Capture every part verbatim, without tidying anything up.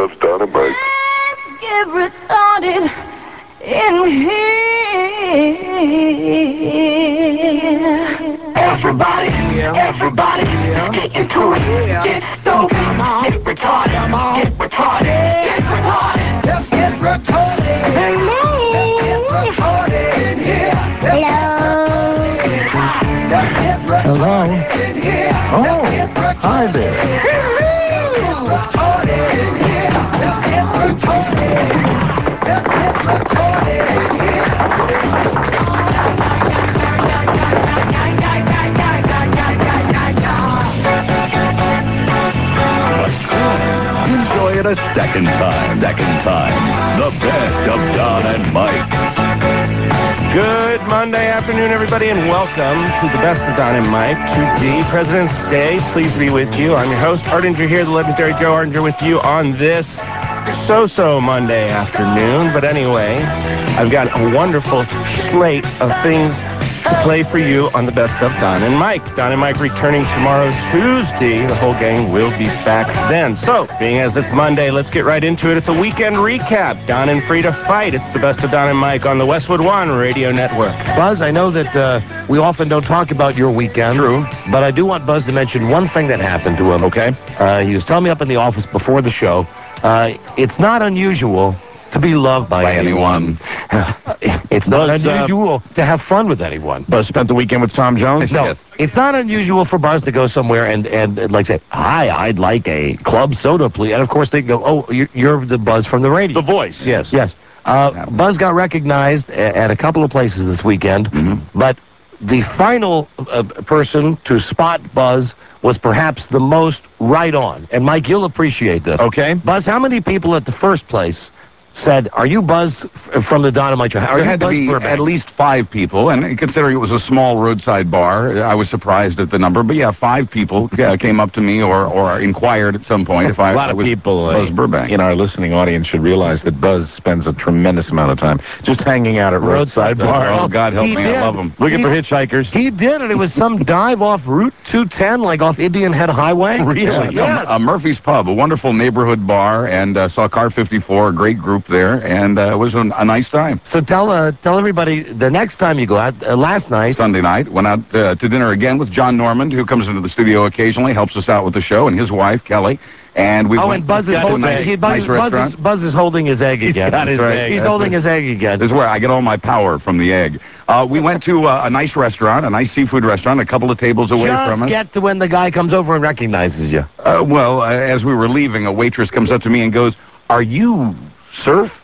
loves Don and Mike. Let's get retarded in here. Everybody, yeah. everybody, yeah. get into it. Yeah. Get stoked, come on. Get retarded, come on. Get retarded, get retarded. Let's get retarded. Hello. Let's get retarded in here. Hello. Let's get retarded Hello. in here. Oh, hi there. Let's get retarded in here. Let's get retarded. Let's get retarded in here. Enjoy it a second time. Second time. The best of Don and Mike. Good Monday afternoon, everybody, and welcome to the best of Don and Mike. two D, President's Day. Please be with you. I'm your host, Ardinger here, the legendary Joe Ardinger, with you on this so-so Monday afternoon. But anyway, I've got a wonderful slate of things to play for you on the best of Don and Mike. Don and Mike returning tomorrow, Tuesday. The whole gang will be back then. So, being as it's Monday, let's get right into it. It's a weekend recap. Don and Free to Fight. It's the best of Don and Mike on the Westwood One Radio Network. Buzz, I know that uh, we often don't talk about your weekend. True. But I do want Buzz to mention one thing that happened to him. Okay. Uh, he was telling me up in the office before the show, uh, it's not unusual to be loved by, By anyone. It's not Buzz, uh, unusual to have fun with anyone. Buzz spent the weekend with Tom Jones? No, Yes. it's not unusual for Buzz to go somewhere and, and, and like say, hi, I'd like a club soda, please. And, of course, they go, oh, you're, you're the Buzz from the radio. The voice, yes. Yes. Uh, Buzz got recognized a- at a couple of places this weekend, Mm-hmm. but the final uh, person to spot Buzz was perhaps the most right on. And, Mike, you'll appreciate this. Okay. Buzz, how many people at the first place said, are you Buzz f- from the Don and Mike show? Are There you had to Buzz be Burbank? at least five people, and considering it was a small roadside bar, I was surprised at the number. But yeah, five people uh, came up to me or, or inquired at some point if I, A lot I of was people uh, Buzz Burbank. in our listening audience should realize that Buzz spends a tremendous amount of time just hanging out at roadside, Roadside bars. Oh, God help He me, did. I love them. Looking He- for hitchhikers. He did, and it was some dive off Route two ten, like off Indian Head Highway. Really? Yeah, no, Yes. uh, Murphy's Pub, a wonderful neighborhood bar, and uh, saw Car fifty-four, a great group there, and uh, it was a, a nice time. So tell uh, tell everybody the next time you go out. Uh, last night, Sunday night, went out uh, to dinner again with John Normand, who comes into the studio occasionally, helps us out with the show, and his wife, Kelly. And we oh, went and Buzz is to a holding. nice, he, Buzz, nice Buzz, restaurant. is, Buzz is holding his egg again. got his That's right. egg. He's That's holding it. his egg again. This is where I get all my power from the egg. Uh, we went to uh, a nice restaurant, a nice seafood restaurant, a couple of tables away Just from us. get to when the guy comes over and recognizes you. Uh, well, uh, as we were leaving, a waitress comes up to me and goes, "Are you Surf?"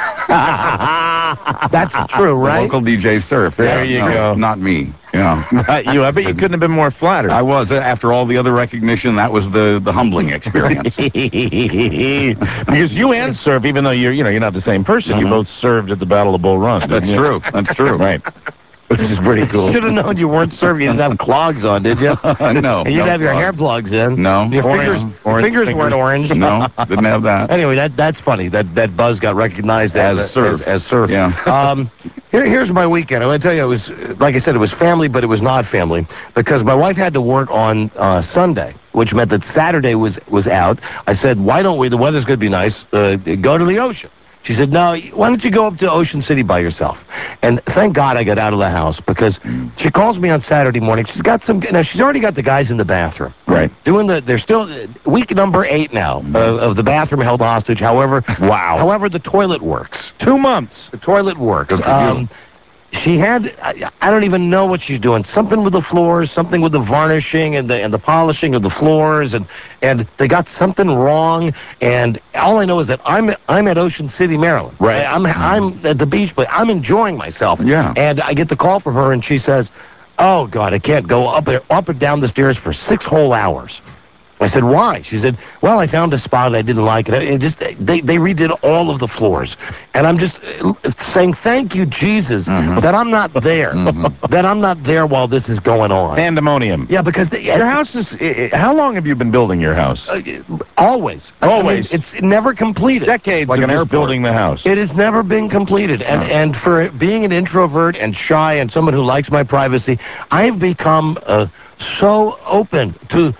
That's true, The right? local D J Surf. There Yeah, you no, go. Not me. Yeah. Not you. I bet you couldn't have been more flattered. I was. Uh, after all the other recognition, that was the, the humbling experience. Because you and Surf, even though you're, you know, you're not the same person, you both served at the Battle of Bull Run. didn't That's you? true. That's true. Right. Which is pretty cool. Should have known you weren't serving. You didn't have clogs on, did you? no. And you didn't no have your plugs. hair plugs in. No. Your Orange- fingers, orange fingers, fingers. weren't orange. No, didn't have that. Anyway, that that's funny. That that Buzz got recognized as As a- Surf. As, as Surf. Yeah. Um, here, here's my weekend. I'm going to tell you, it was like I said, it was family, but it was not family because my wife had to work on uh, Sunday, which meant that Saturday was was out. I said, why don't we? The weather's going to be nice. Uh, go to the ocean. She said, no, why don't you go up to Ocean City by yourself? And thank God I got out of the house because she calls me on Saturday morning. She's got some, now she's already got the guys in the bathroom. Right. Doing the, they're still, week number eight now uh, of the bathroom held hostage. However, Wow. However, the toilet works. Two months. The toilet works. Good for you. Um, she had, I, I don't even know what she's doing. Something with the floors, something with the varnishing and the and the polishing of the floors, and and they got something wrong. And all I know is that I'm I'm at Ocean City, Maryland. Right. I'm I'm at the beach, but I'm enjoying myself. Yeah. And I get the call from her, and she says, "Oh God, I can't go up up and down the stairs for six whole hours." I said, why? She said, well, I found a spot I didn't like it. It just they, they redid all of the floors. And I'm just uh, saying, thank you, Jesus, Mhm. that I'm not there. Mhm. That I'm not there while this is going on. Pandemonium. Yeah, because the, Your house is, i- i- how long have you been building your house? uh, always. I mean, Always. it's never completed. Decades like of an just airport. building the house. It has never been completed. And No. and for being an introvert and shy and someone who likes my privacy, I've become uh, so open to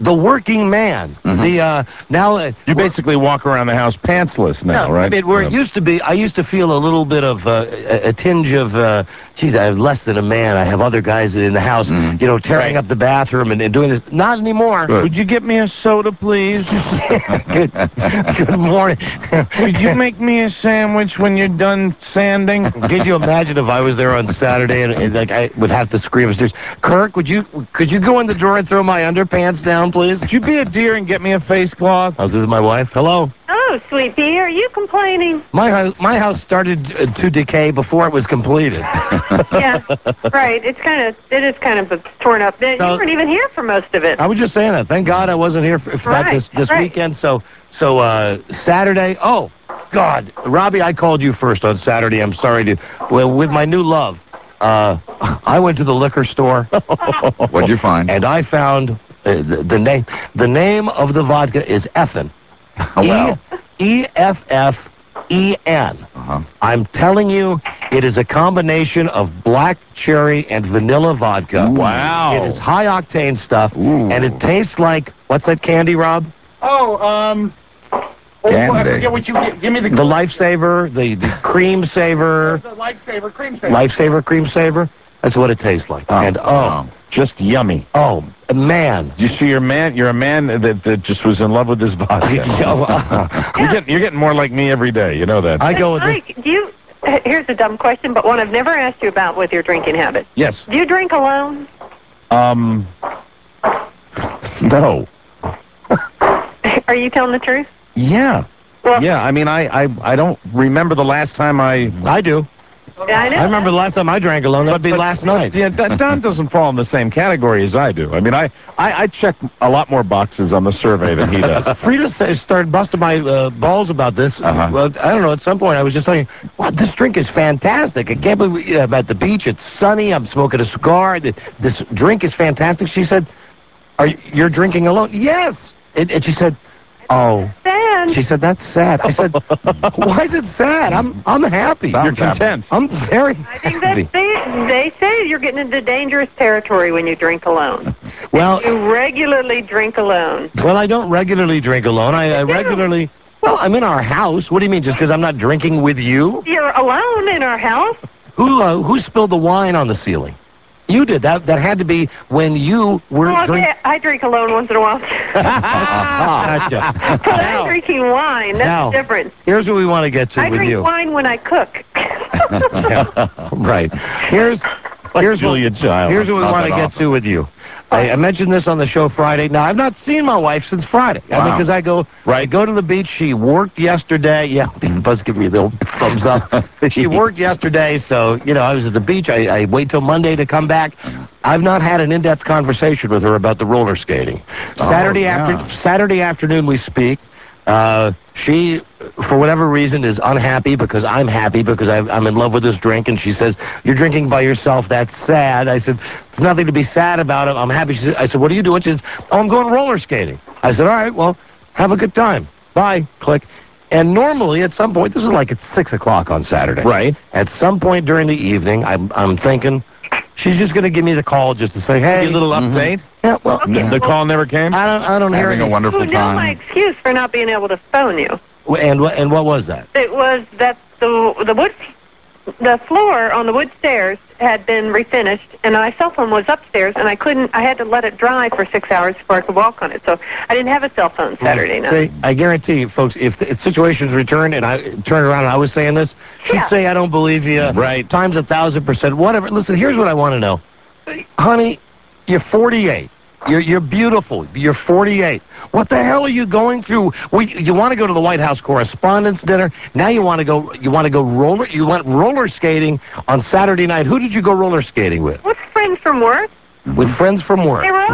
the working man. Mhm. The uh, now uh, You we're- basically walk around the house pantsless now, no, right? I mean, where it Yeah. used to be, I used to feel a little bit of uh, a, a tinge of, uh, geez, I'm less than a man. I have other guys in the house, Mhm. you know, tearing Right. up the bathroom and, and doing this. Not anymore. Good. Would you get me a soda, please? Good, good morning. Would you make me a sandwich when you're done sanding? Could you imagine if I was there on Saturday and, and like I would have to scream upstairs, Kirk, would you could you go in the drawer and throw my underpants down, please? Would you be a dear and get me a face cloth? Oh, this is my wife. Hello. Oh, sweet pea, are you complaining? My house, my house started uh, to decay before it was completed. Yeah, right. It's kind of, it is kind of torn up. You So- weren't even here for most of it. I was just saying that. Thank God I wasn't here for, for that Right, this this right. weekend. So so uh, Saturday. Oh God, Robbie, I called you first on Saturday. I'm sorry to. Well, with my new love, uh, I went to the liquor store What'd you find? and I found uh, the, the name. The name of the vodka is Effin. Well. E F F E N. Uh-huh. I'm telling you, it is a combination of black cherry and vanilla vodka. Wow. It is high octane stuff, Ooh. and it tastes like what's that candy, Rob? Oh, um... Oh, Candy. I forget what you give, give me the... The Lifesaver, the the cream saver, The Lifesaver cream saver. Lifesaver cream saver. That's what it tastes like. Oh, and oh, wow. Just yummy. oh man. You see, you're a man. You're a man that, that just was in love with this vodka. Yo, uh, You're getting, you're getting more like me every day. You know that. I go with this. Mike, do you, uh, here's a dumb question, but one I've never asked you about with your drinking habits. Yes. Do you drink alone? Um. No. Are you telling the truth? Yeah. Well, Yeah. I mean, I, I, I don't remember the last time I. I do. I know. I remember the last time I drank alone. That'd be last night. Yeah, Don Don doesn't fall in the same category as I do. I mean, I, I, I check a lot more boxes on the survey than he does. Frida sa- started busting my uh, balls about this. Uh-huh. Well, I don't know. At some point, I was just saying, "Wow, this drink is fantastic! I can't believe we, I'm at the beach. It's sunny. I'm smoking a cigar. Th- This drink is fantastic." She said, "Are you, you're drinking alone?" Yes. And, and she said, "Oh." Stan, She said, "That's sad." I said, "Why is it sad? I'm I'm happy. Sounds You're content. I'm very I think happy." that they, they say you're getting into dangerous territory when you drink alone. Well, You regularly drink alone. well, I don't regularly drink alone. I, I You do. regularly. Well, I'm in our house. What do you mean? Just because I'm not drinking with you? You're alone in our house. Who uh, who spilled the wine on the ceiling? You did. That that had to be when you were Well, drinking. okay, I drink alone once in a while. Gotcha. But I'm Now, drinking wine. That's now, the difference. here's what we want to get to I with drink you. wine when I cook. Yeah, right. Here's here's Julia what, Child. here's what we Not want to that get often. to with you. I, I mentioned this on the show Friday. Now I've not seen my wife since Friday. I mean, Wow. because I go I go to the beach. She worked yesterday. Yeah, Buzz, give me the old thumbs up. She worked yesterday, so you know I was at the beach. I, I wait till Monday to come back. I've not had an in-depth conversation with her about the roller skating. Oh, Saturday yeah. after Saturday afternoon we speak. Uh, she, for whatever reason, is unhappy because I'm happy because I, I'm in love with this drink. And she says, "You're drinking by yourself. That's sad." I said, "It's nothing to be sad about. I'm happy." She said, I said, "What are you doing?" She says, "Oh, I'm going roller skating." I said, "All right, well, have a good time. Bye." Click. And normally, at some point, this is like at six o'clock on Saturday. Right. At some point during the evening, I'm, I'm thinking she's just going to give me the call just to say, "Hey, A little update. yeah, well, The, the call never came. I don't, I don't hear Having a anything." wonderful You know my time. excuse for not being able to phone you. And what, and what was that? It was that the the wood, the floor on the wood stairs had been refinished, and my cell phone was upstairs, and I couldn't. I had to let it dry for six hours before I could walk on it. So I didn't have a cell phone Saturday night. See, I guarantee you, folks, if the situations returned and I turned around and I was saying this, she'd Yeah. say, "I don't believe you." Right. Times a thousand percent. Whatever. Listen, here's what I want to know. Honey, you're forty-eight. You're you're beautiful. You're forty-eight. What the hell are you going through? We, you want to go to the White House Correspondents' Dinner. Now you want to go. You want to go roller. You went roller skating on Saturday night. Who did you go roller skating with? With friends from work, With friends from work. they were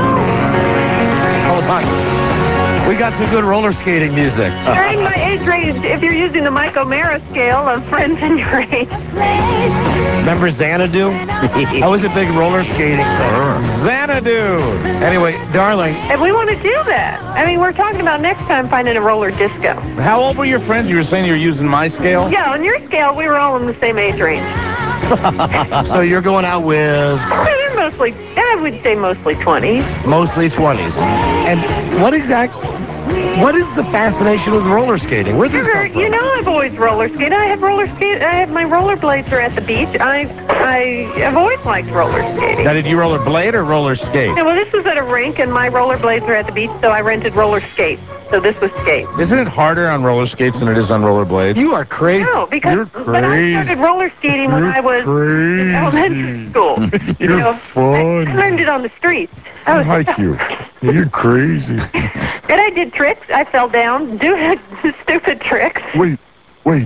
all Hold on. We got some good roller skating music. they're in my age range. If you're using the Mike O'Mara scale of friends in your age, Remember Xanadu? I was a big roller skating fan. Xanadu. Anyway, darling, and we want to do that. I mean, we're talking about next time finding a roller disco. How old were your friends? You were saying you were using my scale? Yeah, on your scale, we were all in the same age range. so you're going out with... Remember mostly, I would say mostly twenties. Mostly twenties. And what exactly, what is the fascination with roller skating? Where does this Sure, come from? you know I've always roller skated. I have roller skate. I have my rollerblades are at the beach. I I have always liked roller skating. Now, did you roller blade or roller skate? Yeah, well, this was at a rink, and my rollerblades are at the beach, so I rented roller skates. So this was skate. Isn't it harder on roller skates than it is on roller blades? You are crazy. No, because You're but I crazy. started roller skating when You're I was crazy. in elementary school. you You're know, I, fun. I learned it on the streets. I I was, like you. You're crazy. And I did tricks. I fell down, doing stupid tricks. Wait, wait.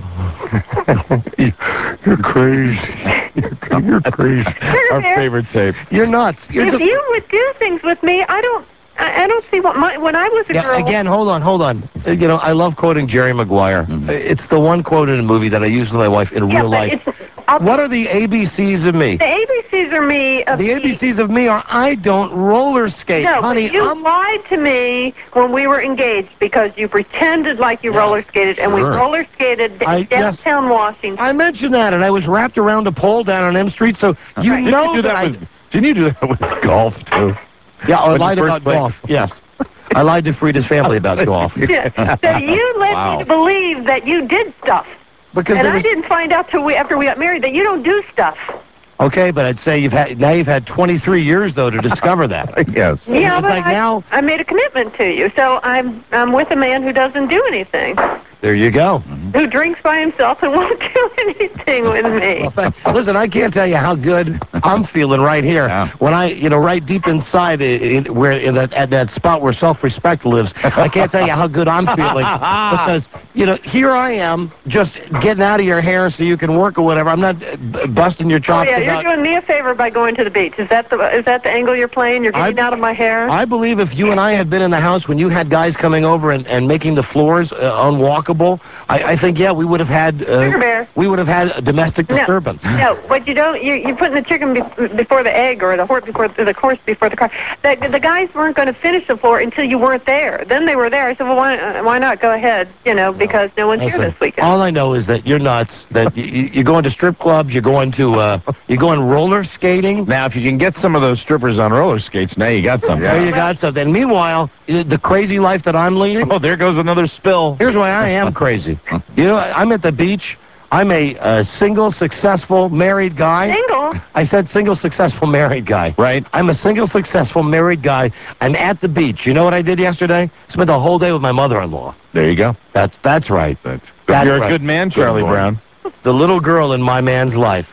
You're crazy. You're, you're crazy. Our Bear. favorite tape. You're nuts. You're If just... you would do things with me, I don't. I, I don't see what my when I was a Yeah, girl. again, hold on, hold on. Uh, You know, I love quoting Jerry Maguire. Mhm. Uh, It's the one quote in a movie that I use with my wife in yeah, real but life. it's. I'll, What are the A B Cs of me? the A B Cs are me. Of The A B Cs of me are I don't roller skate. No, Honey, but you I'm... lied to me when we were engaged because you pretended like you Yes, roller skated, and we sure. roller skated d- I- yes. downtown Washington. I mentioned that, and I was wrapped around a pole down on M Street, so you Didn't know you do that, that I... with, didn't you do that with golf, too? Yeah, I when you lied first about played- golf, yes. I lied to Frida's family about golf. Yeah. So you led Wow. me to believe that you did stuff, Because and there I was... didn't find out till we after we got married that you don't do stuff. Okay, but I'd say you've had now you've had twenty-three years though to discover that. Yes. Yeah, It's but like I, now- I made a commitment to you, so I'm I'm with a man who doesn't do anything, There you go. who drinks by himself and won't do anything with me. Well, thank- listen, I can't tell you how good I'm feeling right here. Yeah. When I, you know, right deep inside, i i where in that at that spot where self-respect lives, I can't tell you how good I'm feeling because you know here I am just getting out of your hair so you can work or whatever. I'm not uh, b- busting your Oh chops yeah, you're about. doing me a favor by going to the beach. Is that the is that the angle you're playing? You're getting I- out of my hair. I believe if you and I had been in the house when you had guys coming over and, and making the floors uh, unwalkable, I, I think yeah we would have had Sugar uh, bear. we would have had a domestic No. disturbance. No, what you don't, you, you're putting the chicken be- before the egg or the horse before the horse before the car. The, the guys weren't going to finish the floor until you weren't there. Then they were there. I said, well, why, uh, why not go ahead, you know, because no one's here Listen, this weekend. all I know is that you're nuts. That you, you- you're going to strip clubs. You're going to uh, you're going roller skating. Now, if you can get some of those strippers on roller skates, now you got something. There you got something. Meanwhile, i- the crazy life that I'm leading. Oh, there goes another spill. Here's why I am crazy. You know, I'm at the beach. I'm a uh, single, successful, married guy. Single? I said single, successful, married guy. Right. I'm a single, successful, married guy. I'm at the beach. You know what I did yesterday? Spent the whole day with my mother-in-law. There you go. That's that's right. That's, That's you're right. a good man, Charlie boy. Brown. The little girl in my man's life.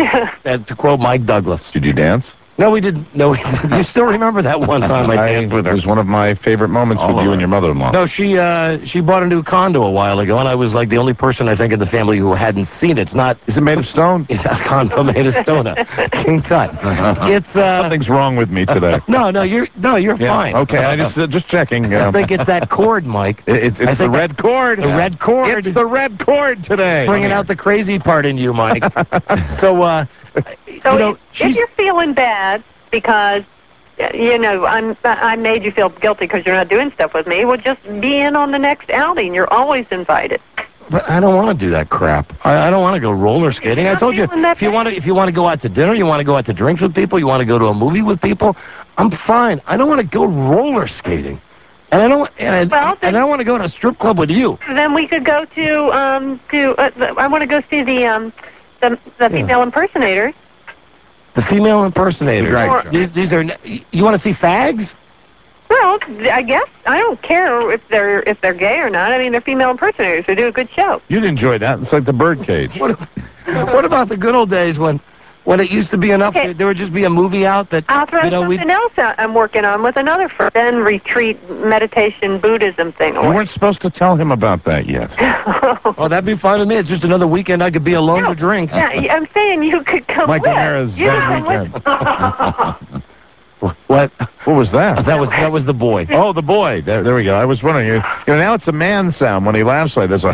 And to quote Mike Douglas. Did you dance? No, we didn't. No, we didn't. You still remember that one time I danced with It her? was one of my favorite moments All with of you it. and your mother-in-law. No, she uh, she bought a new condo a while ago, and I was like the only person I think in the family who hadn't seen it. It's not. Is it made of stone? It's a condo made of stone, a King Tut. It's uh. Something's wrong with me today. No, no, you're no, you're Yeah, fine. Okay, I just uh, just checking. I Um, think it's that cord, Mike. it- it's I it's the think red cord. The red cord. It's the red cord today. Bringing out the crazy part in you, Mike. so, uh, So you know, if, if she's you're feeling bad because, uh, you know, I'm, I made you feel guilty because you're not doing stuff with me, well, just be in on the next outing. You're always invited. But I don't want to do that crap. I, I don't want to go roller skating. I not told you, feeling that if you bad. want to, if you want to go out to dinner, you want to go out to drinks with people, you want to go to a movie with people, I'm fine. I don't want to go roller skating, and I don't, and I, Well, and I don't want to go to a strip club with you. Then we could go to, um, to, uh, the, I want to go see the, um, the, the female impersonators. The female impersonators. Right. These, these are. You want to see fags? Well, I guess I don't care if they're if they're gay or not. I mean, they're female impersonators. They do a good show. You'd enjoy that. It's like the birdcage. What, what about the good old days when, when it used to be enough? Okay. There would just be a movie out that I'll throw you know we. something else out I'm working on with another friend. Then retreat meditation Buddhism thing. You weren't supposed to tell him about that yet. Oh, that'd be fine with me. It's just another weekend I could be alone to drink. Yeah, I'm saying you could come Mike with. O'Hara's You Zen could come with. What? What was that? That was that was the boy. Oh, the boy. There, there we go. I was wondering. You, you know, now it's a man sound when he laughs like this. Like,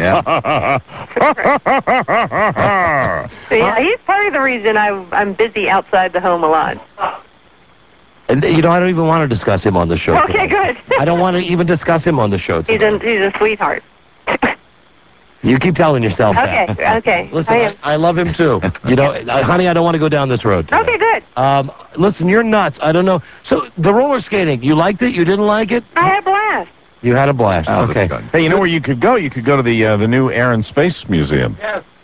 Yeah, he's part of the reason I, I'm busy outside the home a lot. And you know, I don't even want to discuss him on the show. Okay, today. good. I don't want to even discuss him on the show He's today. a he's a sweetheart. You keep telling yourself Okay, that. okay. Listen, I I, am. I love him too. You know, uh, honey, I don't want to go down this road today. Okay, good. Um, listen, you're nuts. I don't know. So the roller skating, you liked it? You didn't like it? I had a blast. You had a blast. Oh, that's okay. good. Hey, you know where you could go? You could go to the uh, the new Air and Space Museum.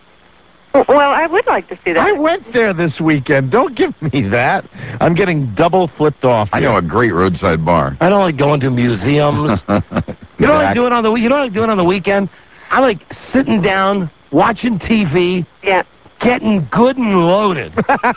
Well, I would like to see that. I went there this weekend. Don't give me that. I'm getting double flipped off. I know a great roadside bar. I don't like going to museums. You know what I do it on the you know what I do it on the weekend? I like sitting down, watching T V, Yeah. getting good and loaded.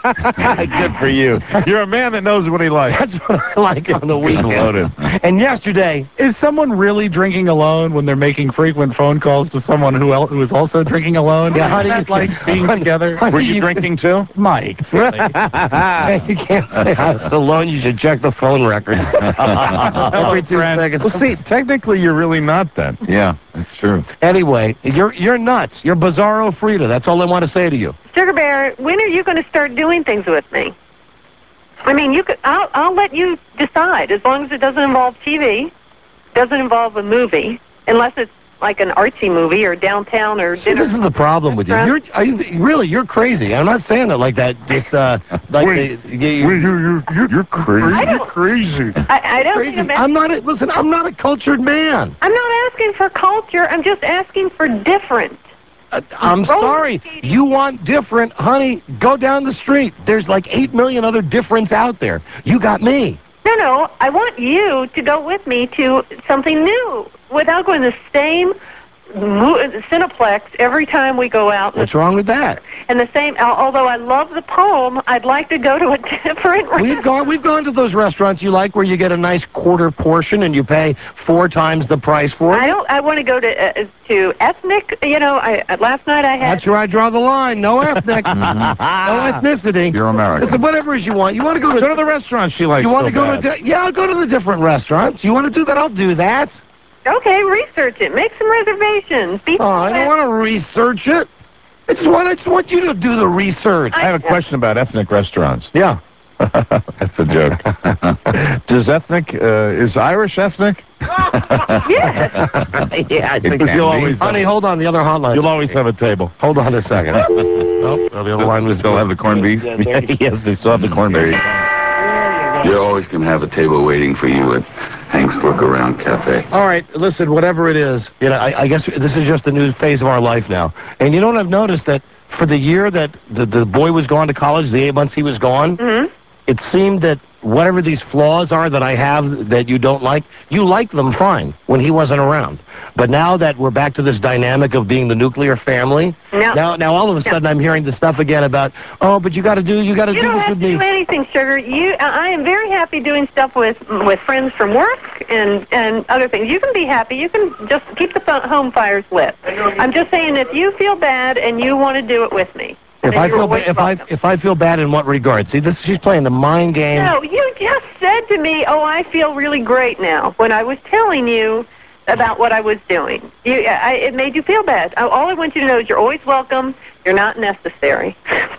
Good for you. You're a man that knows what he likes. That's what I like on the weekend. Loaded. And yesterday, Is someone really drinking alone when they're making frequent phone calls to someone who el- who is also drinking alone? Yeah, how do you- Is that like being Honey- together? honey, Were you drinking too? Mike, silly. you can't say I was alone. You should check the phone records. Every two friend. seconds. Well, see, technically you're really not then. Yeah, that's true. Anyway, you're you're nuts. You're bizarro Frida. That's all I want to say to you. Sugar Bear, when are you going to start doing things with me? I mean, you could. I'll, I'll let you decide as long as it doesn't involve T V, doesn't involve a movie, unless it's like an artsy movie or downtown or See, dinner. this is the problem with you. You're are you, really you're crazy. I'm not saying that like that. This uh, like Wait, the, you, Wait, you're, you're, you're, you're crazy. I don't- crazy. I, I don't crazy. think I'm, I'm not. A, listen, I'm not a cultured man. I'm not asking for culture. I'm just asking for different. Uh, I'm Roller sorry. skating. You want different, honey? Go down the street. There's like eight million other differents out there. You got me. No, no. I want you to go with me to something new without going the same mo- Cineplex every time we go out. What's wrong with that? And the same. al- Although I love the poem, I'd like to go to a different. We've gone. We've gone to those restaurants you like, where you get a nice quarter portion and you pay four times the price for I it. don't. I want to go to uh, to ethnic. You know, I uh, last night I had. That's where I draw the line. No ethnic, no ethnicity. You're American. Listen, whatever it is you want. You want to go to Go to the restaurant she likes You want to so go to? bad. Di- yeah, I'll go to the different restaurants. You want to do that? I'll do that. Okay, research it. Make some reservations. Be Oh, I don't want to research it. I just want. I just want you to do the research. I have a question about ethnic restaurants. Yeah. That's a joke. Does ethnic, uh, is Irish ethnic? Yeah. yeah, I think Because you'll always, Honey, hold on. The other hotline. you'll always have a table. Hold on a second. oh, well, the other line was Still have the corned beef? Yes, they still have the corned beef. You always can have a table waiting for you at Hank's Look Around Cafe. All right, listen, whatever it is, you know, I, I guess this is just a new phase of our life now. And you know what I've noticed? That for the year that the, the boy was gone to college, the eight months he was gone, Mhm. it seemed that whatever these flaws are that I have that you don't like, you like them fine when he wasn't around. But now that we're back to this dynamic of being the nuclear family, No. now now all of a sudden I'm hearing this stuff again about, oh, but you got to do, you got to You do don't this have with to me. do anything, Sugar. You, I am very happy doing stuff with with friends from work and and other things. You can be happy. You can just keep the pho- home fires lit. I'm just saying, if you feel bad and you want to do it with me, If then I you're feel always ba- if I welcome. if I feel bad in what regard? See, this she's playing the mind game. No, you just said to me, "Oh, I feel really great now," when I was telling you about what I was doing. You, I, it made you feel bad. I- All I want you to know is you're always welcome. You're not necessary.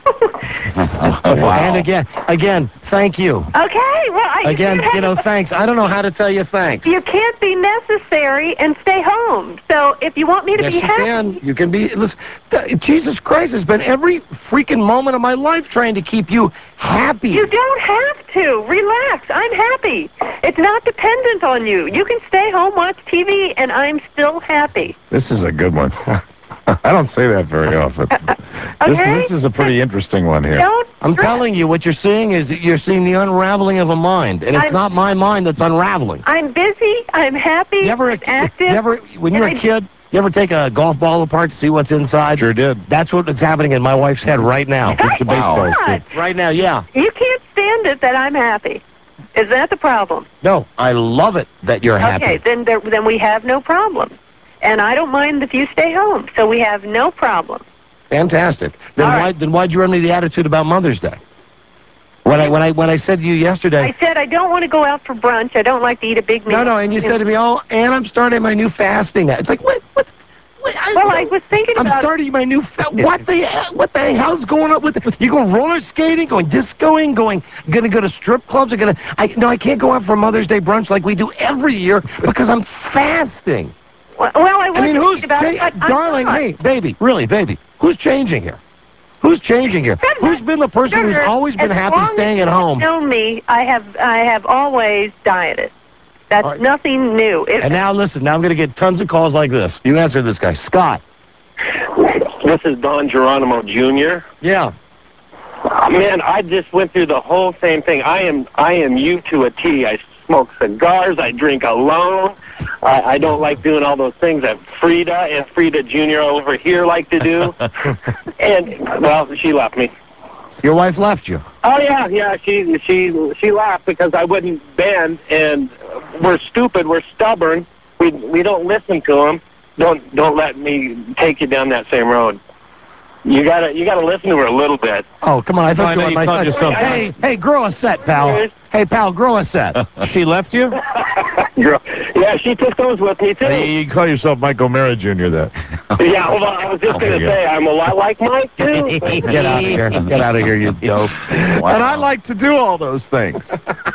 And again, again, thank you. Okay, well, I, Again, you, you know, thanks. I don't know how to tell you thanks. you can't be necessary and stay home. So if you want me to Yes, be you happy, can. You can be. Listen, th- Jesus Christ has been every freaking moment of my life trying to keep you happy. you don't have to. Relax. I'm happy. It's not dependent on you. You can stay home, watch T V, and I'm still happy. This is a good one. I don't say that very often. This, Okay? this is a pretty interesting one here. Don't I'm stress. telling you, what you're seeing is that you're seeing the unraveling of a mind, and it's I'm- not my mind that's unraveling. I'm busy. I'm happy. You ever, I'm active. you ever, when you were and a I- kid, you ever take a golf ball apart to see what's inside? Sure did. That's what's happening in my wife's head right now. Hey, the baseball God. Right now, yeah. You can't stand it that I'm happy. Is that the problem? No, I love it that you're happy. Okay, then there, then we have no problem. And I don't mind if you stay home. So we have no problem. Fantastic. Then All why right. then why'd you run me the attitude about Mother's Day? When I when I when I said to you yesterday, I said I don't want to go out for brunch. I don't like to eat a big meal. no, no, and you said to me, "Oh, and I'm starting my new fasting." It's like what what. what I, Well, I was thinking I'm about starting my new. Fa- what the hell- what the hell's going on with? The, you going roller skating, going discoing, going gonna go to strip clubs? Are gonna? I no, I can't go out for Mother's Day brunch like we do every year because I'm fasting. Well, well I I wasn't mean, who's about cha- it, but I'm darling? not. Hey, baby, really, baby, who's changing here? Who's changing here? Sugar. Who's been the person Sugar, who's always been as happy long staying as at you home? know me, I have I have always dieted. That's Right. nothing new. It, And now listen, now I'm going to get tons of calls like this. You answer this guy. Scott. This is Don Geronimo Junior Yeah. Man, I just went through the whole same thing. I am I am you to a T. I smoke cigars. I drink alone. I, I don't like doing all those things that Frida and Frida Junior over here like to do. And, well, she left me. Your wife left you. Oh, yeah, yeah, she she she laughed because I wouldn't bend, and we're stupid, we're stubborn. We we don't listen to them. Don't don't let me take you down that same road. You gotta you gotta listen to her a little bit. Oh, come on. I thought I you know were you my called son. yourself- Hey, hey, grow a set, pal. Hey, pal, grow a set. She left you? Girl, yeah, she took those with me too. Uh, you, you call yourself Mike O'Mara Junior that. Yeah, hold on. I was just gonna Okay, say I'm a lot like Mike too. Get out of here. Get out of here, you dope. And I like to do all those things.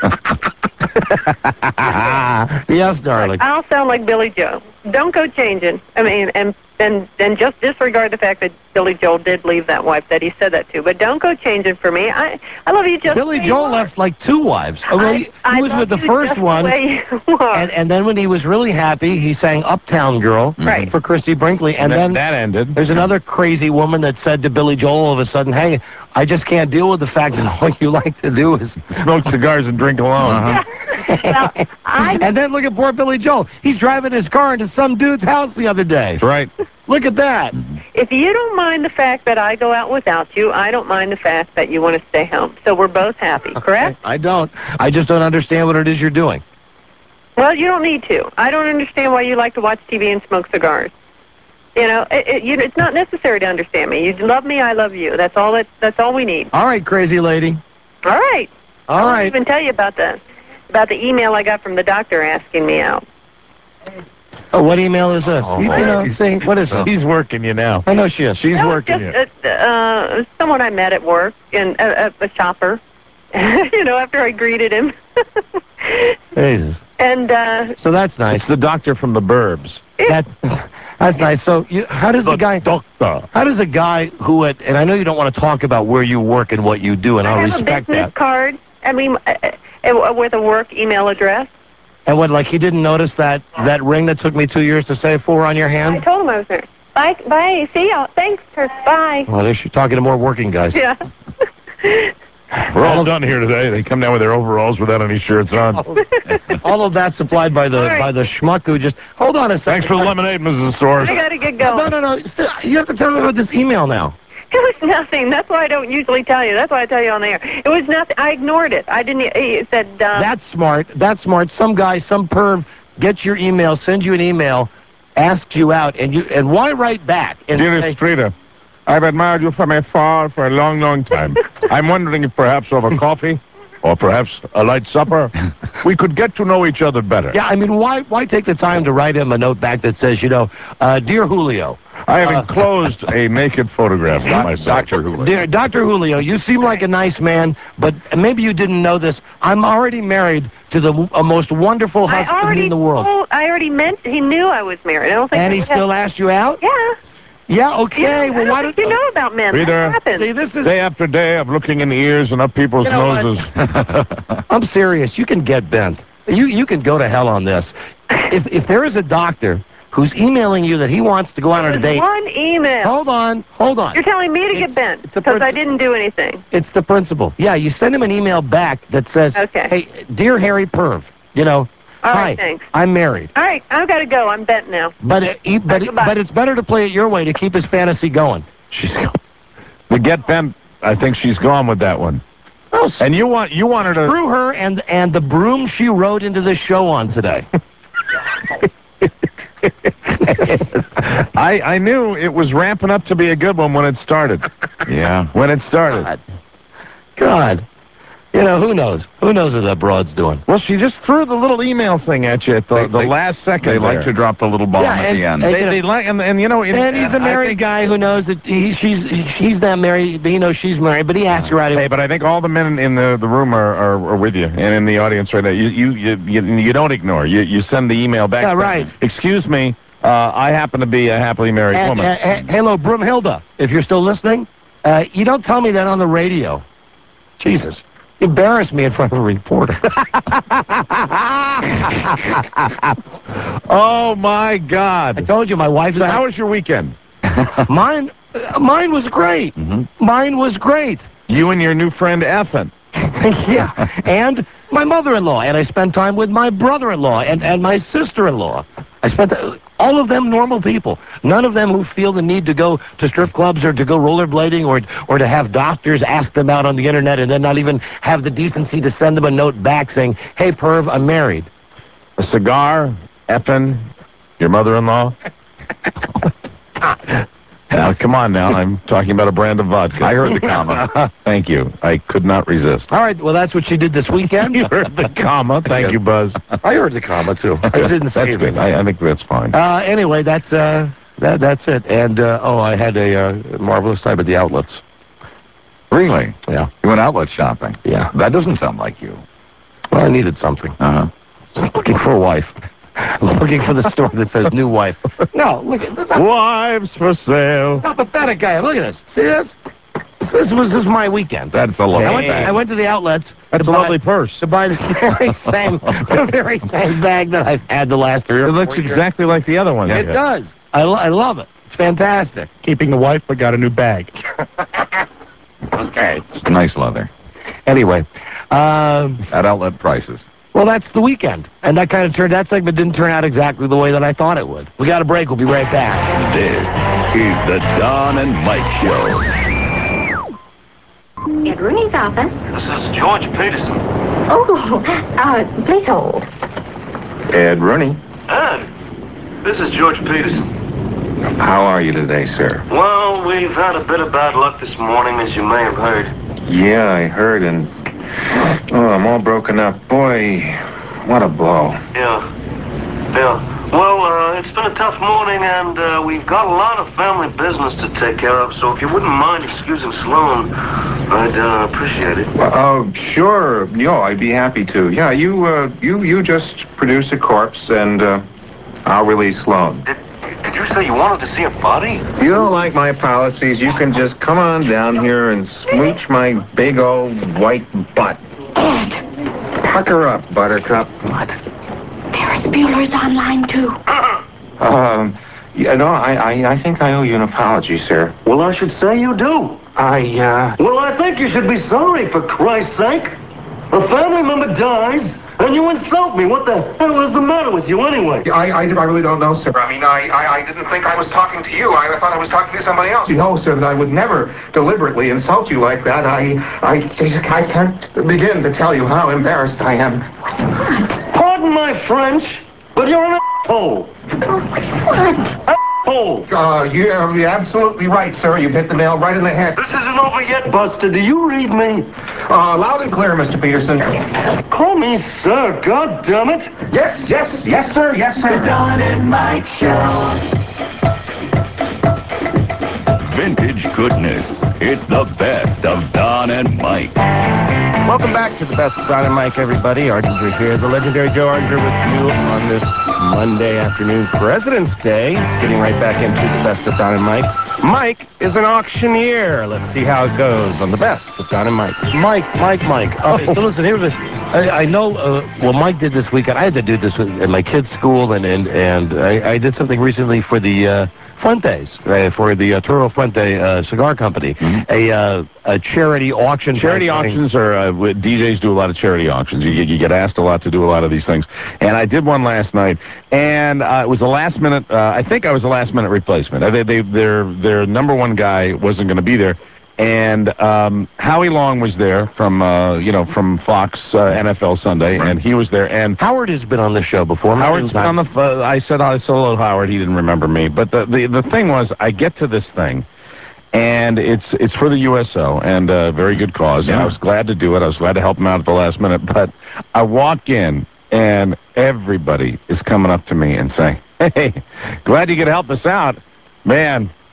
Yes, darling. I'll sound like Billy Joe. Don't go changing. I mean, and and and just disregard the fact that Billy Joel did leave that wife that he said that to. But don't go changing for me. I I love you just. Billy the way you Joel are. left like two wives. Oh, well, he, he I was love with the you first just one. The way you are. And, and then when he was really happy, he sang Uptown Girl Right. for Christy Brinkley. And that, then that ended. there's another crazy woman that said to Billy Joel all of a sudden, hey, I just can't deal with the fact that all you like to do is Smoke cigars and drink alone. Well, I And then look at poor Billy Joel. He's driving his car into some dude's house the other day. That's right. Look at that. if you don't mind the fact that I go out without you, I don't mind the fact that you want to stay home. So we're both happy, correct? I don't. I just don't understand what it is you're doing. Well, you don't need to. I don't understand why you like to watch T V and smoke cigars. You know, it, it, you, it's not necessary to understand me. You love me, I love you. That's all. That, that's all we need. All right, crazy lady. All right. All I won't right. even tell you about the about the email I got from the doctor asking me out. Oh, what email is this? Oh, you, you know, see, what is this? He's working you now. I know she is. She's That was working just you. uh, uh, someone I met at work, and uh, a shopper. You know, after I greeted him. Jesus. And uh, So that's nice. It's the doctor from the Burbs. That, that's nice. So you, how does the guy... doctor. How does a guy who, at, and I know you don't want to talk about where you work and what you do, and I I'll have a respect business that. card. I mean, uh, uh, with a work email address. And what, like he didn't notice that, that ring that took me two years to save for on your I hand? told him I was there. Bye, bye. See y'all. Thanks, sir. Bye. Well, they're talking to more working guys. Yeah. We're all done here today. They come down with their overalls without any shirts on. All of that supplied by the All right. by the schmuck who just... Hold on a second. Thanks for the lemonade, Missus Soros. I gotta get No, going. no, no. Still, you have to tell me about this email now. It was nothing. That's why I don't usually tell you. That's why I tell you on the air. It was nothing. I ignored it. I didn't. It said. Uh, That's smart. That's smart. Some guy, some perv, gets your email, sends you an email, asks you out, and you and why write back? And say, Dearest Frida, I've admired you from afar for a long, long time. I'm wondering if perhaps over coffee, or perhaps a light supper, we could get to know each other better. yeah, I mean, why why take the time to write him a note back that says, you know, uh, dear Julio, I have Uh, enclosed a naked photograph of myself. Doctor Julio. dear Doctor Julio, you seem like a nice man, but maybe you didn't know this. I'm already married to the w- uh, most wonderful I husband already in the world. told- I already meant. He knew I was married. I don't think. And I he would have- still asked you out? Yeah. Yeah, okay. Yeah, well, I why don't don't think you know about men? Reader, That happens. See, this is... Day after day of looking in the ears and up people's You know what? noses. I'm serious. You can get bent. You you can go to hell on this. If if there is a doctor who's emailing you that he wants to go out on a There's date, one email. hold on, hold on. You're telling me to It's- get bent it's a because I princi- didn't do anything. It's the principle. Yeah, you send him an email back that says, Okay. "Hey, dear Harry Perv, you know, All hi, right, thanks. I'm married, All right, I've got to go. I'm bent now. but it, he- but it, goodbye. but it's better to play it your way to keep his fantasy going." She's gone. The get bent, I think she's gone with that one. Oh, s- And you want you want her to... screw her and and the broom she rode into this show on today. I, I knew it was ramping up to be a good one when it started. Yeah. When it started. God. God. You know, who knows? Who knows what that broad's doing? Well, she just threw the little email thing at you at the, They- the they- last second. They like there. to drop the little bomb Yeah, at and- the end. and- They, they like, and, and you know, it- And he's a I married think- guy who knows that he, she's she's not married, but he knows she's married, but he asks her out. Hey, but I think all the men in the, the room are, are, are with you, and in the audience right now. You you, you, you, you don't ignore. You you send the email back. Yeah, saying, right. Excuse me, Uh, I happen to be a happily married And, woman. uh, uh, hello, Broomhilda, if you're still listening. Uh, you don't tell me that on the radio. Jesus. You embarrass me in front of a reporter. Oh, my God. I told you my wife is... So how was your weekend? Mine, uh, mine was great. Mm-hmm. Mine was great. You and your new friend, Effin. Yeah, and my mother-in-law, and I spent time with my brother-in-law and, and my sister-in-law. I spent uh, all of them normal people. None of them who feel the need to go to strip clubs or to go rollerblading or or to have doctors ask them out on the internet and then not even have the decency to send them a note back saying, "Hey, perv, I'm married." A cigar, Effin, your mother-in-law. Now, come on now. I'm talking about a brand of vodka. I heard the comma. Thank you. I could not resist. All right, well, that's what she did this weekend. You heard the comma. Thank Yes. you, Buzz. I heard the comma, too. I just didn't say That's anything. good. I, I think that's fine. Uh, anyway, that's uh, that, that's it. And, uh, oh, I had a uh, marvelous time at the outlets. Really? Yeah. You went outlet shopping? Yeah. That doesn't sound like you. Well, I needed something. Uh-huh. Just looking for a wife. I'm looking for the store that says new wife. No, look at this. Wives for sale. How pathetic I am. Look at this. See this? This, this was this is my weekend. That's a lovely I went, to, bag. I went to the outlets. That's to a buy- lovely purse. To buy the very same, the very same bag that I've had the last three or It four looks years. exactly like the other one. It does. I, lo- I love it. It's fantastic. Keeping a wife, but got a new bag. Okay. It's nice leather. Anyway, um, At outlet prices. well, that's the weekend, and that kind of turned. That segment didn't turn out exactly the way that I thought it would. We got a break. We'll be right back. This is the Don and Mike Show. At Rooney's office. This is George Peterson. Oh, uh, please hold. Ed Rooney, Ed, this is George Peterson. how are you today, sir? Well, we've had a bit of bad luck this morning, as you may have heard. Yeah, I heard, and oh, I'm all broken up. Boy, what a blow. Yeah. Yeah. Well, uh, it's been a tough morning, and uh, we've got a lot of family business to take care of, so if you wouldn't mind excusing Sloan, I'd uh, appreciate it. Oh, sure. No, I'd be happy to. Yeah, you, uh, you, you just produce a corpse, and uh, I'll release Sloan. Did, did you say you wanted to see a body? You don't like my policies, you can just come on down here and smooch my big old white butt. Ed, Pucker up, Buttercup. what? Ferris Bueller's online, too. Um, you know, I, I, I think I owe you an apology, sir. Well, I should say you do. I, uh... Well, I think you should be sorry, for Christ's sake. A family member dies, and you insult me. What the hell is the matter with you, anyway? I, I, I really don't know, sir. I mean, I, I, I didn't think I was talking to you. I thought I was talking to somebody else. You know, sir, that I would never deliberately insult you like that. I, I, I can't begin to tell you how embarrassed I am. Pardon my French, but you're an asshole. What? Asshole. Uh, you're, you're absolutely right, sir. You hit the nail right in the head. This isn't over yet, Buster. Do you read me? Uh, loud and clear, Mister Peterson. Call me sir, God damn it. Yes, yes, yes, sir, yes, sir. Don and Mike Show. Vintage goodness. It's the best of Don and Mike. Welcome back to the best of Don and Mike, everybody. Ardinger here, the legendary Joe Ardinger with you on this Monday afternoon, President's Day. Getting right back into the best of Don and Mike. Mike is an auctioneer. Let's see how it goes on the best of Don and Mike. Mike, Mike, Mike. Oh, so listen, here's a... I, I know, uh, well, Mike did this weekend. I had to do this with, at my kids' school, and, and, and I, I did something recently for the uh, Fuentes, uh, for the uh, Toro Fuente uh, Cigar Company, Mm-hmm. a uh, a charity auction. Charity type thing. auctions are, uh, w- D Js do a lot of charity auctions. You, you get asked a lot to do a lot of these things. And I did one last night, and uh, it was a last minute, uh, I think I was a last minute replacement. Uh, They, they, their, their number one guy wasn't going to be there. And um, Howie Long was there from, uh, you know, from Fox uh, N F L Sunday, and he was there. And Howard has been on the show before. Howard's been on the. Uh, I said I said hello, Howard. He didn't remember me, but the, the the thing was, I get to this thing, and it's it's for the U S O and a very good cause. And I was glad to do it. I was glad to help him out at the last minute. But I walk in, and everybody is coming up to me and saying, "Hey, glad you could help us out, man.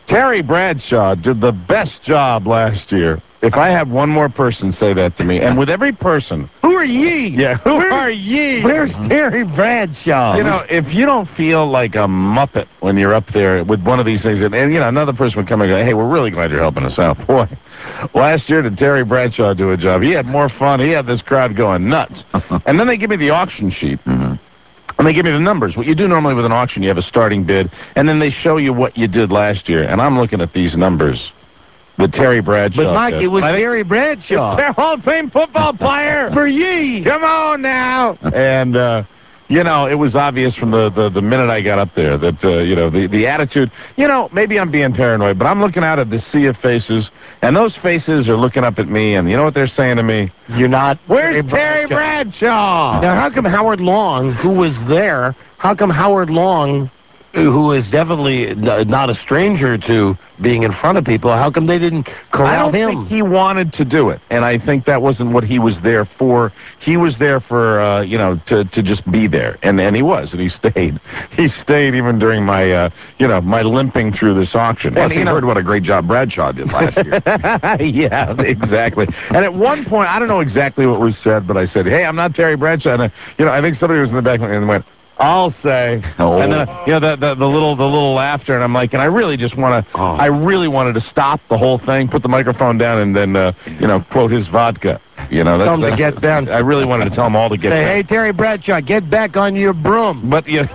Terry Bradshaw did the best job last year. If I have one more person say that to me, and with every person, Who are ye? yeah, who Where- are ye? Where's Terry Bradshaw? You know, if you don't feel like a muppet when you're up there with one of these things, and, and you know, another person would come and go, hey, we're really glad you're helping us out. Boy, last year did Terry Bradshaw do a job. He had more fun. He had this crowd going nuts. And then they give me the auction sheet. Mm-hmm. And they give me the numbers. What you do normally with an auction, you have a starting bid, and then they show you what you did last year. And I'm looking at these numbers. The Terry Bradshaw. But, Mike, did. it was I think- Terry Bradshaw. It's a Hall of Fame football player. For ye. Come on now. And, uh, you know, it was obvious from the, the, the minute I got up there that, uh, you know, the, the attitude, you know, maybe I'm being paranoid, but I'm looking out at the sea of faces, and those faces are looking up at me, and you know what they're saying to me? You're not. Where's Terry Bradshaw? Now, how come Howard Long, who was there, how come Howard Long, who is definitely n- not a stranger to being in front of people, how come they didn't I corral don't him? think he wanted to do it, and I think that wasn't what he was there for. He was there for, uh, you know, to, to just be there, and, and he was, and he stayed. He stayed even during my, uh, you know, my limping through this auction. Plus, And, he you know, heard what a great job Bradshaw did last year. yeah, exactly. And at one point, I don't know exactly what was said, but I said, hey, I'm not Terry Bradshaw. And, uh, you know, I think somebody was in the back and went, I'll say. Oh. And then, uh, you know, the, the, the little the little laughter, and I'm like, and I really just want to, Oh. I really wanted to stop the whole thing, put the microphone down, and then, uh, you know, quote his vodka. You know, that's, Tell him to that's- get down. I really wanted to tell them all to get Say, down. hey, Terry Bradshaw, get back on your broom. But you,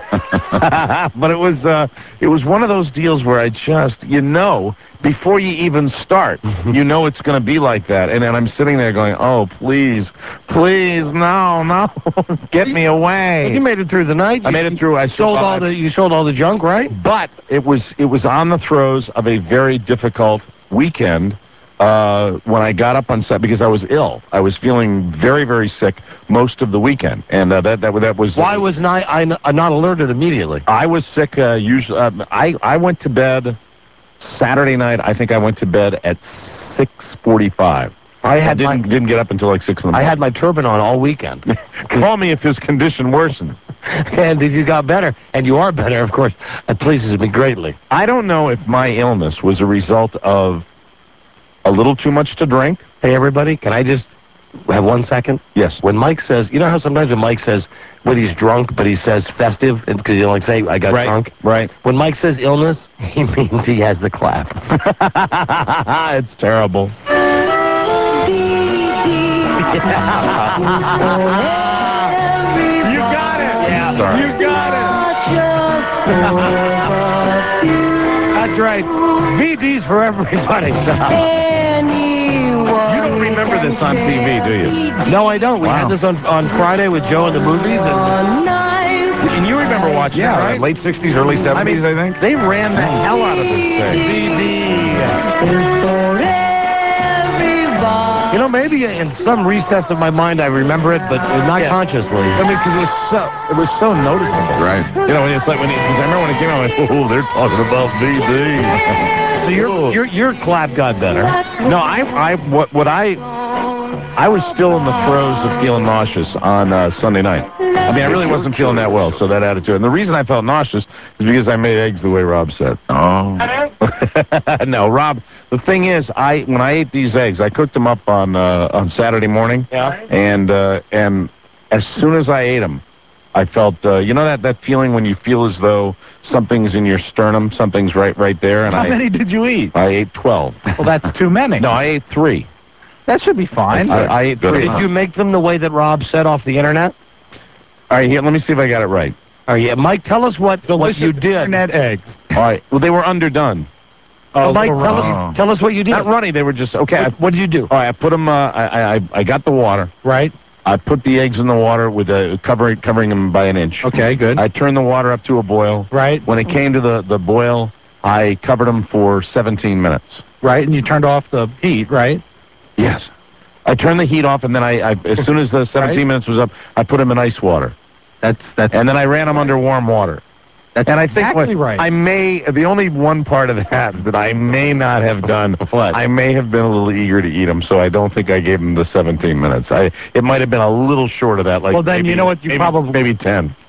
but it was uh, it was one of those deals where I just, you know, before you even start, you know it's going to be like that, and then I'm sitting there going, oh, please, please, no, no, get me away. You made it through the night. I You- made it through. I sold all the. You sold all the junk, right? But it was it was on the throes of a very difficult weekend uh, when I got up on set because I was ill. I was feeling very very sick most of the weekend, and uh, that that that was Why wasn't I, I n- uh, not alerted immediately? I was sick. Uh, usually, uh, I I went to bed Saturday night. I think I went to bed at six forty-five. I had didn't my, didn't get up until like six in the I morning. had my turban on all weekend. Call me if his condition worsened. And if you got better, and you are better, of course, it pleases me greatly. I don't know if my illness was a result of a little too much to drink. Hey, everybody, can I just have one second? Yes. When Mike says, you know how sometimes when Mike says when he's drunk, but he says festive, because you like say, I got Right, drunk. right. When Mike says illness, he means he has the clap. It's terrible. You got it. Yeah. Sorry. You got it. That's right. V Ds for everybody. You don't remember this on T V, do you? No, I don't. We Wow. had this on on Friday with Joe and the movies, and And you remember watching Yeah, it, right? late sixties, early seventies, I, think. They ran the hell out of this thing. V D. You know, maybe in some recess of my mind I remember it, but not Yeah. consciously. I mean, because it was so it was so noticeable. Right. You know, when it's like when because I remember when it came out, I went, oh, they're talking about V D. So your your your clap got better. No, I I what what I I was still in the throes of feeling nauseous on uh, Sunday night. I mean, I really wasn't feeling that well, so that attitude. And the reason I felt nauseous is because I made eggs the way Rob said. Oh. No, Rob. The thing is, I when I ate these eggs, I cooked them up on uh, on Saturday morning. Yeah. And uh, and as soon as I ate them, I felt uh, you know that that feeling when you feel as though something's in your sternum, something's right right there. And How I many did you eat? I ate twelve. Well, that's too many. No, I ate three. That should be fine. I, I ate three. Did you make them the way that Rob said off the internet? All right, here, let me see if I got it right. Oh yeah, Mike, tell us what what you did. Internet eggs. All right. Well, they were underdone. Oh, Mike, little tell runny. us tell us what you did. Not runny. They were just okay. I, What, what did you do? all right. I put them. Uh, I, I I got the water. Right. I put the eggs in the water with a covering covering them by an inch. Okay, good. I turned the water up to a boil. Right. When it came to the the boil, I covered them for seventeen minutes. Right, and you turned off the heat, right? Yes. I turned the heat off, and then I, I as soon as the seventeen Right. minutes was up, I put them in ice water, That's that's and then I ran them under warm water. that's And I think exactly what, right. I may, the only one part of that that I may not have done, What? I may have been a little eager to eat them, so I don't think I gave them the seventeen minutes. I It might have been a little short of that. Like Well, then maybe, you know what, you maybe, probably- Maybe ten.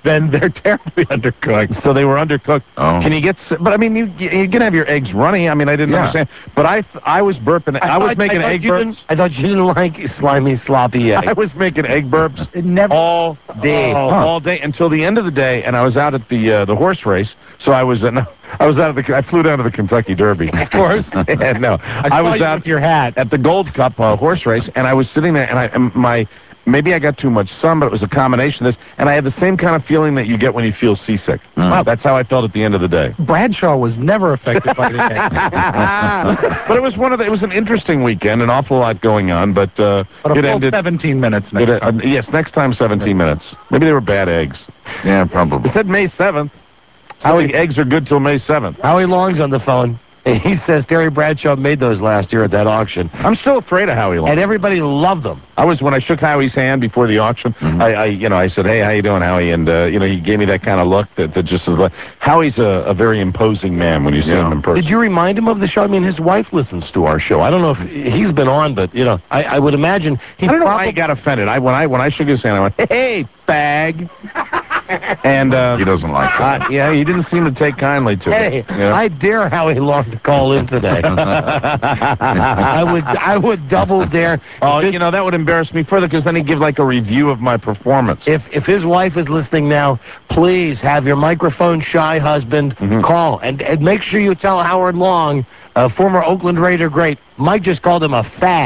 then they're terribly undercooked. So they were undercooked. Oh. Can you get? s- But I mean, you you can have your eggs runny. I mean, I didn't Yeah. understand. But I th- I was burping. I, was thought- making thought egg you burps. didn't- I thought you didn't like slimy, sloppy eggs. I was making egg burps It never. all day, Oh. all day until the end of the day, and I was out at the uh, the horse race. So I was uh, no, I was out of the I flew down to the Kentucky Derby. Of course. and no, I, I saw was you out with your hat. at the Gold Cup uh, horse race, and I was sitting there, and I and my maybe I got too much sun, but it was a combination of this, and I had the same kind of feeling that you get when you feel seasick. Wow, that's how I felt at the end of the day. Bradshaw was never affected by the egg. But it was one of the, it was an interesting weekend, an awful lot going on, but uh, But a it full ended. seventeen minutes It, next uh, time. yes, next time seventeen minutes. Maybe they were bad eggs. Yeah, probably. It said May seventh. So the eggs are good till May seventh. Howie Long's on the phone. And he says Terry Bradshaw made those last year at that auction. I'm still afraid of Howie Long. And everybody loved them. I was, when I shook Howie's hand before the auction, I, I, you know, I said, hey, how you doing, Howie? And, uh, you know, he gave me that kind of look that, that just is like, Howie's a, a very imposing man when you see Yeah. him in person. Did you remind him of the show? I mean, his wife listens to our show. I don't know if he's been on, but, you know, I, I would imagine he I don't know probably... why he got offended. I, when I, when I shook his hand, I went, hey, fag. And, uh... He doesn't like that. Uh, yeah, he didn't seem to take kindly to Hey, it. you know? I dare Howie Long to call in today. I would I would double dare. Oh, If his- you know, that would embarrass me further because then he'd give like a review of my performance. If if his wife is listening now, please have your microphone shy husband Mm-hmm. call and, and make sure you tell Howard Long, uh, former Oakland Raider great, Mike just called him a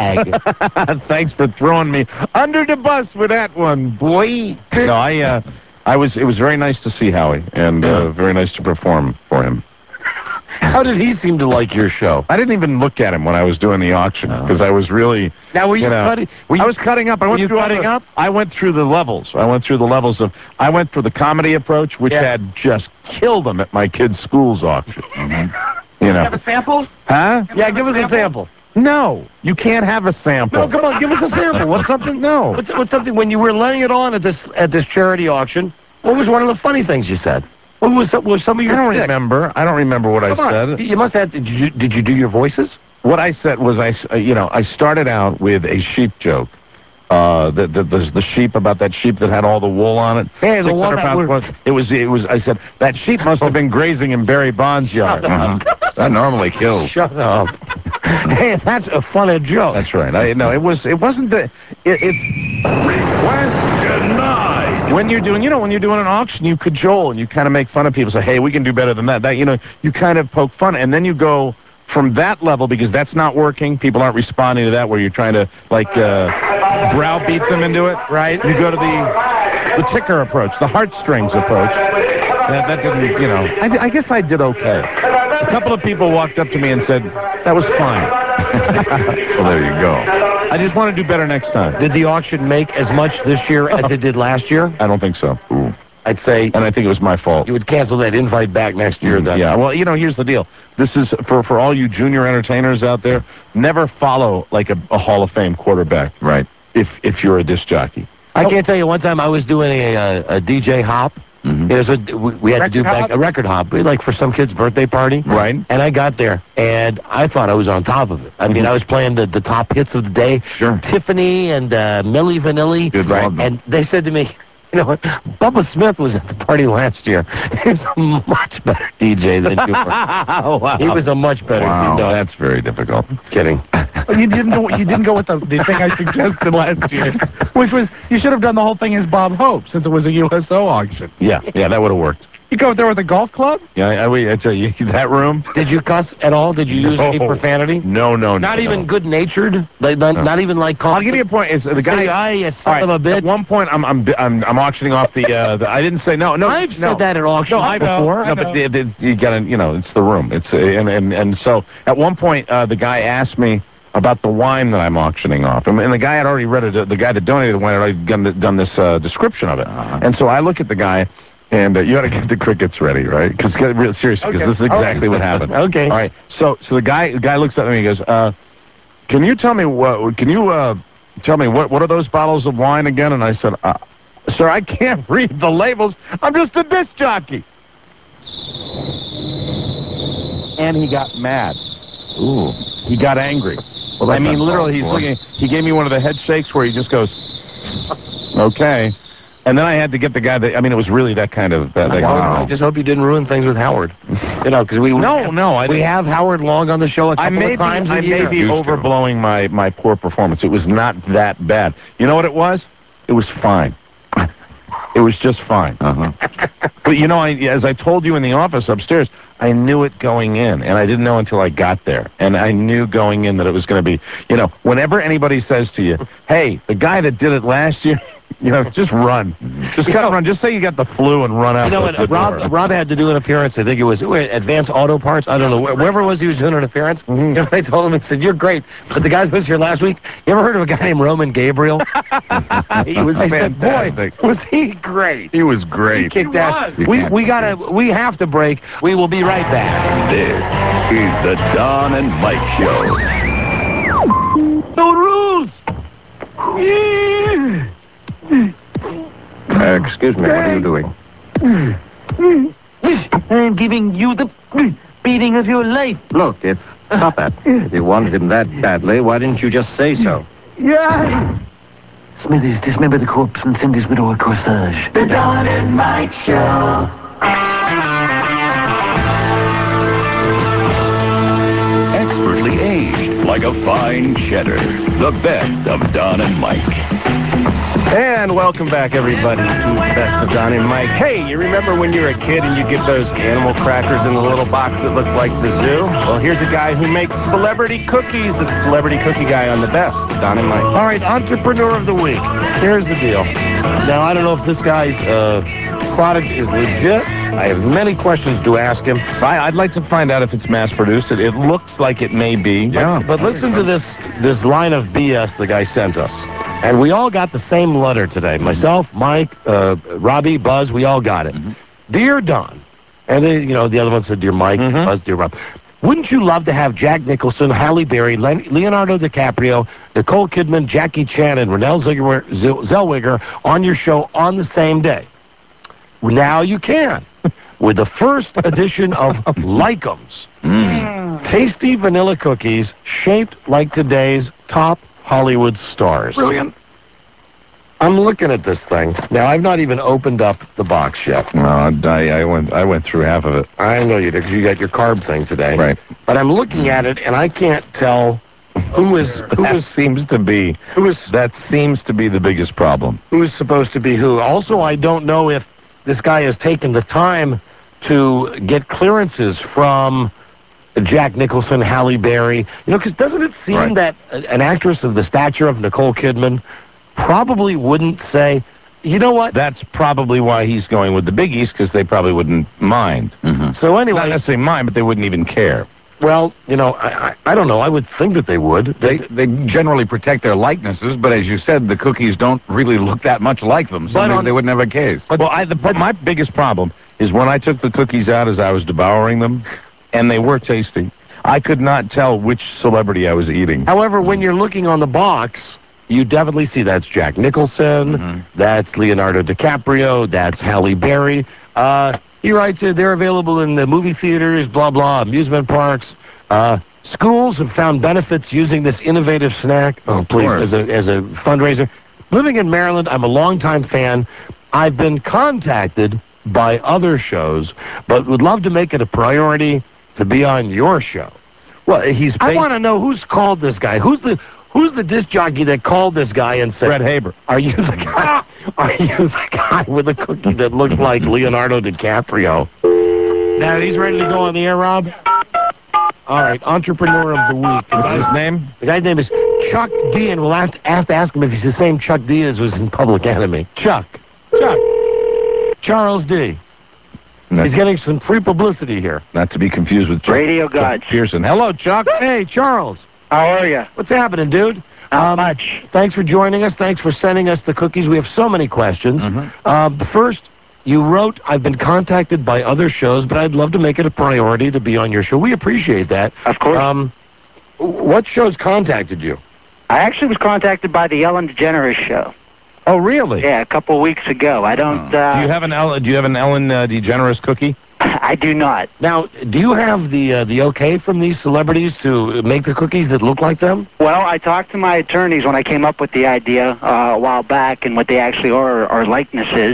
fag. Thanks for throwing me under the bus with that one, boy. No, I, uh, I was. It was very nice to see Howie, and uh, very nice to perform for him. How did he seem to like your show? I didn't even look at him when I was doing the auction because I was really. Now were you, You know, cutting? Were you I was cutting up. I were went you through all cutting the- up? I went through the levels. I went through the levels of. I went for the comedy approach, which Yeah. had just killed them at my kids' school's auction. You know, Have a sample? huh? Yeah, give us a sample. No, you can't have a sample. No, come on, give us a sample. What's something? No. What's, what's something when you were laying it on at this at this charity auction? What was one of the funny things you said? What was what was some of I your? don't shtick? remember. I don't remember what Come I on. said. You must have. Did you did you do your voices? What I said was, I, s- uh, you know, I started out with a sheep joke. Uh, the, the the the sheep about that sheep that had all the wool on it. Hey, the six one hundred that pounds were- plus. It was it was. I said that sheep must have been grazing in Barry Bond's yard. That normally kills. Shut up. Hey, that's a funny joke. That's right. I no, it was. It wasn't the. It, it's Request denied. when you're doing, you know, when you're doing an auction, you cajole and you kind of make fun of people. Say, hey, we can do better than that. That you know, you kind of poke fun, and then you go from that level because that's not working. People aren't responding to that. Where you're trying to like uh, browbeat them into it, right? You go to the the ticker approach, the heartstrings approach. That that didn't, you know. I, di- I guess I did okay. A couple of people walked up to me and said, "That was fine." Well, there you go. I just want to do better next time. Did the auction make as much this year as it did last year? I don't think so. I'd say And I think it was my fault. you would cancel that invite back next year. Then. Yeah, well, you know, here's the deal. This is, for, for all you junior entertainers out there, never follow, like, a, a Hall of Fame quarterback. Right. If if you're a disc jockey. I can't tell you. One time I was doing a a, a D J hop. Mhm. It was a, we, we had to do Record back hop? a record hop, we- like for some kid's birthday party. Right. And I got there, and I thought I was on top of it. I mean, I was playing the, the top hits of the day. Sure. Tiffany and uh, Milli Vanilli. Good right. love them. And they said to me, you know what? Bubba Smith was at the party last year. He was a much better D J than you were. Oh, wow. He was a much better Wow, D J. No, that's very difficult. kidding. Well, you didn't go. You didn't go with the, the thing I suggested last year, which was you should have done the whole thing as Bob Hope, since it was a U S O auction. Yeah, yeah, that would have worked. You go there with a golf club. Yeah, I, I, I tell you, that room? Did you cuss at all? Did you use any No. profanity? No, no, no. Not no. even good-natured? Like, not, not even like... I'll give you a point. Is the guy... Say, "Aye, you All son right, of a bitch." At one point, I'm I'm I'm, I'm auctioning off the, uh, the. I didn't say no, no. I've no. said that at auction No, I before. No, but the, the, you gotta, you know, it's the room. It's uh, and and and so at one point, uh, the guy asked me about the wine that I'm auctioning off, and, and the guy had already read it. The guy that donated the wine had already done, done this uh, description of it, Uh-huh. and so I look at the guy. And uh, you got to get the crickets ready, right? Because real seriously, because Okay. this is exactly what happened. Okay. All right. So, so the guy, the guy looks at me and he goes, uh, "Can you tell me what? Can you uh, tell me what? What are those bottles of wine again?" And I said, uh, "Sir, I can't read the labels. I'm just a disc jockey." And he got mad. Ooh. He got angry. Well, I that's mean, uncalled literally, he's for. looking. He gave me one of the head shakes where he just goes, "Okay." And then I had to get the guy that, I mean, it was really that kind of... That, that Well, kind I of just hope you didn't ruin things with Howard. You know, because we... No, no, I We didn't. have Howard Long on the show a couple I may of times be, a I year. may be Used to. overblowing my, my poor performance. It was not that bad. You know what it was? It was fine. It was just fine. Uh-huh. But, you know, I, as I told you in the office upstairs, I knew it going in, and I didn't know until I got there. And I knew going in that it was going to be, you know, whenever anybody says to you, hey, the guy that did it last year, you know, just run. Just kind of run. Just say you got the flu and run out. You know the, what? the Rob door. Rob had to do an appearance. I think it was wait, Advanced Auto Parts. I don't know. Where- Wherever it was he was doing an appearance. Mm-hmm. You know, I told him, I said, you're great. But the guy that was here last week, you ever heard of a guy named Roman Gabriel? He was I said, boy, fantastic. was he great. He was He great. kicked ass. You We, can't we gotta, we have to break. We will be right back. This is the Don and Mike Show. No rules! Uh, excuse me, what are you doing? I'm giving you the beating of your life. Look, if... Stop that. If you wanted him that badly, why didn't you just say so? Yeah. Smithers, dismember the corpse and send his widow a corsage. The Don and Mike Show. Expertly aged like a fine cheddar. The best of Don and Mike. And welcome back, everybody, to the Best of Don and Mike. Hey, you remember when you were a kid and you'd get those animal crackers in the little box that looked like the zoo? Well, here's a guy who makes celebrity cookies. It's a celebrity cookie guy on the Best of Don and Mike. All right, Entrepreneur of the Week. Here's the deal. Now, I don't know if this guy's uh, product is legit. I have many questions to ask him. I, I'd like to find out if it's mass-produced. It, it looks like it may be. But, but listen to this, this line of B S the guy sent us. And we all got the same letter today. Myself, Mike, uh, Robbie, Buzz, we all got it. Mm-hmm. Dear Don. And then, you know, the other one said, Dear Mike, Mm-hmm. Buzz, Dear Rob. Wouldn't you love to have Jack Nicholson, Halle Berry, Len- Leonardo DiCaprio, Nicole Kidman, Jackie Chan, and Renelle Zellweger, Zell- Zellweger on your show on the same day? Now you can. With the first edition of Like'ems. Mm. Tasty vanilla cookies shaped like today's top Hollywood stars. Brilliant. I'm looking at this thing. Now, I've not even opened up the box yet. No, I, I went I went through half of it. I know you did because you got your carb thing today. Right. But I'm looking at it, and I can't tell who is who That is seems to be who is that seems to be the biggest problem. who is supposed to be who. Also, I don't know if this guy has taken the time to get clearances from Jack Nicholson, Halle Berry. You know, because doesn't it seem Right. that a- an actress of the stature of Nicole Kidman probably wouldn't say, you know what? That's probably why he's going with the biggies, because they probably wouldn't mind. Mm-hmm. So Not anyway, necessarily mind, but they wouldn't even care. well, you know, I, I, I don't know. I would think that they would. They they generally protect their likenesses, but as you said, the cookies don't really look that much like them, so But maybe on- they wouldn't have a case. well, I, the, but my biggest problem is when I took the cookies out as I was devouring them, and they were tasty. I could not tell which celebrity I was eating. However, when you're looking on the box, you definitely see that's Jack Nicholson, Mhm. that's Leonardo DiCaprio, that's Halle Berry. Uh, he writes here, they're available in the movie theaters, blah, blah, amusement parks. Uh, schools have found benefits using this innovative snack. Oh, please, course. as a, as a fundraiser. Living in Maryland, I'm a longtime fan. I've been contacted by other shows, but would love to make it a priority to be on your show. Well, he's I bas- want to know who's called this guy. Who's the who's the disc jockey that called this guy and said, Fred Haber. "Are you the guy? Are you the guy with a cookie that looks like Leonardo DiCaprio?" Now he's ready to go on the air, Rob. All right, Entrepreneur of the Week. The What's guy's, his name? the guy's name is Chuck D, and we'll have to, have to ask him if he's the same Chuck D as was in Public Enemy. Chuck. Chuck. Charles D. Not, He's getting some free publicity here. not to be confused with Chuck, Radio Chuck Gods. Pearson. Hello, Chuck. Hey, Charles. How are you? What's happening, dude? Not Um, much. Thanks for joining us. Thanks for sending us the cookies. We have so many questions. Mm-hmm. Um, first, you wrote, I've been contacted by other shows, but I'd love to make it a priority to be on your show. We appreciate that. Of course. Um, what shows contacted you? I actually was contacted by the Ellen DeGeneres show. Oh, really? Yeah, a couple of weeks ago. I don't. Uh, Do you have an Ellen? Do you have an Ellen uh, DeGeneres cookie? I do not. Now, do you have the uh, the okay from these celebrities to make the cookies that look like them? Well, I talked to my attorneys when I came up with the idea uh, a while back, and what they actually are are likenesses,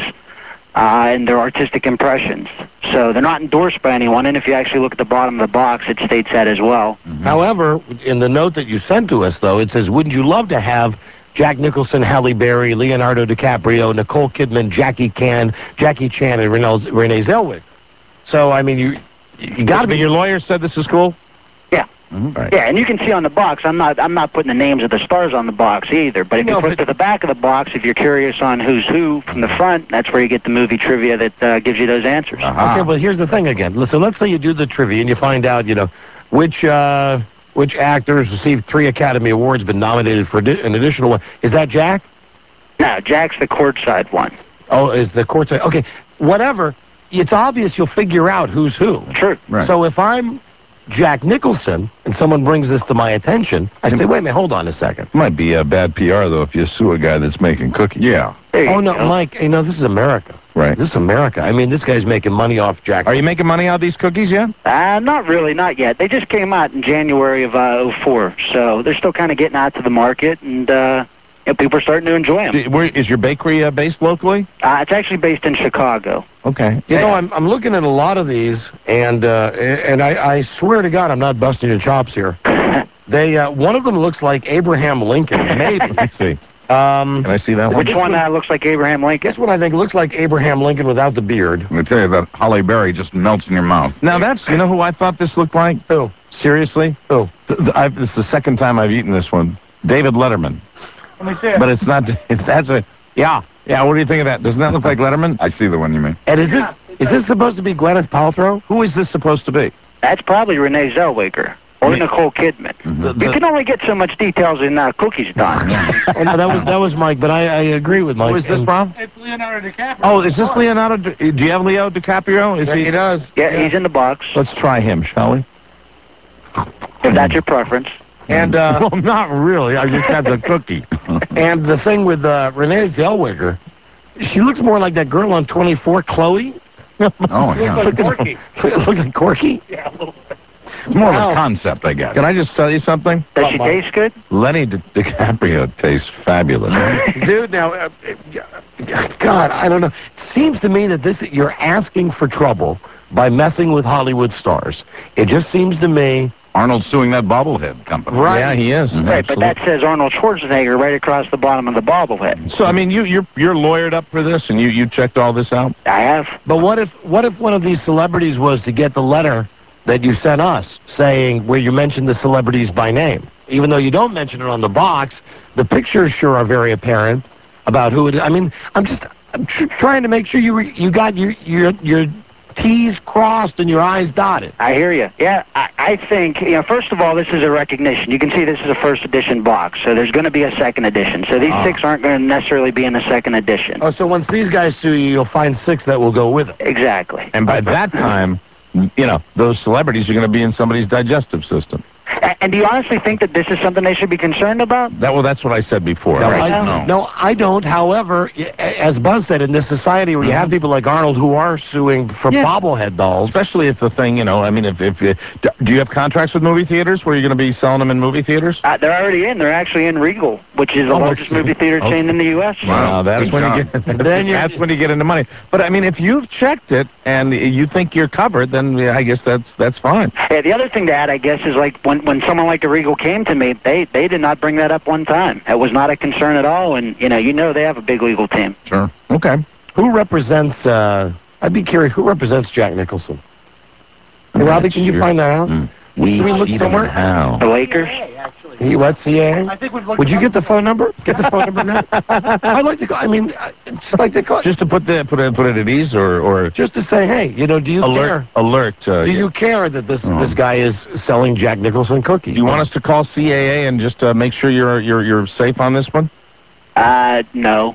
uh, and they're artistic impressions. So they're not endorsed by anyone, and if you actually look at the bottom of the box, it states that as well. Mm-hmm. However, in the note that you sent to us, though, it says, wouldn't you love to have Jack Nicholson, Halle Berry, Leonardo DiCaprio, Nicole Kidman, Jackie Chan, Jackie Chan, and Renee, Renee Zellweger? So, I mean, you you got to be. Your lawyer said this is cool? Yeah. Mm-hmm. Right. Yeah, and you can see on the box, I'm not I'm not putting the names of the stars on the box either, but if No, you flip but- to the back of the box, if you're curious on who's who from the front, that's where you get the movie trivia that uh, gives you those answers. Uh-huh. Okay, well, here's the thing again. Listen, let's say you do the trivia and you find out, you know, which uh, which actors received three Academy Awards, been nominated for di- an additional one. Is that Jack? No, Jack's the courtside one. Oh, is the courtside? Okay, whatever. It's obvious you'll figure out who's who. True. Right. So if I'm Jack Nicholson and someone brings this to my attention, I say, wait a minute, hold on a second. Might be a bad P R, though, if you sue a guy that's making cookies. Yeah. There you Oh, no, go. Mike, you know, this is America. Right. This is America. I mean, this guy's making money off Jack. Are you making money out of these cookies yet? Uh, not really, not yet. They just came out in January of uh, oh four, so they're still kind of getting out to the market, and uh, you know, people are starting to enjoy them. D- Where, is your bakery uh, based locally? Uh, it's actually based in Chicago. Okay. You know, I'm I'm looking at a lot of these, and uh, and I, I swear to God, I'm not busting your chops here. They uh, one of them looks like Abraham Lincoln, maybe. Let's see. Um, Can I see that one? Which one uh, looks like Abraham Lincoln? this one I think looks like Abraham Lincoln without the beard. I'm going to tell you that Halle Berry just melts in your mouth. Now, that's, you know who I thought this looked like? Who? Seriously? Who? Th- th- I've, this is the second time I've eaten this one. David Letterman. Let me see it. But it's not, that's a, yeah. Yeah, what do you think of that? Doesn't that look like Letterman? I see the one you mean. And is this is this supposed to be Gwyneth Paltrow? Who is this supposed to be? That's probably Renee Zellweger or Nicole Kidman. The- the- You can only get so much details in uh, Cookies Done. Oh, no, that was that was Mike, but I, I agree with Mike. Who is this And- from? It's Leonardo DiCaprio. Oh, is this Leonardo? Di- Do you have Leo DiCaprio? Is Yeah, he does. Yeah, he's in the box, Let's try him, shall we? if that's your preference. And uh, Well, not really. I just had the cookie. and the thing with uh, Renee Zellweger, she looks more like that girl on twenty-four, Chloe. Oh, yeah. Look at- It looks like Corky. More Wow. of a concept, I guess. Can I just tell you something? Does she taste good? Lenny Di- DiCaprio tastes fabulous. Dude, now, uh, uh, God, I don't know. It seems to me that this you're asking for trouble by messing with Hollywood stars. It just seems to me. Arnold's suing that bobblehead company. Right. Yeah, he is. Right, but that says Arnold Schwarzenegger right across the bottom of the bobblehead. So I mean, you you're you're lawyered up for this, and you you checked all this out. I have. But what if what if one of these celebrities was to get the letter that you sent us saying where you mentioned the celebrities by name? Even though you don't mention it on the box, the pictures sure are very apparent about who it is. I mean, I'm just I'm tr- trying to make sure you re- you got your your your T's crossed and your I's dotted. I hear you. Yeah, I, I think, you know, first of all, this is a recognition. You can see this is a first edition box, so there's going to be a second edition. So these Ah. six aren't going to necessarily be in the second edition. Oh, so once these guys sue you, you'll find six that will go with it. Exactly. And by that time, you know, those celebrities are going to be in somebody's digestive system. A- And do you honestly think that this is something they should be concerned about? That well, that's what I said before. No, right? I, No. no, I don't. However, y- as Buzz said, in this society where you have people like Arnold who are suing for Yeah. bobblehead dolls, Especially if the thing, you know, I mean, if if you, do you have contracts with movie theaters where you're going to be selling them in movie theaters? Uh, they're already in. They're actually in Regal, which is the Oh, largest okay. movie theater Okay. chain in the U S Wow, that's Good when you job. get Then you're- that's when you get into money. But I mean, if you've checked it and you think you're covered, then yeah, I guess that's that's fine. Yeah, the other thing to add, I guess, is like when, when someone like the Regal came to me, they, they did not bring that up one time. It was not a concern at all, and, you know, you know they have a big legal team. Sure. Okay. who represents, uh, I'd be curious, who represents Jack Nicholson? Hey, Robbie, can you Sure. find that out? Mm. We, we look cheat 'em somewhere? how? The Lakers? Can you what, C A A? I think we've looked Would you them get the phone number? Get the phone number now? I'd like to go, I mean, I- just like to call, Just to put the put it put it at ease, or or just to say, hey, you know, do you alert care? alert. Uh, Do you care that this Oh. this guy is selling Jack Nicholson cookies? Do you want us to call C A A and just uh, make sure you're you're you're safe on this one? Uh, no.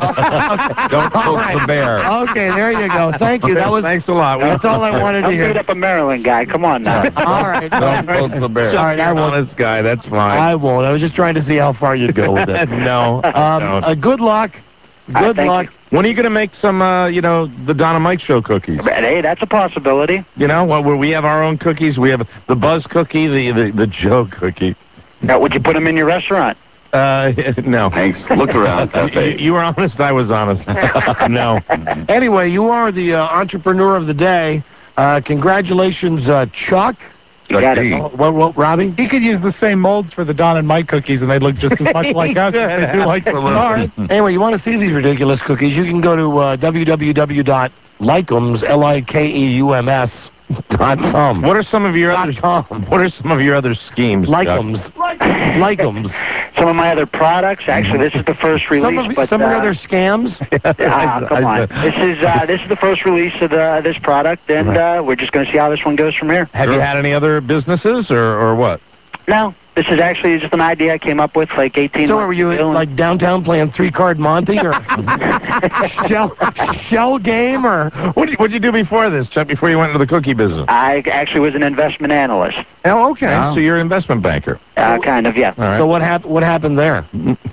Don't poke the bear. Okay, there you go. Thank you. That was Thanks a lot. that's all I wanted to I'm beat hear. up a Maryland guy. Come on now. All right. Don't poke the bear. Sorry, I won't. Honest guy. That's fine. I won't. I was just trying to see how far you'd go with it. no. Um, don't. uh, good luck. Good thank luck. When are you going to make some, uh, you know, the Don and Mike Show cookies? Hey, that's a possibility. You know, well, where we have our own cookies. We have the Buzz cookie, the, the, the Joe cookie. Now, would you put them in your restaurant? Uh, no. Thanks. Look around, You, Pepe. you were honest, I was honest. No. Anyway, you are the uh, entrepreneur of the day. Uh, congratulations, uh, Chuck. You got it. Oh, what, what, Robbie? He could use the same molds for the Don and Mike cookies, and they'd look just as much like us as they do like the stars. Anyway, you want to see these ridiculous cookies, you can go to uh, w w w dot likeums, L I K E U M S, dot com. What are some of your other com. What are some of your other schemes? Chuck? Likeums. Likeums. Some of my other products. Actually, this is the first release. Some of, but, some uh, of your other scams? Ah, come on. This is uh, this is the first release of the, this product, and uh, we're just going to see how this one goes from here. Have you had any other businesses, or, or what? No, this is actually just an idea I came up with like eighteen So months were you ago. like downtown playing three-card Monte or shell, shell game or? What did you, what'd you do before this, Chuck, before you went into the cookie business? I actually was an investment analyst. Oh, okay. Wow. So you're an investment banker. Uh, kind of, yeah. All right. So what happened? What happened there?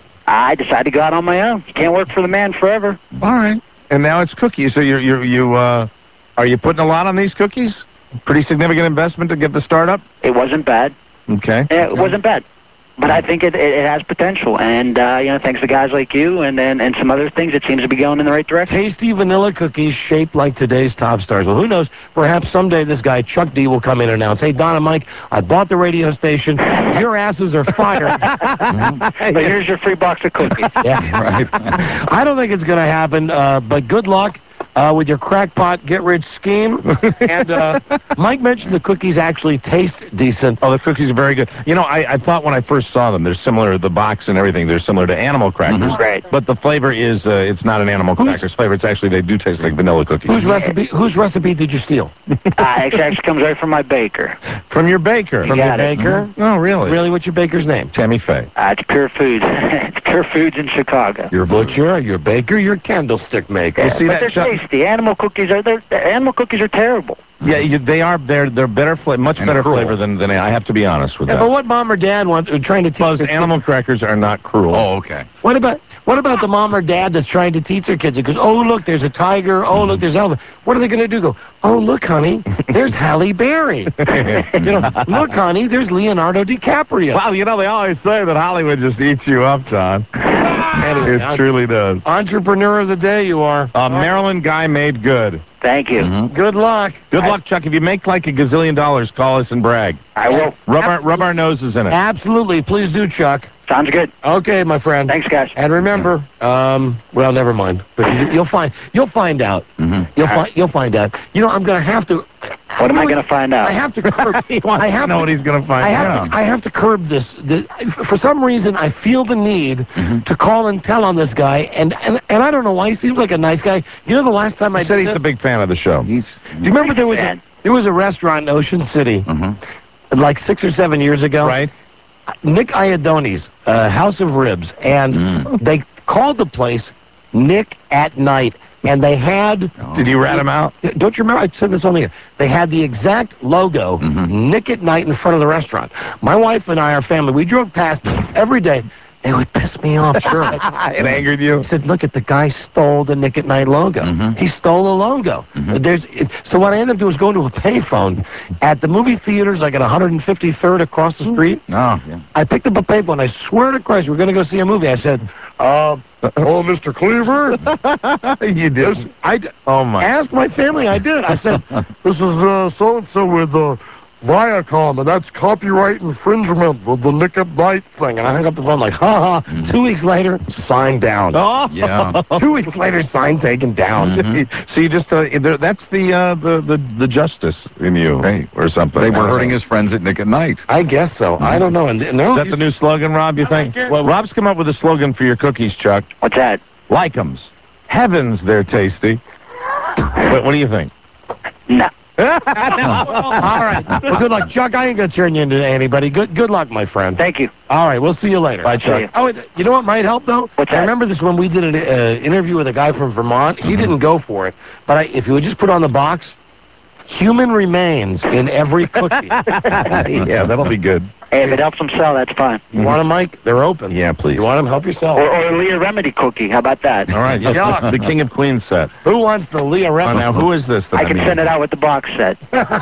I decided to go out on my own. You can't work for the man forever. All right. And now it's cookies. So you're, you're, you, uh, are you putting a lot on these cookies? Pretty significant investment to get the startup? It wasn't bad. Okay. It wasn't bad. But I think it, it, it has potential. And, uh, you know, thanks to guys like you and, and, and some other things, it seems to be going in the right direction. Tasty vanilla cookies shaped like today's top stars. Well, who knows? Perhaps someday this guy, Chuck D, will come in and announce, hey, Don and Mike, I bought the radio station. Your asses are fired. But here's your free box of cookies. Yeah, right. I don't think it's going to happen, uh, but good luck uh, with your crackpot get-rich scheme. And uh, Mike mentioned the cookies actually taste decent. Oh, the cookies are very good. You know, I, I thought when I first saw them, they're similar, the box and everything, they're similar to animal crackers. Mm-hmm. Right. But the flavor is, uh, it's not an animal Who's- crackers flavor. It's actually, they do taste like vanilla cookies. Whose recipe? Whose recipe did you steal? Uh, it actually comes right from my baker. From your baker. From got your it. baker? Oh, really? Really? What's your baker's name? Tammy Faye. Uh, it's Pure Foods. It's Pure Foods in Chicago. Your butcher, your baker, your candlestick maker. You see but that, they're Chuck? tasty. Animal cookies are they're, animal cookies are terrible. Yeah, you, they are. They're they're better, fla- much And better cruel. flavor than than I have to be honest with Yeah, that. but what mom or dad wants, are trying to teach Buzz, their kids- animal crackers are not cruel. Oh, okay. What about what about the mom or dad that's trying to teach their kids? It goes, oh look, there's a tiger. Oh look, there's elephant. What are they going to do? Go, oh look, honey, there's Halle Berry. You know, look, honey, there's Leonardo DiCaprio. Well, you know, they always say that Hollywood just eats you up, John. Anyway, It truly does. entrepreneur of the day, you are. A Maryland guy made good. Thank you. Mm-hmm. Good luck. Good luck, Chuck. If you make like a gazillion dollars, call us and brag. I will. Rub our, rub our noses in it. Absolutely, please do, Chuck. Sounds good. Okay, my friend. Thanks, guys. And remember, um, well, never mind. But you- you'll find, you'll find out. Mm-hmm. You'll find, you'll find out. You know, I'm going to have to. What am I going to find out? I have to curb. He wants I to have know to- what he's going to find I have, out. to, I have to curb this, this. For some reason, I feel the need Mm-hmm. to call and tell on this guy, and, and and I don't know why. He seems like a nice guy. You know, the last time I He said did he's this, a big fan of the show. He's do you remember there was a, Man. there was a restaurant in Ocean City, like six or seven years ago, Right? Nick Iadoni's uh, House of Ribs, and Mm. they called the place Nick at Night, and they had. Did you rat him out? Don't you remember? I said this on the air. They had the exact logo, Mm-hmm. Nick at Night, in front of the restaurant. My wife and I, our family, we drove past them every day. They would piss me off, sure. It angered you? I said, look at the guy stole the Nick at Night logo. Mm-hmm. He stole the logo. There's it, so what I ended up doing was going to a payphone at the movie theaters, like at one fifty-third across the street. oh yeah. I picked up a payphone. I swear to Christ, we're going to go see a movie. I said, uh, oh, Mister Cleaver. You did. This, I d- Oh, my. asked my family. I did. I said, this is uh, so-and-so with uh, Viacom, and that's copyright infringement with the Nick at Night thing. And I hung up the phone like, ha ha. Two weeks later, sign down. Oh, Yeah. Two weeks later, sign taken down. So you just, uh, there- that's the, uh, the, the, the justice in you. Right. Or something. They were hurting his friends at Nick at Night. I guess so. I don't know. And, and Is that the new slogan, Rob, you think? Well, Rob's come up with a slogan for your cookies, Chuck. What's that? Like 'ems. Heavens, they're tasty. What, what do you think? No. All right. Well, good luck, Chuck. I ain't gonna turn you into anybody. Good, good luck, my friend. Thank you. All right, we'll see you later. Bye, See ya. Chuck. Oh, wait, you know what might help though? What's I that? remember this when we did an uh, interview with a guy from Vermont. He didn't go for it, but I, if you would just put on the box, human remains in every cookie. Yeah, that'll be good. Hey, if it helps them sell, that's fine. You want them, Mike? They're open. Yeah, please. You want them? Help yourself. Or, or a Leah Remedy cookie. How about that? All right, Yeah. the King of Queens set. Who wants the Leah Oh, Remedy? now, who is this? That I can mean? send it out with the box set.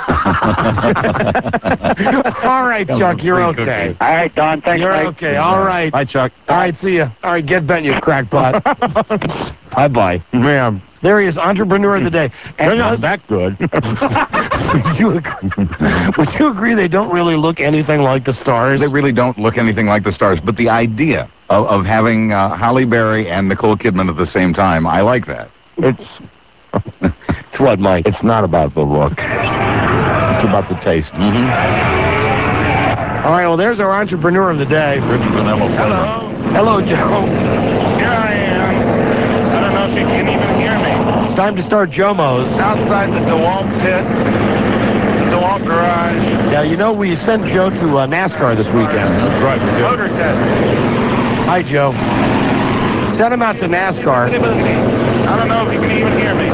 All right, Chuck, you're Free okay. cookies. All right, Don. Thanks, You're Mike. okay. All right. Bye, Chuck. All right, see ya. All right, get bent, you crackpot. Bye-bye. Ma'am. There he is, entrepreneur of the day. They're And not that good. would, you agree, would you agree they don't really look anything like the stars? They really don't look anything like the stars, but the idea of, of having uh, Halle Berry and Nicole Kidman at the same time, I like that. It's It's what, Mike? it's not about the look. It's about the taste. Mm-hmm. All right, well, there's our entrepreneur of the day. Richard and Emma. Hello. Hello, Joe. Here I am. I don't know if you can even hear me. It's time to start Jomo's. Outside the DeWalt pit, the DeWalt garage. Yeah, you know, we sent Joe to uh, NASCAR this weekend. That's right. we did. Motor testing. Hi, Joe. Sent him out to NASCAR. I don't know if you can even hear me.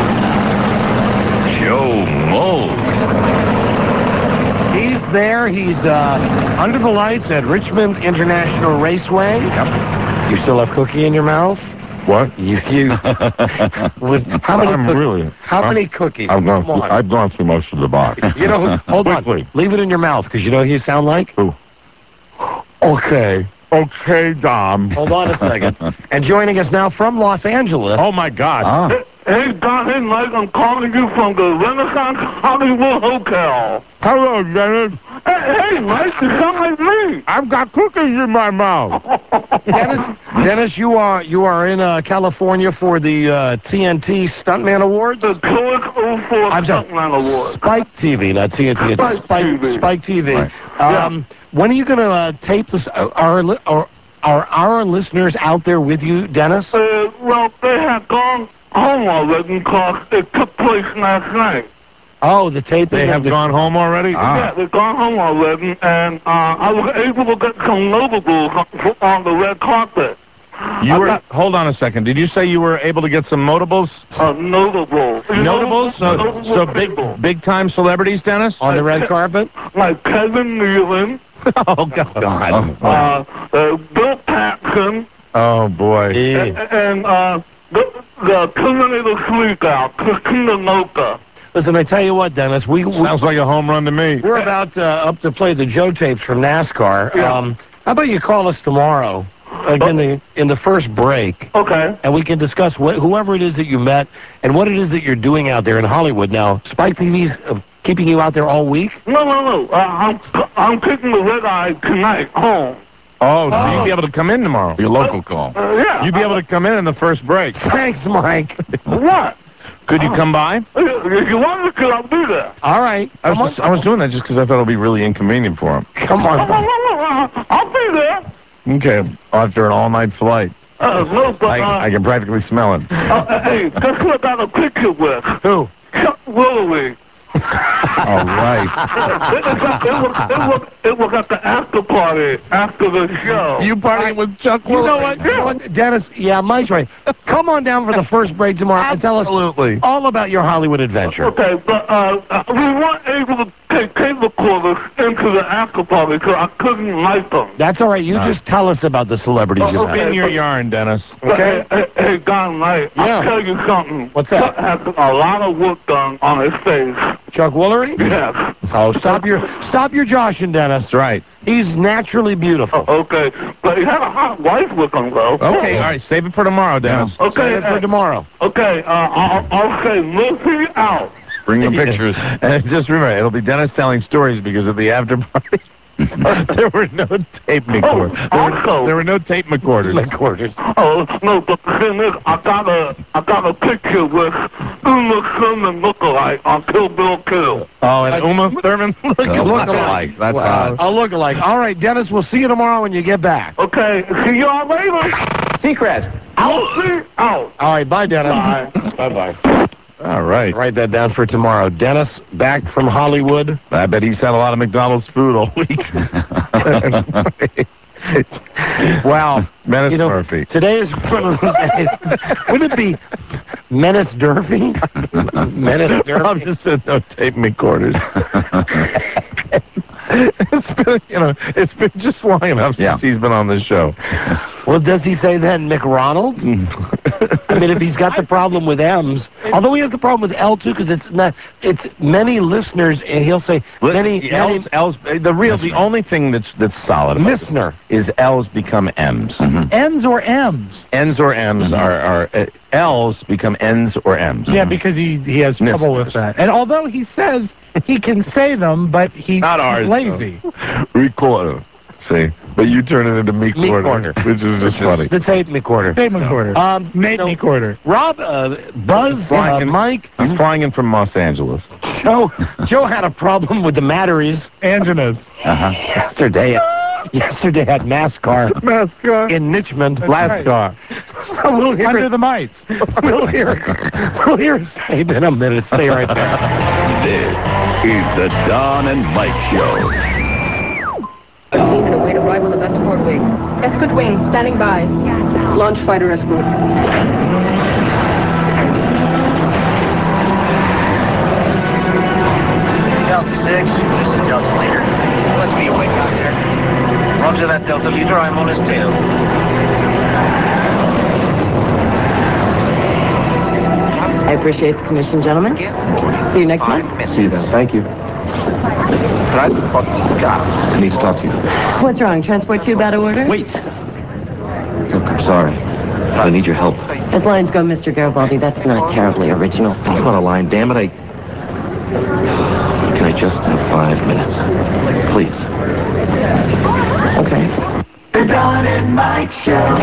Joe Moe. He's there. He's uh, under the lights at Richmond International Raceway. Yep. You still have cookie in your mouth? What? You, you. With, how many? I'm cook- really. How I'm- many cookies? I've gone. Come Through, on. I've gone through most of the box. You know, hold on. Quickly. Leave it in your mouth, because you know who you sound like? Who? Okay. Okay, Dom. Hold on a second. And joining us now from Los Angeles. Oh my God. Ah. Hey, Don, hey, Mike, I'm calling you from the Renaissance Hollywood Hotel. Hello, Dennis. Hey, hey, Mike, you sound like me. I've got cookies in my mouth. Dennis, Dennis, you are you are in uh, California for the uh, T N T Stuntman Awards. The Coic oh four I'm sorry. Stuntman Award. Spike T V, not T N T. It's Spike Spike T V. Spike T V. Right. Um, When are you going to uh, tape this? Uh, are, li- are are our listeners out there with you, Dennis? Uh, well, they had gone home already because it took place last night. Oh, the taping. They of have the- gone home already? Ah. Yeah, they've gone home already, and uh, I was able to get some notables on- on the red carpet. You I were. got- Hold on a second. Did you say you were able to get some notables? Uh, notables. You know, Notables? So, notable so big, people. big time celebrities, Dennis? on the red carpet. Like Kevin Nealon, Oh God. uh, uh, Bill Paxton, Oh boy. and, and uh, the, the Terminator Freakout, Christina Noka. Listen, I tell you what, Dennis, we, we Sounds like a home run to me. we're about uh, up to play the Joe tapes from NASCAR. Yeah. Um, how about you call us tomorrow, like in the in the first break, Okay. and we can discuss wh- whoever it is that you met and what it is that you're doing out there in Hollywood now. Spike T V's uh, keeping you out there all week. No, no, no. Uh, I'm I'm taking the red eye tonight home. Oh, so you'd be able to come in tomorrow. Your local call. Uh, yeah. You'd be able to come in in the first break. Thanks, Mike. What? Could you come by? If you want me to, I'll be there. All right, I was, come just, I was doing that just because I thought it would be really inconvenient for him. on, come Oh, on. no, no, no, I'll be there. Okay, after an all-night flight, Uh, no, but, I, uh, I can practically smell it. uh, hey, guess who I got a picture with? Who? Chuck Woolery. All right. it, it, was, it, was, it, was, it was at the after party, after the show. You partying with Chuck You know what, you know what, Dennis? Yeah, Mike's right. Come on down for the first break tomorrow and tell us Absolutely. all about your Hollywood adventure. Okay, but uh, uh, we weren't able to take tape recorders into the after party because I couldn't light them. That's all right. You just tell us about the celebrities you Okay. met. In your yarn, Dennis. But, Okay. Hey, hey, hey, Don Knight, Yeah. I'll tell you something. What's that? Chuck has a lot of work done on his face. Chuck Woolery? Yes. Oh, stop your stop your joshing, Dennis. That's right. He's naturally beautiful. Okay, but he had a hot wife with him, though. Okay, all right. Save it for tomorrow, Dennis. Okay, Save it for uh, tomorrow. okay, uh, I'll, I'll say Murphy out. Bring the pictures. And just remember, it'll be Dennis telling stories because at the after party, there were no tape recorders. Oh, There, were- also- there were no tape recorders. Quarters. Oh, no, but the thing is, I got a, I got a picture with Uma Thurman lookalike on Kill Bill Kill. Oh, and Uma Thurman. Look alike. That's Wow. hot. I'll look alike. All right, Dennis, we'll see you tomorrow when you get back. Okay, see y'all later. Seacrest. Murphy out. All right, bye, Dennis. Bye. Bye-bye. All right. Write that down for tomorrow. Dennis, back from Hollywood. I bet he's had a lot of McDonald's food all week. Wow. Dennis You know, Murphy. today is one of those days. Wouldn't it be Menace Derby? Menace Derby? I'm just said no tape recorders. It's been, you know, it's been just long enough since Yeah. he's been on this show. Well, does he say then McRonald's? I mean, if he's got the problem with M's, although he has the problem with L too, because it's not, it's many listeners, and he'll say many, many L's, L's, the real, the only thing that's that's solid about this Missner. is L's become M's. N's or M's? N's or M's are, are uh, L's become N's or M's. Yeah, because he, he has trouble with that. And although he says he can say them, but he's Not ours, lazy. Recorder. See, but you turn it into meat Meat corner, corner. which is just funny. The tape recorder. Tape recorder. Um, Nate no, recorder. Rob, uh, Buzz, Flying uh, in- Mike, He's flying in from Los Angeles. Joe, Joe had a problem with the Matteries Angina's. Uh-huh. yesterday. Yesterday at NASCAR NASCAR. in Richmond. right. NASCAR. So we'll hear Under it. the mites. We'll hear. We'll hear it say in a minute. Stay right there. This is the Don and Mike Show. Team and await arrival of escort wing. Escort wing standing by. Launch fighter escort. Delta six, this is Delta Leader. Let's be awake out there. Roger that, Delta Leader. I'm on his tail. I appreciate the commission, gentlemen. See you next month. See you then. Thank you. I need to talk to you. What's wrong? Transport tube out of order? Wait. Look, I'm sorry. I need your help. As lines go, Mister Garibaldi, that's not terribly original. It's not a line, damn it. I... Can I just have five minutes? Please. Okay. The Don and Mike Show.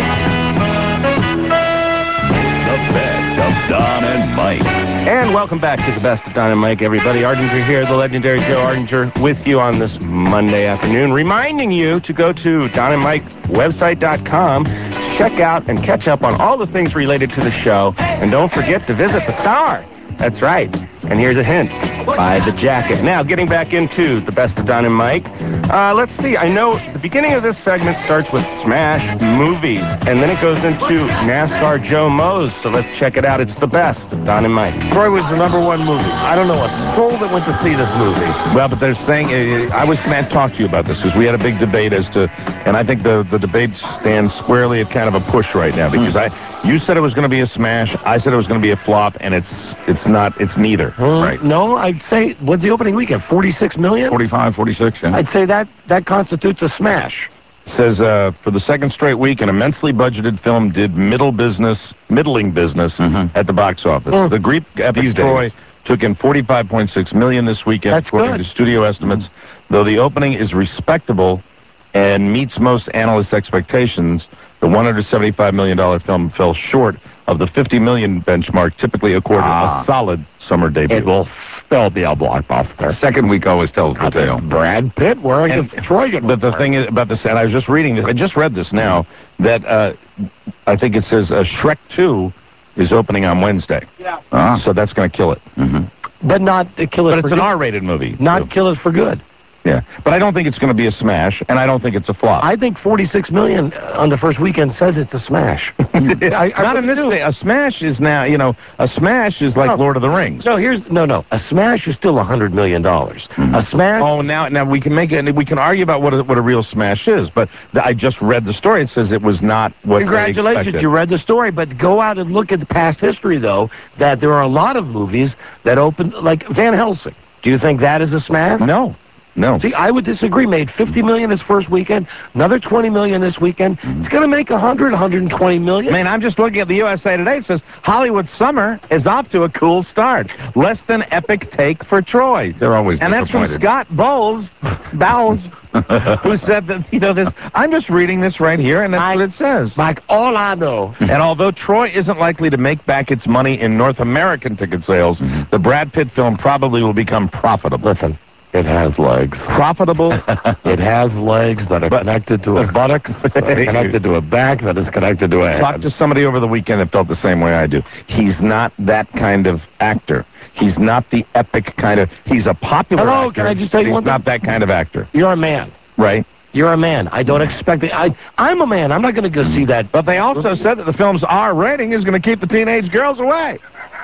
The best of Don and Mike. And welcome back to the best of Don and Mike, everybody. Ardinger here, the legendary Joe Ardinger, with you on this Monday afternoon, reminding you to go to don and mike website dot com to check out and catch up on all the things related to the show. And don't forget to visit the Star. That's right. And here's a hint. Buy the jacket. Now, getting back into the best of Don and Mike. Uh, let's see. I know the beginning of this segment starts with Smash Movies, and then it goes into NASCAR Joe Mose. So let's check it out. It's the best of Don and Mike. Troy was the number one movie. I don't know a soul that went to see this movie. Well, but they're saying, uh, I was going to talk to you about this because we had a big debate as to, and I think the, the debate stands squarely at kind of a push right now because I, you said it was going to be a smash, I said it was going to be a flop, and it's it's not, it's neither. Hmm? Right. No, I'd say, what's the opening weekend? forty-six million? forty-five, forty-six, yeah. I'd say that that constitutes a smash. Says, uh, for the second straight week, an immensely budgeted film did middle business, middling business Mhm. at the box office. Mm. The Greek epic These Troy days. took in forty-five point six million dollars this weekend, That's according good. to studio estimates. Though the opening is respectable and meets most analysts' expectations, the one hundred seventy-five million dollars film fell short of the fifty million dollars benchmark typically accorded Ah. a solid summer debut. It will still be a blockbuster. Second week always tells the tale. Brad Pitt wearing And- a Troy. But the thing is about this, and I was just reading this, I just read this now, that uh, I think it says uh, Shrek two is opening on Wednesday. Ah. So that's going to kill it. Mm-hmm. But not uh, kill it But for it's an good. R-rated movie. Not so- kill it for good. yeah. But I don't think it's going to be a smash, and I don't think it's a flop. I think forty-six million on the first weekend says it's a smash. I, I Not in really this do. day. A smash is now, you know, a smash is like No. Lord of the Rings. No, here's no, no. A smash is still a hundred million dollars. A smash. Oh, now, now we can make it. We can argue about what a, what a real smash is, but the, I just read the story. It says it was not what. they Congratulations, expected. you read the story. But go out and look at the past history, though. That there are a lot of movies that opened, like Van Helsing. Do you think that is a smash? No, no. See, I would disagree. Made fifty million his first weekend, another twenty million this weekend. It's going to make one hundred, one hundred twenty million. Man, I'm just looking at the U S A Today. It says Hollywood summer is off to a cool start. Less than epic take for Troy. They're always And that's from disappointed. Scott Bowles, Bowles, who said that, you know, this, I'm just reading this right here, and that's what it says. Like, all I know. And although Troy isn't likely to make back its money in North American ticket sales, the Brad Pitt film probably will become profitable. Listen, it has legs. Profitable? It has legs that are But- connected to a buttocks, that are connected to a back, that is connected to a head. Talked to somebody over the weekend that felt the same way I do. He's not that kind of actor. He's not the epic kind of. He's a popular Hello, actor. can I just tell you but one He's not that kind of actor, You're a man. right? You're a man. I don't expect it. I, I'm a man. I'm not going to go see that. But they also said that the film's R rating is going to keep the teenage girls away.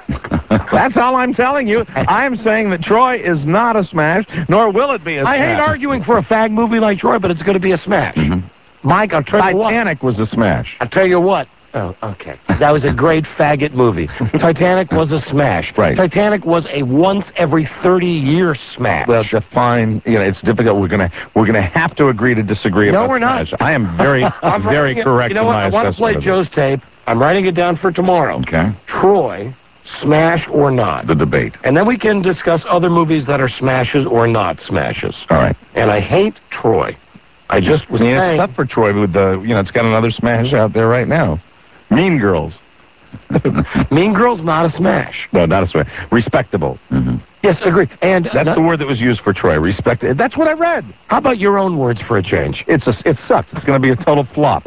That's all I'm telling you. I'm saying that Troy is not a smash, nor will it be a I smash. hate arguing for a fag movie like Troy, but it's going to be a smash. Mm-hmm. Mike, I'll tell you what. Titanic was a smash. I'll tell you what. Oh, okay. That was a great faggot movie. Titanic was a smash. Right. Titanic was a once every thirty year smash. Well, define. You know, it's difficult. We're gonna we're gonna have to agree to disagree. No, about we're not. smash. I am very I'm very writing it- correct. You know in what? my I want to play assessment of it. Joe's tape. I'm writing it down for tomorrow. Okay. Troy, smash or not? The debate. And then we can discuss other movies that are smashes or not smashes. All right. And I hate Troy. I just was Yeah, saying. it's tough for Troy with the. You know, it's got another smash out there right now. Mean Girls. Mean Girls, not a smash. No, not a smash. Respectable. Mm-hmm. Yes, agree. And That's the word that was used for Troy. Respect. That's what I read. How about your own words for a change? It's a. It sucks. It's going to be a total flop.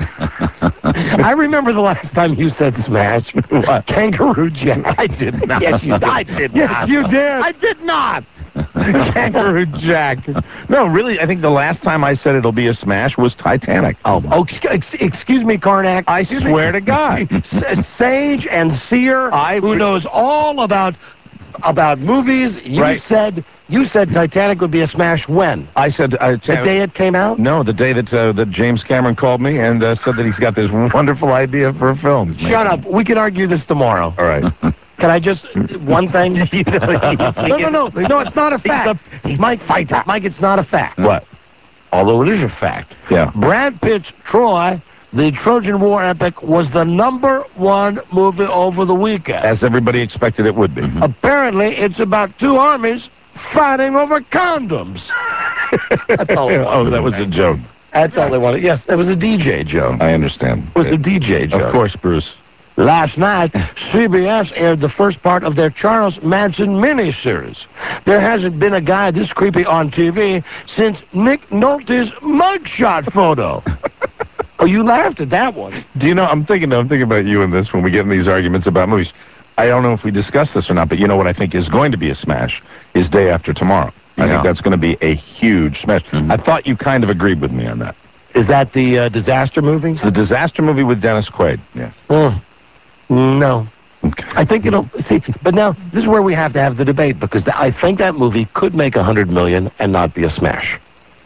I remember the last time you said smash. What? Kangaroo Jack. I did not. Yes, you did. I did Yes, not. you did. I did not. Kangaroo Jack. No, really, I think the last time I said it'll be a smash was Titanic. Oh, oh ex- ex- excuse me, Karnak. I Excuse swear me. to God. S- Sage and Seer, I who re- knows all about about movies, you Right. said you said Titanic would be a smash when? I said uh, The day it came out? No, the day that uh, that James Cameron called me and uh, said that he's got this wonderful idea for a film. Shut up. We can argue this tomorrow. All right. Can I just one thing? no, no, no, no. It's not a fact. Mike, fighter. Mike, it's not a fact. What? Although it is a fact. Yeah. Brad Pitt's Troy, the Trojan War epic, was the number one movie over the weekend. As everybody expected it would be. Apparently, it's about two armies fighting over condoms. That's all. they Oh, wanted that to was say. a joke. That's all they wanted. Yes, it was a D J joke. I understand. It was a D J joke. Of course, Bruce. Last night, C B S aired the first part of their Charles Manson miniseries. There hasn't been a guy this creepy on T V since Nick Nolte's mugshot photo. Oh, you laughed at that one. Do you know, I'm thinking I'm thinking about you in this when we get in these arguments about movies. I don't know if we discussed this or not, but you know what I think is going to be a smash is Day After Tomorrow. I Yeah. think that's going to be a huge smash. I thought you kind of agreed with me on that. Is that the uh, disaster movie? It's the disaster movie with Dennis Quaid. Yeah. Mm. No. I think it'll, see, but now, this is where we have to have the debate, because th- I think that movie could make a hundred million and not be a smash.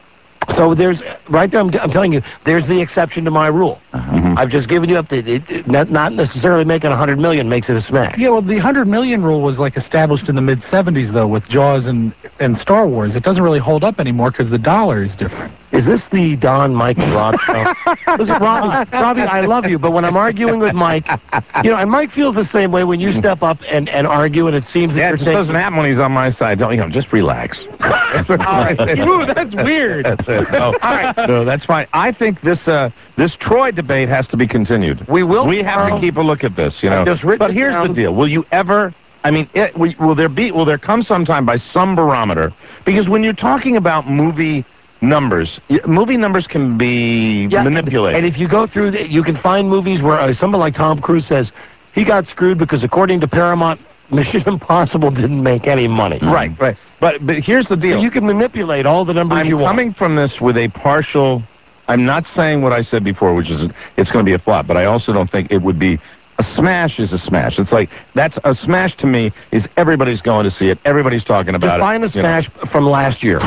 So there's, right there, I'm, I'm telling you, there's the exception to my rule. Mm-hmm. I've just given you up the, it, it, not, not necessarily making a hundred million makes it a smash. Yeah, well, the hundred million rule was like established in the mid seventies, though, with Jaws and and Star Wars. It doesn't really hold up anymore because the dollar is different. Is this the Don, Mike, and Rob show? Listen, Robbie, Robbie, I love you, but when I'm arguing with Mike, you know, and Mike feels the same way when you step up and, and argue, and it seems that Yeah, you're it just taking- doesn't happen when he's on my side. Don't, you know, just relax. All right. Ooh, that's weird. That's it. No, All right. no, that's fine. I think this uh, this Troy debate has to be continued. We will We have tomorrow. to keep a look at this, you know. I've just written but it here's down. the deal: will you ever? I mean, it, will, will there be? Will there come sometime by some barometer? Because when you're talking about movie numbers, y- movie numbers can be Yeah, manipulated. And if you go through, the, you can find movies where uh, someone like Tom Cruise says he got screwed because, according to Paramount, Mission Impossible didn't make any money. Right, right. But but here's the deal: You can manipulate all the numbers I'm you want. coming from this with a partial. I'm not saying what I said before, which is it's going to be a flop, but I also don't think it would be. A smash is a smash. It's like, that's a smash to me is everybody's going to see it. Everybody's talking about Define it. a smash from last year.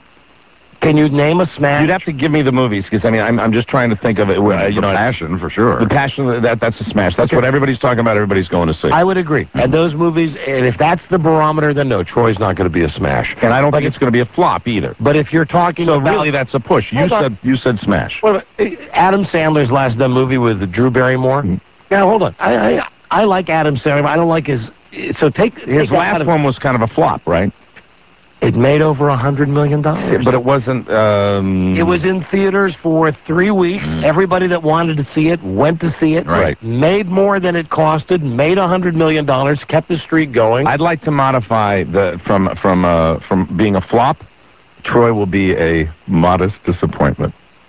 Can you name a smash? You'd have to give me the movies, because I mean, I'm, I'm just trying to think of it. Uh, you know, Passion, for sure. the passion, that that's a smash. That's Okay. what everybody's talking about. Everybody's going to see. I would agree. And those movies, and if that's the barometer, then no, Troy's not going to be a smash. and I don't But think it's going to be a flop either. But if you're talking So about... really, that's a push. You Hold on. said you said smash. What about uh, Adam Sandler's last done movie with Drew Barrymore? Now, hold on. I, I I like Adam Sandler. but I don't like his... So take... His take that out last of- one was kind of a flop, right? It made over a hundred million dollars. But it wasn't. Um, It was in theaters for three weeks. Everybody that wanted to see it went to see it. Right. Made more than it costed. Made a hundred million dollars. Kept the streak going. I'd like to modify the from from uh, from being a flop. Troy will be a modest disappointment.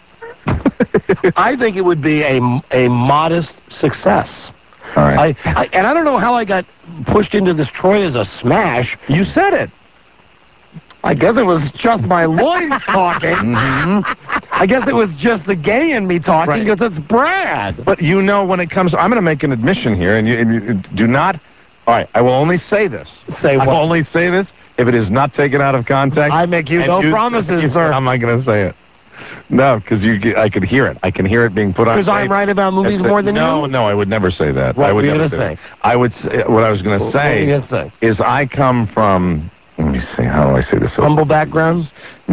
I think it would be a a modest success. All right. I, I and I don't know how I got pushed into this Troy as a smash. You said it. I guess it was just my loins talking. I guess it was just the gay in me talking Right. because it's Brad. But you know, when it comes, I'm going to make an admission here, and you, and you do not All right, I will only say this. Say I what? will only say this if it is not taken out of context. I make you and no used- promises, sir. I'm not going to say it. No, because you, I could hear it. I can hear it being put on. Because I'm tape. right about movies That's it. more than no, you? No, no, I would never say that. What I would were you never gonna say. say? that. I would say what I was going to What say, were you gonna say? is I come from. Let me see. How do I say this? Humble backgrounds?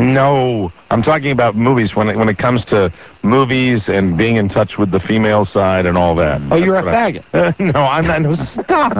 No, I'm talking about movies. When it, when it comes to movies and being in touch with the female side and all that. Oh, you're a That's what faggot. I- no, I'm not. No, stop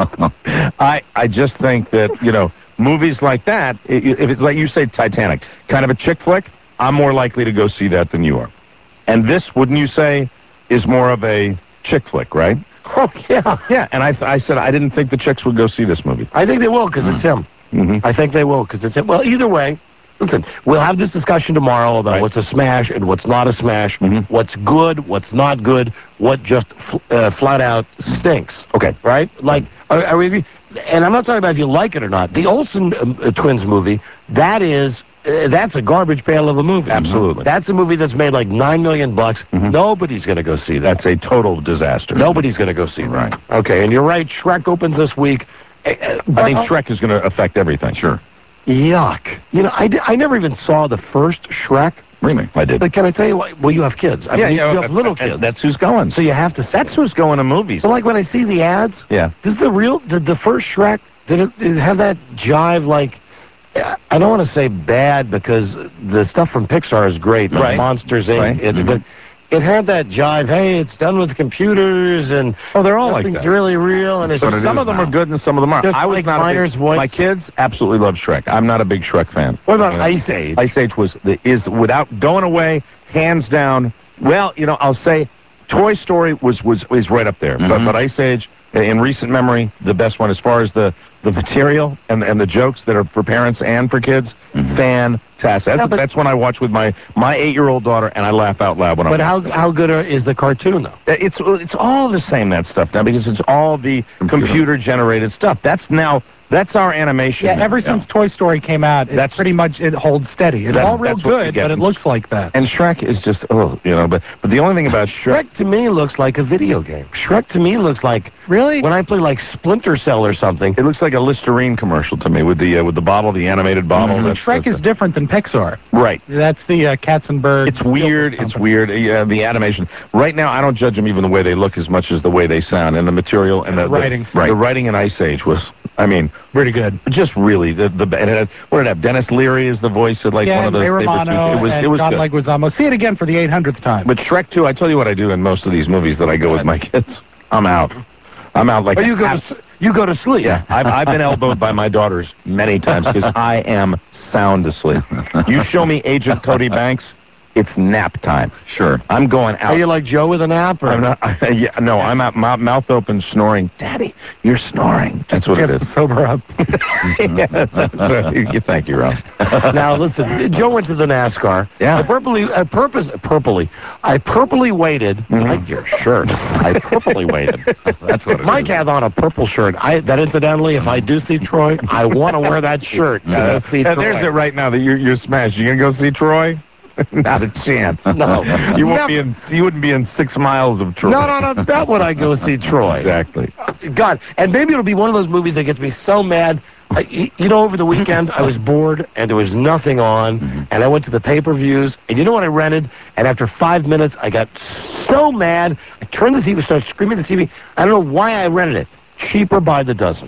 it. I I just think that you know movies like that. i- If it's like you say, Titanic, kind of a chick flick, I'm more likely to go see that than you are. And this, wouldn't you say, is more of a chick flick, right? Oh, yeah. Yeah, and I, I said I didn't think the chicks would go see this movie. I think they will because it's him. Mm-hmm. I think they will because it's him. Well, either way, listen, we'll have this discussion tomorrow about Right. what's a smash and what's not a smash, Mhm. what's good, what's not good, what just fl- uh, flat out stinks. Okay. Right? Like, are, are we, and I'm not talking about if you like it or not. The Olsen um, uh, twins movie, that is, uh, that's a garbage pail of a movie. Absolutely. That's a movie that's made like nine million bucks. Mhm. Nobody's going to go see that. That's a total disaster. Nobody's going to go see that. Right. Okay, and you're right. Shrek opens this week. Uh, uh, I but- think Shrek is going to affect everything. Sure. Yuck. You know, I, di- I never even saw the first Shrek. Really? I did. But can I tell you what? Well, you have kids. I yeah, mean, yeah, you have uh, little uh, kids. That's who's going. So you have to. That's who's going to movies. So like when I see the ads, Yeah. does the real, did the first Shrek, did it, did it have that jive like, uh, I don't want to say bad because the stuff from Pixar is great, like Right. Monsters Incorporated. Right. It, Mhm. but it had that jive, hey, it's done with computers and Oh, they're all like nothing's that. really real. And it's So just some of them are good and some of them aren't. Just I was like not a Miner's big, voice. My kids absolutely love Shrek. I'm not a big Shrek fan. What about Uh, Ice Age? Ice Age was the, is without going away, hands down. Well, you know, I'll say Toy Story was was is right up there, but Mhm. but Ice Age in recent memory the best one as far as the the material and and the jokes that are for parents and for kids. Fantastic. That's, Yeah, but- that's when I watch with my my eight year old daughter, and I laugh out loud when I'm. But how how good are, is the cartoon though? It's it's all the same, that stuff now, because it's all the computer generated stuff. That's now that's our animation. Yeah, now. ever since Toy Story came out, it That's- pretty much it holds steady. It's That- all real that's what you good, get. but it looks like that. And Shrek is just oh, you know, but but the only thing about Shrek, Shrek to me looks like a video game. Shrek to me looks like Really? when I play like Splinter Cell or something. it looks like a Listerine commercial to me with the uh, with the bottle, the animated bottle. Mhm. That's, Shrek that's, is different than Pixar. right. That's the uh, Katzenberg. It's weird. It's weird. Yeah, the animation. Right now, I don't judge them even the way they look as much as the way they sound and the material and the, the Writing. The, Right. writing in Ice Age was, I mean, Pretty good. just really the the. And it had, what did it have? Dennis Leary is the voice of like yeah, one of the Ray saber Romano It was and it was John good. Leguizamo. See it again for the eight hundredth time. But Shrek two, I tell you what I do in most of these movies that I go with my kids. I'm out. I'm out like. Or you go to half- s- you go to sleep. Yeah, I've, I've been elbowed by my daughters many times because I am sound asleep. You show me Agent Cody Banks, it's nap time. Sure. I'm going out. Are you like Joe with a nap? Or? I'm not. Yeah, no, I'm out, mouth, mouth open, snoring. Daddy, you're snoring. That's what You it have to is. sober up. Yeah, that's right. Thank you, Rob. Now listen, Joe went to the NASCAR. Yeah. I purposely, I purpose, purposely, I purposely waited. Mhm. Like your shirt. I purposely waited. That's what it Mike is. had on a purple shirt. I that incidentally, if I do see Troy, I want to wear that shirt. to Uh, go see uh, Troy. there's it right now that you're you're smashed. You gonna go see Troy? Not a chance. No. You won't Never. be in. You wouldn't be in six miles of Troy. No, no, no. That would I go see Troy. Exactly. God, and maybe it'll be one of those movies that gets me so mad. I, y- you know, over the weekend, I was bored, and there was nothing on, Mm-hmm. and I went to the pay-per-views, and you know what I rented? And after five minutes, I got so mad, I turned the T V, started screaming at the T V. I don't know why I rented it. Cheaper by the dozen.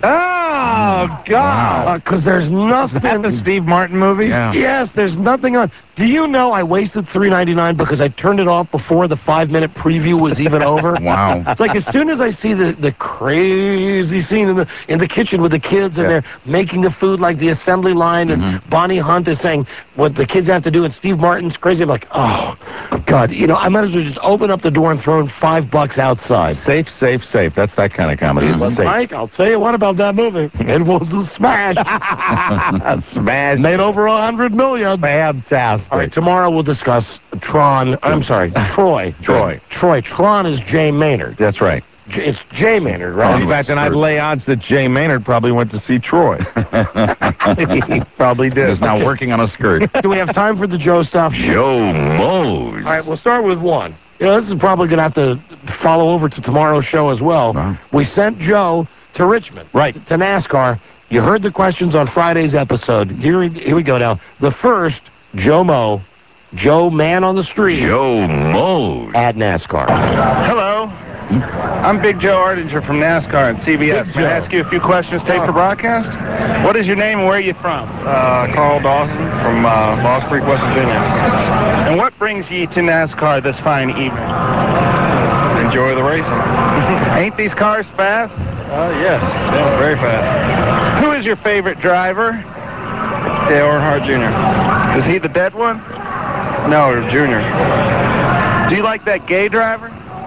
Oh God! Because there's nothing. Is that the Steve Martin movie? Yeah. Yes, there's nothing on. Do you know I wasted three ninety-nine because I turned it off before the five-minute preview was even over? Wow. It's like as soon as I see the, the crazy scene in the in the kitchen with the kids and Yeah. they're making the food like the assembly line and Bonnie Hunt is saying what the kids have to do and Steve Martin's crazy. I'm like, oh, God. You know, I might as well just open up the door and throw in five bucks outside. Safe, safe, safe. That's that kind of comedy. It's But safe. Mike, I'll tell you what about that movie. It was a smash. Smash. Made over a hundred million. Fantastic. All right, tomorrow we'll discuss Tron. I'm sorry, Troy. Troy. Troy. Tron is Jay Maynard. That's right. J- It's Jay Maynard, right? In fact, and I'd lay odds that Jay Maynard probably went to see Troy. He probably did. Is now working on a skirt. Do we have time for the Joe stuff? Joe Mose. All right, we'll start with one. You know, this is probably going to have to follow over to tomorrow's show as well. Wow. We sent Joe to Richmond. Right. To NASCAR. You heard the questions on Friday's episode. Here, here we go now. The first, Joe Mo, Joe Man on the Street. Joe Mo. At NASCAR. Hello. I'm Big Joe Ardinger from NASCAR and C B S. Big May I Joe. ask you a few questions taped for broadcast? What is your name and where are you from? Uh, Carl Dawson from uh, Lost Creek, West Virginia. And what brings you to NASCAR this fine evening? Enjoy the racing. Ain't these cars fast? Uh, yes, yeah, very fast. Who is your favorite driver? Dale Earnhardt Junior Is he the dead one? No, Junior. Do you like that gay driver?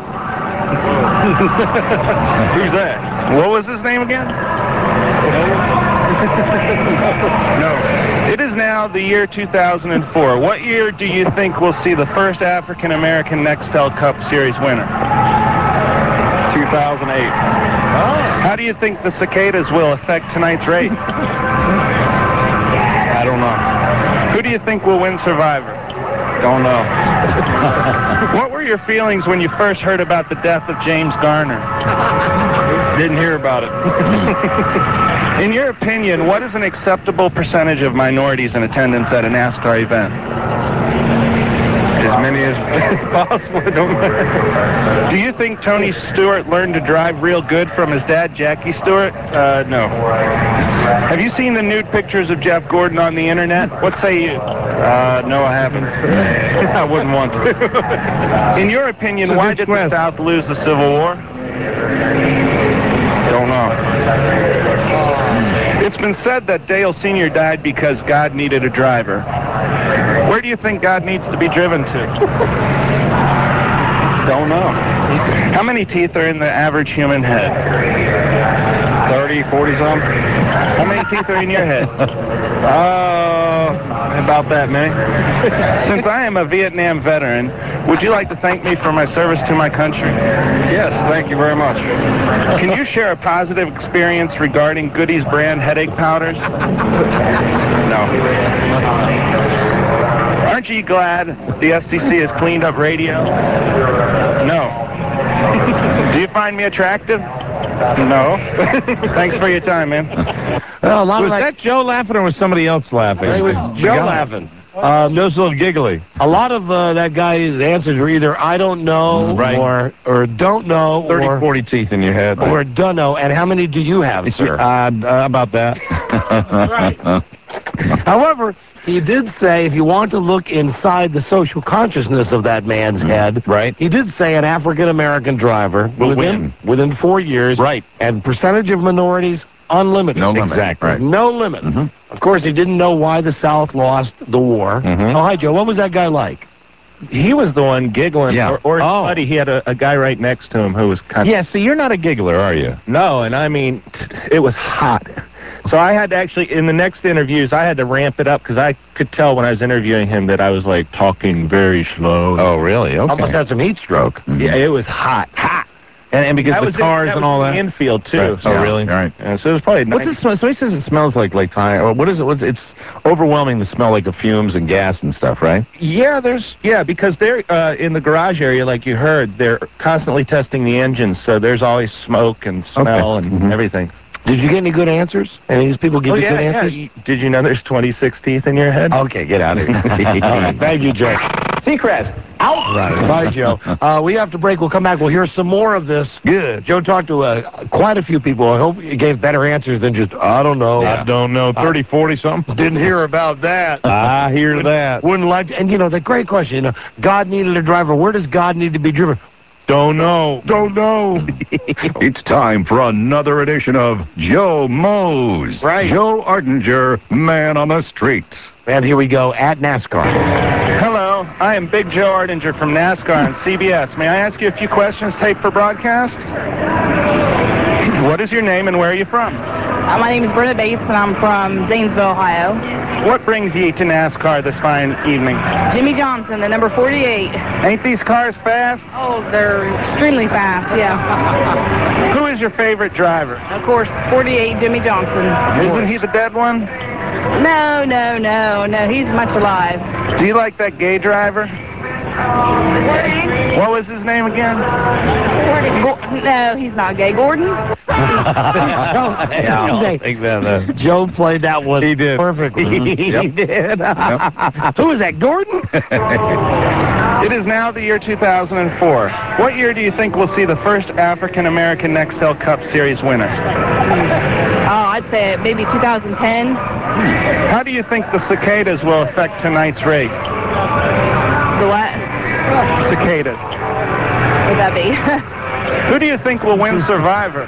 Who's that? What was his name again? No. It is now the year two thousand four. What year do you think we'll see the first African-American Nextel Cup Series winner? two thousand eight. How do you think the cicadas will affect tonight's race? I don't know. Who do you think will win Survivor? Don't know. What were your feelings when you first heard about the death of James Garner? Didn't hear about it. In your opinion, what is an acceptable percentage of minorities in attendance at a NASCAR event? As many as possible. It don't matter. Do you think Tony Stewart learned to drive real good from his dad, Jackie Stewart? Uh, no. Have you seen the nude pictures of Jeff Gordon on the internet? What say you? Uh, no, I haven't. I wouldn't want to. In your opinion, why did the South lose the Civil War? Don't know. It's been said that Dale Senior died because God needed a driver. Where do you think God needs to be driven to? Don't know. How many teeth are in the average human head? thirty, forty something. How many teeth are in your head? Uh, about that many. Since I am a Vietnam veteran, would you like to thank me for my service to my country? Yes, thank you very much. Can you share a positive experience regarding Goody's brand headache powders? No. Aren't you glad the S C C has cleaned up radio? No. Do you find me attractive? No. Thanks for your time, man. Well, a lot Was of that Joe laughing or was somebody else laughing? It was Joe Yeah. laughing. Uh, those little giggly. A lot of uh, that guy's answers were either I don't know Right. or or don't know thirty, or, forty teeth in your head. or don't know. And how many do you have, sir? Uh, uh, about that. Right. However, he did say if you want to look inside the social consciousness of that man's head, Right. he did say an African-American driver Will within, win. within four years, Right. and percentage of minorities, unlimited. No limit. Exactly. Right. No limit. Mhm. Of course, he didn't know why the South lost the war. Mhm. Oh, hi, Joe. What was that guy like? He was the one giggling, Yeah. or, or his Oh. buddy. He had a, a guy right next to him who was kind of... Yeah, see, you're not a giggler, are you? No, and I mean, it was hot. So I had to actually, in the next interviews, I had to ramp it up because I could tell when I was interviewing him that I was, like, talking very slow. Oh, really? Okay. Almost had some heat stroke. Yeah, it was hot. Hot. And, and because That the was in- cars that and was all in that? the infield, too. Right. Oh, Yeah. really? All right. And so it was probably What's nice. it smell? Somebody says it smells like like tire. Or what is it? What's it's overwhelming the smell like of fumes and gas and stuff, right? Yeah, there's yeah because they're uh, in the garage area, like you heard. They're constantly testing the engines, so there's always smoke and smell Okay. and Mhm. everything. Did you get any good answers? Any of these people give Oh you yeah, good yeah. answers? You- Did you know there's twenty-six teeth in your head? Okay, get out of here. All right, thank you, Joe. Seacrest, out. Right. Bye, Joe. Uh, we have to break. We'll come back. We'll hear some more of this. Good. Joe talked to uh, quite a few people. I hope he gave better answers than just, I don't know. I don't know. thirty, forty something? Didn't hear about that. I hear that. Wouldn't like to. And, you know, the great question, you know, God needed a driver. Where does God need to be driven? Don't know. Don't know. It's time for another edition of Joe Mo's. Right. Joe Ardinger, man on the street. And here we go at NASCAR. Hello, I am Big Joe Ardinger from NASCAR and C B S. May I ask you a few questions taped for broadcast? What is your name and where are you from? Uh, my name is Brenda Bates, and I'm from Zanesville, Ohio. What brings you to NASCAR this fine evening? Jimmy Johnson, the number forty-eight. Ain't these cars fast? Oh, they're extremely fast, yeah. Who is your favorite driver? Of course, forty-eight, Jimmy Johnson. Isn't he the dead one? No, no, no, no, he's much alive. Do you like that gay driver? What was his name again? Go- no, he's not gay. Gordon? yeah, I'll take that. Uh, Joe played that one. He did. Perfectly. He Yep. did. Who is that, Gordon? It is now the year two thousand four. What year do you think we'll see the first African-American Nextel Cup Series winner? Oh, I'd say maybe two thousand ten. How do you think the cicadas will affect tonight's race? The what? Cicadas. Would that be? Who do you think will win Survivor?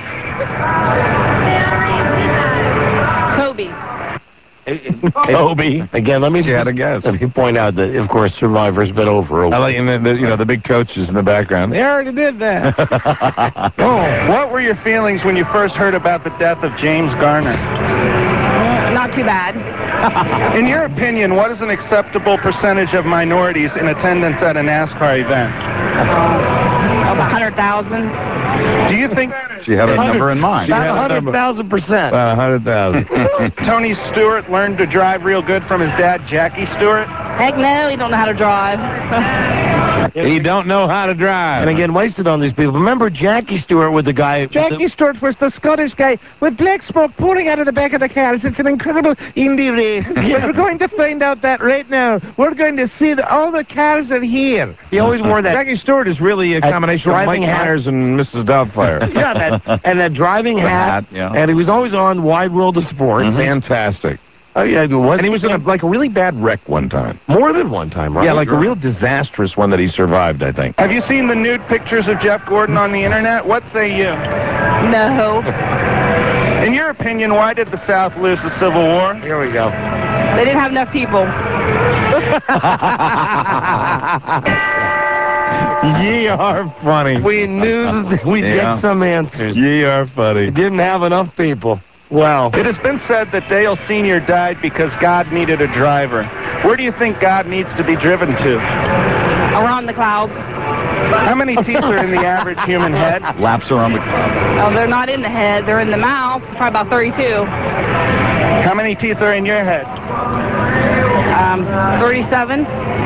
Kobe. Kobe. Again, let me You had just a guess. let me point out that, of course, Survivor's been over. I like, and then the, you know, the big coaches in the background. They already did that. Oh, what were your feelings when you first heard about the death of James Garner? Not too bad. In your opinion, what is an acceptable percentage of minorities in attendance at a NASCAR event? About one hundred thousand. Do you think She had a number in mind. About one hundred thousand percent. About one hundred thousand. Tony Stewart learned to drive real good from his dad, Jackie Stewart? Heck no, he don't know how to drive. He don't know how to drive. And again, wasted on these people. Remember Jackie Stewart with the guy... Jackie Stewart was the Scottish guy with black smoke pouring out of the back of the cars. It's an incredible Indy race. We're going to find out that right now. We're going to see that all the cars are here. He always wore that... Jackie Stewart is really a That combination of Mike driving hat. Myers and Missus Doubtfire. yeah, that, and that driving hat. hat, yeah. And he was always on Wide World of Sports. Fantastic. Oh, yeah, it was. And he was in a, like a really bad wreck one time. More than one time, right? Yeah, like a real disastrous one that he survived, I think. Have you seen the nude pictures of Jeff Gordon on the internet? What say you? No. In your opinion, why did the South lose the Civil War? Here we go. They didn't have enough people. Ye are funny. We knew that we'd Yeah. get some answers. Ye are funny. Didn't have enough people. Well, It has been said that Dale Senior died because God needed a driver. Where do you think God needs to be driven to? Around the clouds. How many teeth are in the average human head? Laps around the cloud. Oh, they're not in the head. They're in the mouth. Probably about thirty-two. How many teeth are in your head? Um, thirty-seven.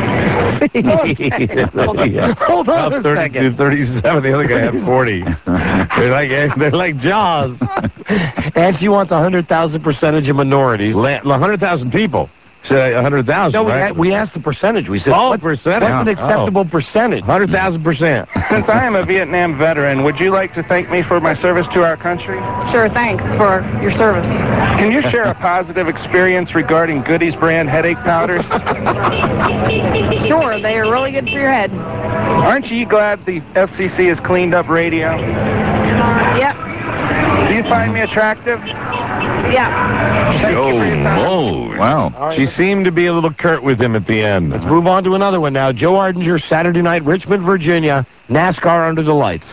hold on About a thirty second. to thirty-seven. The other guy had forty. They're like they're like Jaws. And she wants a hundred thousand percentage of minorities. La- one hundred thousand people. Said one hundred thousand, No, we, right? a- we asked the percentage. We said, Oh, what's, percentage. what's an Oh. acceptable percentage? one hundred thousand percent. Since I am a Vietnam veteran, would you like to thank me for my service to our country? Sure, thanks for your service. Can you share a positive experience regarding Goodies brand headache powders? Sure, they are really good for your head. Aren't you glad the F C C has cleaned up radio? Yep. Do you find me attractive? Yeah. Thank you for your time. Mose. Wow. She seemed to be a little curt with him at the end. Let's move on to another one now. Joe Ardinger, Saturday night, Richmond, Virginia. NASCAR under the lights.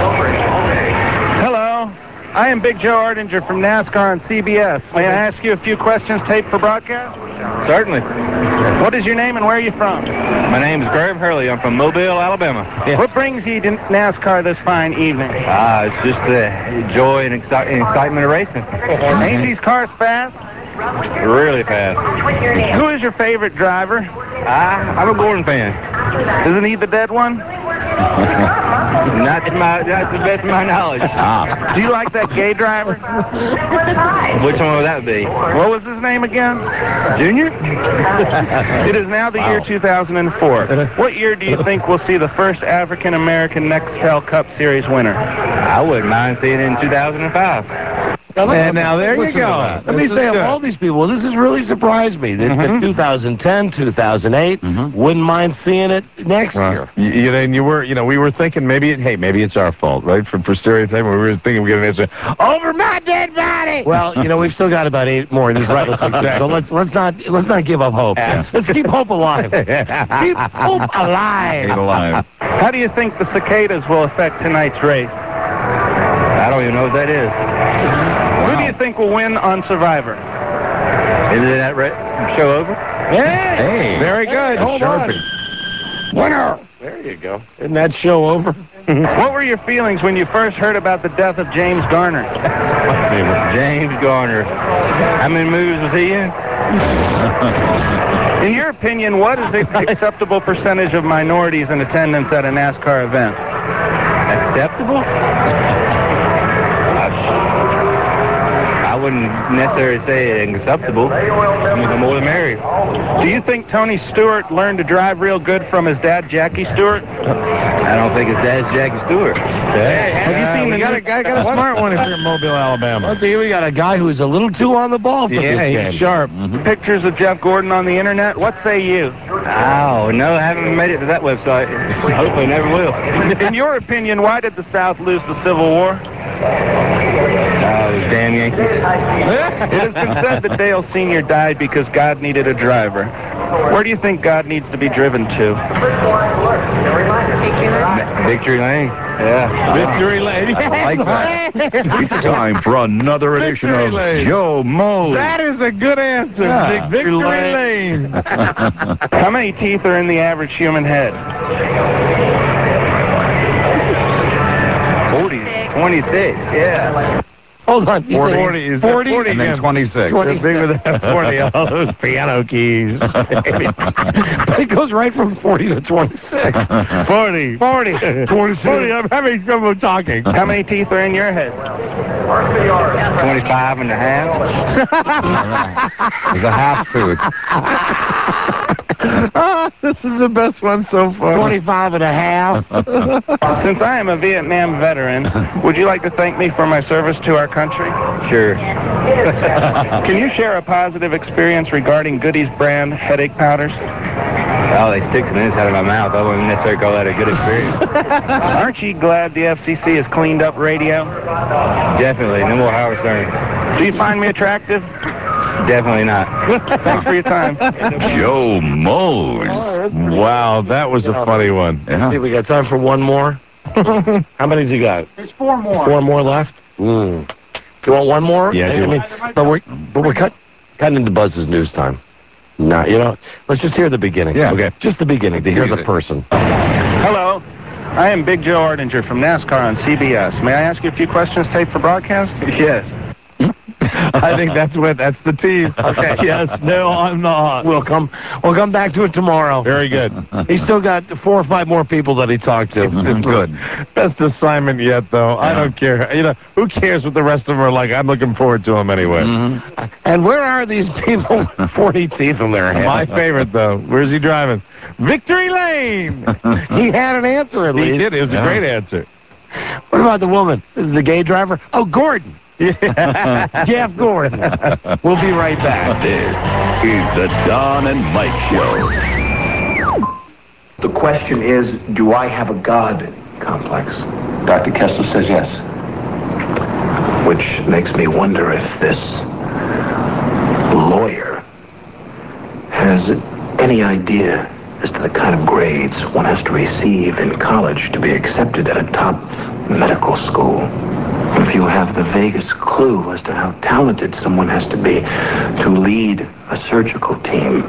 Hello. I am Big Joe Ardinger from NASCAR on C B S. May I ask you a few questions taped for broadcast? Certainly. What is your name and where are you from? My name is Graham Hurley. I'm from Mobile, Alabama. What brings you to NASCAR this fine evening? Ah, it's just the joy and, exci- and excitement of racing. Ain't these cars fast? Really fast. Who is your favorite driver? I, I'm a Gordon fan. Isn't he the dead one? Not to my, that's the best of my knowledge. Ah. Do you like that gay driver? Which one would that be? What was his name again? Junior? It is now the year two thousand four. What year do you think we'll see the first African-American Nextel Cup Series winner? I wouldn't mind seeing it in two thousand five. And now there you Listen to go. that. Let me This is say, of good. all these people, this has really surprised me. That, that two thousand ten, two thousand eight, wouldn't mind seeing it next year. You, you know, and you were, you know, we were thinking maybe, it, hey, maybe it's our fault, right? For, for stereotyping, we were thinking we get an answer over my dead body. Well, you know, we've still got about eight more in this episode, so let's let's not let's not give up hope. Let's keep hope alive. Keep hope alive. Eight alive. How do you think the cicadas will affect tonight's race? I don't even know what that is. Who do you think will win on Survivor? Is it that ra- show over? Hey, Hey, very good. hold on. Winner. There you go. Isn't that show over? What were your feelings when you first heard about the death of James Garner? James Garner. How many movies was he in? In your opinion, what is the acceptable percentage of minorities in attendance at a NASCAR event? Acceptable? I I wouldn't necessarily say acceptable. I mean, the more the merrier. Do you think Tony Stewart learned to drive real good from his dad, Jackie Stewart? I don't think his dad's Jackie Stewart. Hey, have you seen the got a, got, got a smart one if you're in Mobile, Alabama. Let's see, we got a guy who's a little too on the ball for Yeah, this game. he's sharp. Mm-hmm. Pictures of Jeff Gordon on the internet. What say you? Oh, no, I haven't made it to that website. Hopefully never will. In your opinion, why did the South lose the Civil War? Oh, those damn Yankees. It has been said that Dale Senior died because God needed a driver. Where do you think God needs to be driven to? Victory Lane. Yeah. Victory Lane. I like that. It's time for another edition Victory of Lane. Joe Mose. That is a good answer. Yeah. Victory Lane. How many teeth are in the average human head? forty. twenty-six, yeah. Hold on. You say forty is forty? forty And then again. twenty-six. twenty. Big with that forty, all those piano keys. But it goes right from forty to twenty-six. forty. forty. twenty-six. forty, I'm having trouble talking. How many teeth are in your head? twenty-five and a half. There's a half tooth. Oh, this is the best one so far. twenty-five and a half. Since I am a Vietnam veteran, would you like to thank me for my service to our country? Sure. Can you share a positive experience regarding Goody's brand headache powders? Oh, they stick to the inside of my mouth. I wouldn't necessarily call that a good experience. Aren't you glad the F C C has cleaned up radio? Definitely. No more Howard Stern. Do you find me attractive? Definitely not. Thanks for your time. Joe Mose. Wow, that was a funny one. Let's see, we got time for one more. How many's you got? There's four more. Four more left? Mm. You want one more? Yeah, I do mean, but we're, but we're cut, cutting into Buzz's news time. No, you know, let's just hear the beginning. Yeah. Okay. Just the beginning, to hear Please the it. person. Hello. I am Big Joe Ardinger from NASCAR on C B S. May I ask you a few questions taped for broadcast? Yes. I think that's what, that's the tease. Okay. Yes, no, I'm not. We'll come, we'll come back to it tomorrow. Very good. He's still got four or five more people that he talked to. It's good. Best assignment yet, though. I don't care. You know, who cares what the rest of them are like? I'm looking forward to them anyway. And where are these people with forty teeth in their head? My favorite, though. Where's he driving? Victory Lane! He had an answer at He least. did. It was a great answer. What about the woman? This is the gay driver? Oh, Gordon. Jeff Gordon. We'll be right back. This is the Don and Mike Show. The question is, do I have a God complex? Doctor Kessler says yes. Which makes me wonder if this lawyer has any idea as to the kind of grades one has to receive in college to be accepted at a top medical school. If you have the vaguest clue as to how talented someone has to be to lead a surgical team.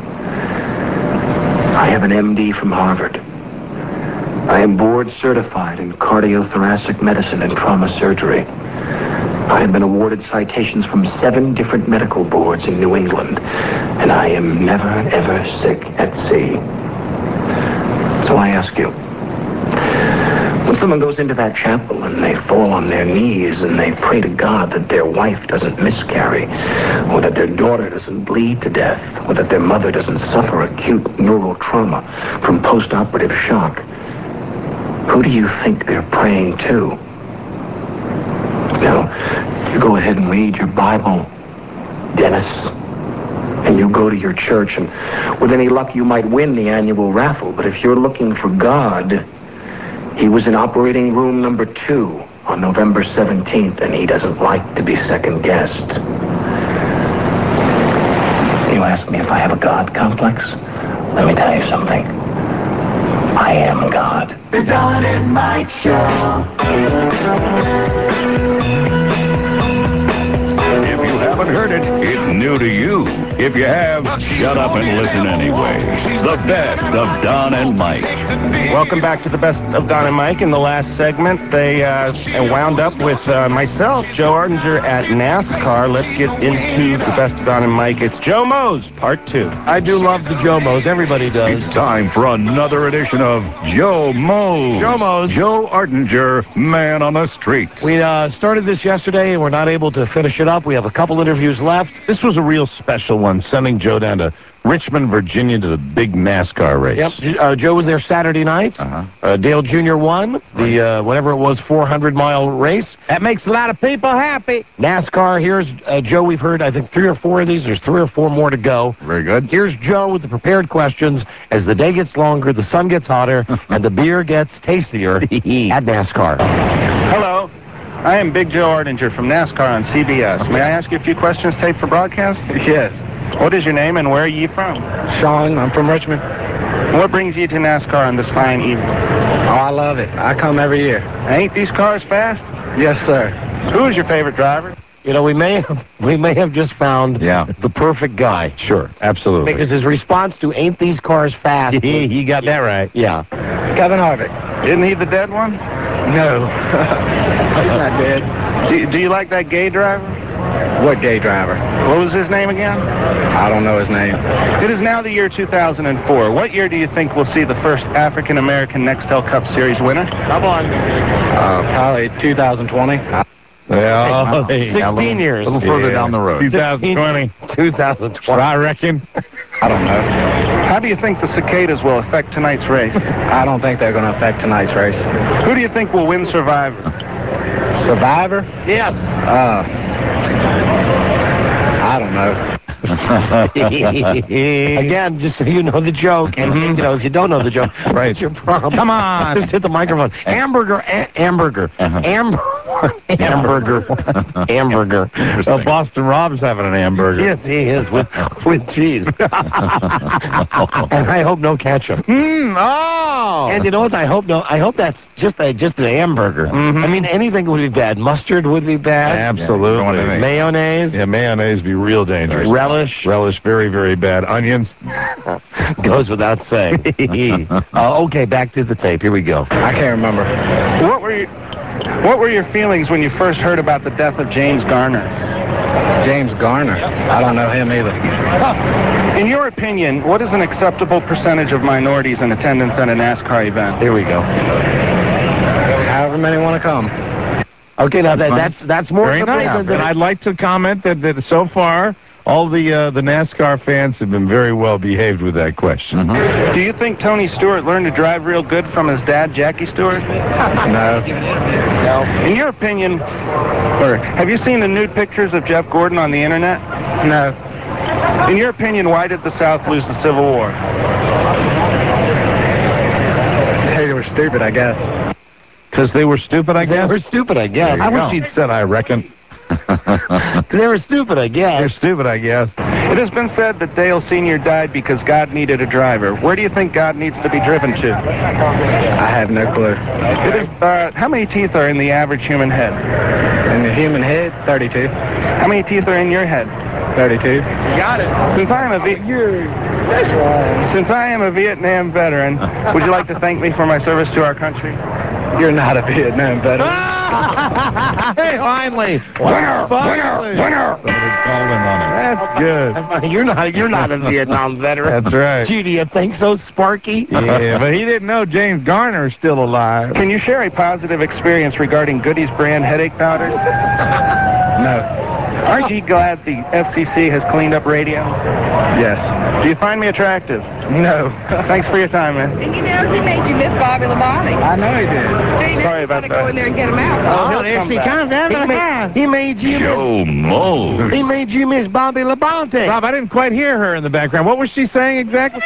I have an M D from Harvard. I am board certified in cardiothoracic medicine and trauma surgery. I have been awarded citations from seven different medical boards in New England, and I am never, ever sick at sea. So I ask you, when someone goes into that chapel and they fall on their knees and they pray to God that their wife doesn't miscarry, or that their daughter doesn't bleed to death, or that their mother doesn't suffer acute neural trauma from post-operative shock, who do you think they're praying to? Now, you go ahead and read your Bible, Dennis, and you go to your church, and with any luck you might win the annual raffle. But if you're looking for God, he was in operating room number two on November seventeenth, and he doesn't like to be second-guessed. You ask me if I have a God complex? Let me tell you something. I am God. The Don and Mike Show. If you have an haven't heard it, it's new to you. If you have, shut up and listen anyway. The best of Don and Mike. Welcome back to the best of Don and Mike. In the last segment, they uh, wound up with uh, myself, Joe Ardinger, at NASCAR. Let's get into the best of Don and Mike. It's Joe Mo's part two. I do love the Joe Mo's. Everybody does. It's time for another edition of Joe Mo's. Joe Mo's. Joe Ardinger, man on the street. We uh, started this yesterday, and we're not able to finish it up. We have a couple interviews left. This was a real special one, sending Joe down to Richmond, Virginia, to the big NASCAR race. Yep. J- Uh, Joe was there Saturday night. Uh-huh. Uh, Dale Junior won the, uh, whatever it was, four hundred mile race. That makes a lot of people happy. NASCAR, here's uh, Joe. We've heard, I think, three or four of these. There's three or four more to go. Very good. Here's Joe with the prepared questions. As the day gets longer, the sun gets hotter, and the beer gets tastier at NASCAR. Hello. I am Big Joe Ardinger from NASCAR on C B S. May I ask you a few questions taped for broadcast? Yes. What is your name and where are you from? Sean, I'm from Richmond. What brings you to NASCAR on this fine evening? Oh, I love it. I come every year. Ain't these cars fast? Yes, sir. Who is your favorite driver? You know, we may have, we may have just found Yeah. the perfect guy. Sure, absolutely. Because his response to "Ain't these cars fast?" He got that right. Yeah. Kevin Harvick. Isn't he the dead one? No. He's not dead. Do, do you like that gay driver? What gay driver? What was his name again? I don't know his name. It is now the year two thousand four. What year do you think we'll see the first African-American Nextel Cup Series winner? Come on. Uh, probably two thousand twenty. Well, hey, sixteen years. A little further down the road. twenty twenty. two thousand twenty. I reckon. I don't know. How do you think the cicadas will affect tonight's race? I don't think they're going to affect tonight's race. Who do you think will win Survivor? Survivor? Yes. Uh, I don't know. Again, just so you know the joke, and you know if you don't know the joke, Right. what's your problem? Come on. Just hit the microphone. Hamburger, a- hamburger, Am- hamburger, hamburger. Uh, Boston Rob's having an hamburger. Yes, he is with with cheese, and I hope no ketchup. Mm, oh. And you know what? I hope no. I hope that's just a just a hamburger. Mhm. I mean, anything would be bad. Mustard would be bad. Absolutely. Yeah, mayonnaise. Yeah, mayonnaise be real dangerous. Relish. Relish, very, very bad. Onions. Goes without saying. uh, okay, back to the tape. Here we go. I can't remember. What were your, what were your feelings when you first heard about the death of James Garner? James Garner. I don't know him either. In your opinion, what is an acceptable percentage of minorities in attendance at a NASCAR event? Here we go. However many want to come. Okay, now that, that's that's more Very nice. than, And than I'd like to comment that, that so far, all the uh, the NASCAR fans have been very well behaved with that question. Do you think Tony Stewart learned to drive real good from his dad, Jackie Stewart? No. No. In your opinion, or have you seen the nude pictures of Jeff Gordon on the internet? No. In your opinion, why did the South lose the Civil War? They were stupid, I guess. Because they were stupid, I they guess? were stupid, I guess. I wish he'd said, I reckon. They were stupid, I guess. They're stupid, I guess. It has been said that Dale Senior died because God needed a driver. Where do you think God needs to be driven to? I have no clue. It is, uh, how many teeth are in the average human head? In the human head, thirty-two. How many teeth are in your head? thirty-two. Got it. Since I am a Vi- Since I am a Vietnam veteran, would you like to thank me for my service to our country? You're not a Vietnam veteran. Hey, finally. Winner, Finally. winner. Somebody called in on it. That's good. You're not you're not a Vietnam veteran. That's right. Gee, do you think so, Sparky? Yeah, but he didn't know James Garner's still alive. Can you share a positive experience regarding Goody's brand headache powder? No. Aren't you glad the F C C has cleaned up radio? Yes. Do you find me attractive? No. Thanks for your time, man. And you know, he made you miss Bobby Labonte. I know he did. See, Sorry now about you gotta that. go in there and get him out. Oh, he'll there come she back. comes. He made, he made you Joe Mo. miss. He made you miss Bobby Labonte. Bob, I didn't quite hear her in the background. What was she saying exactly?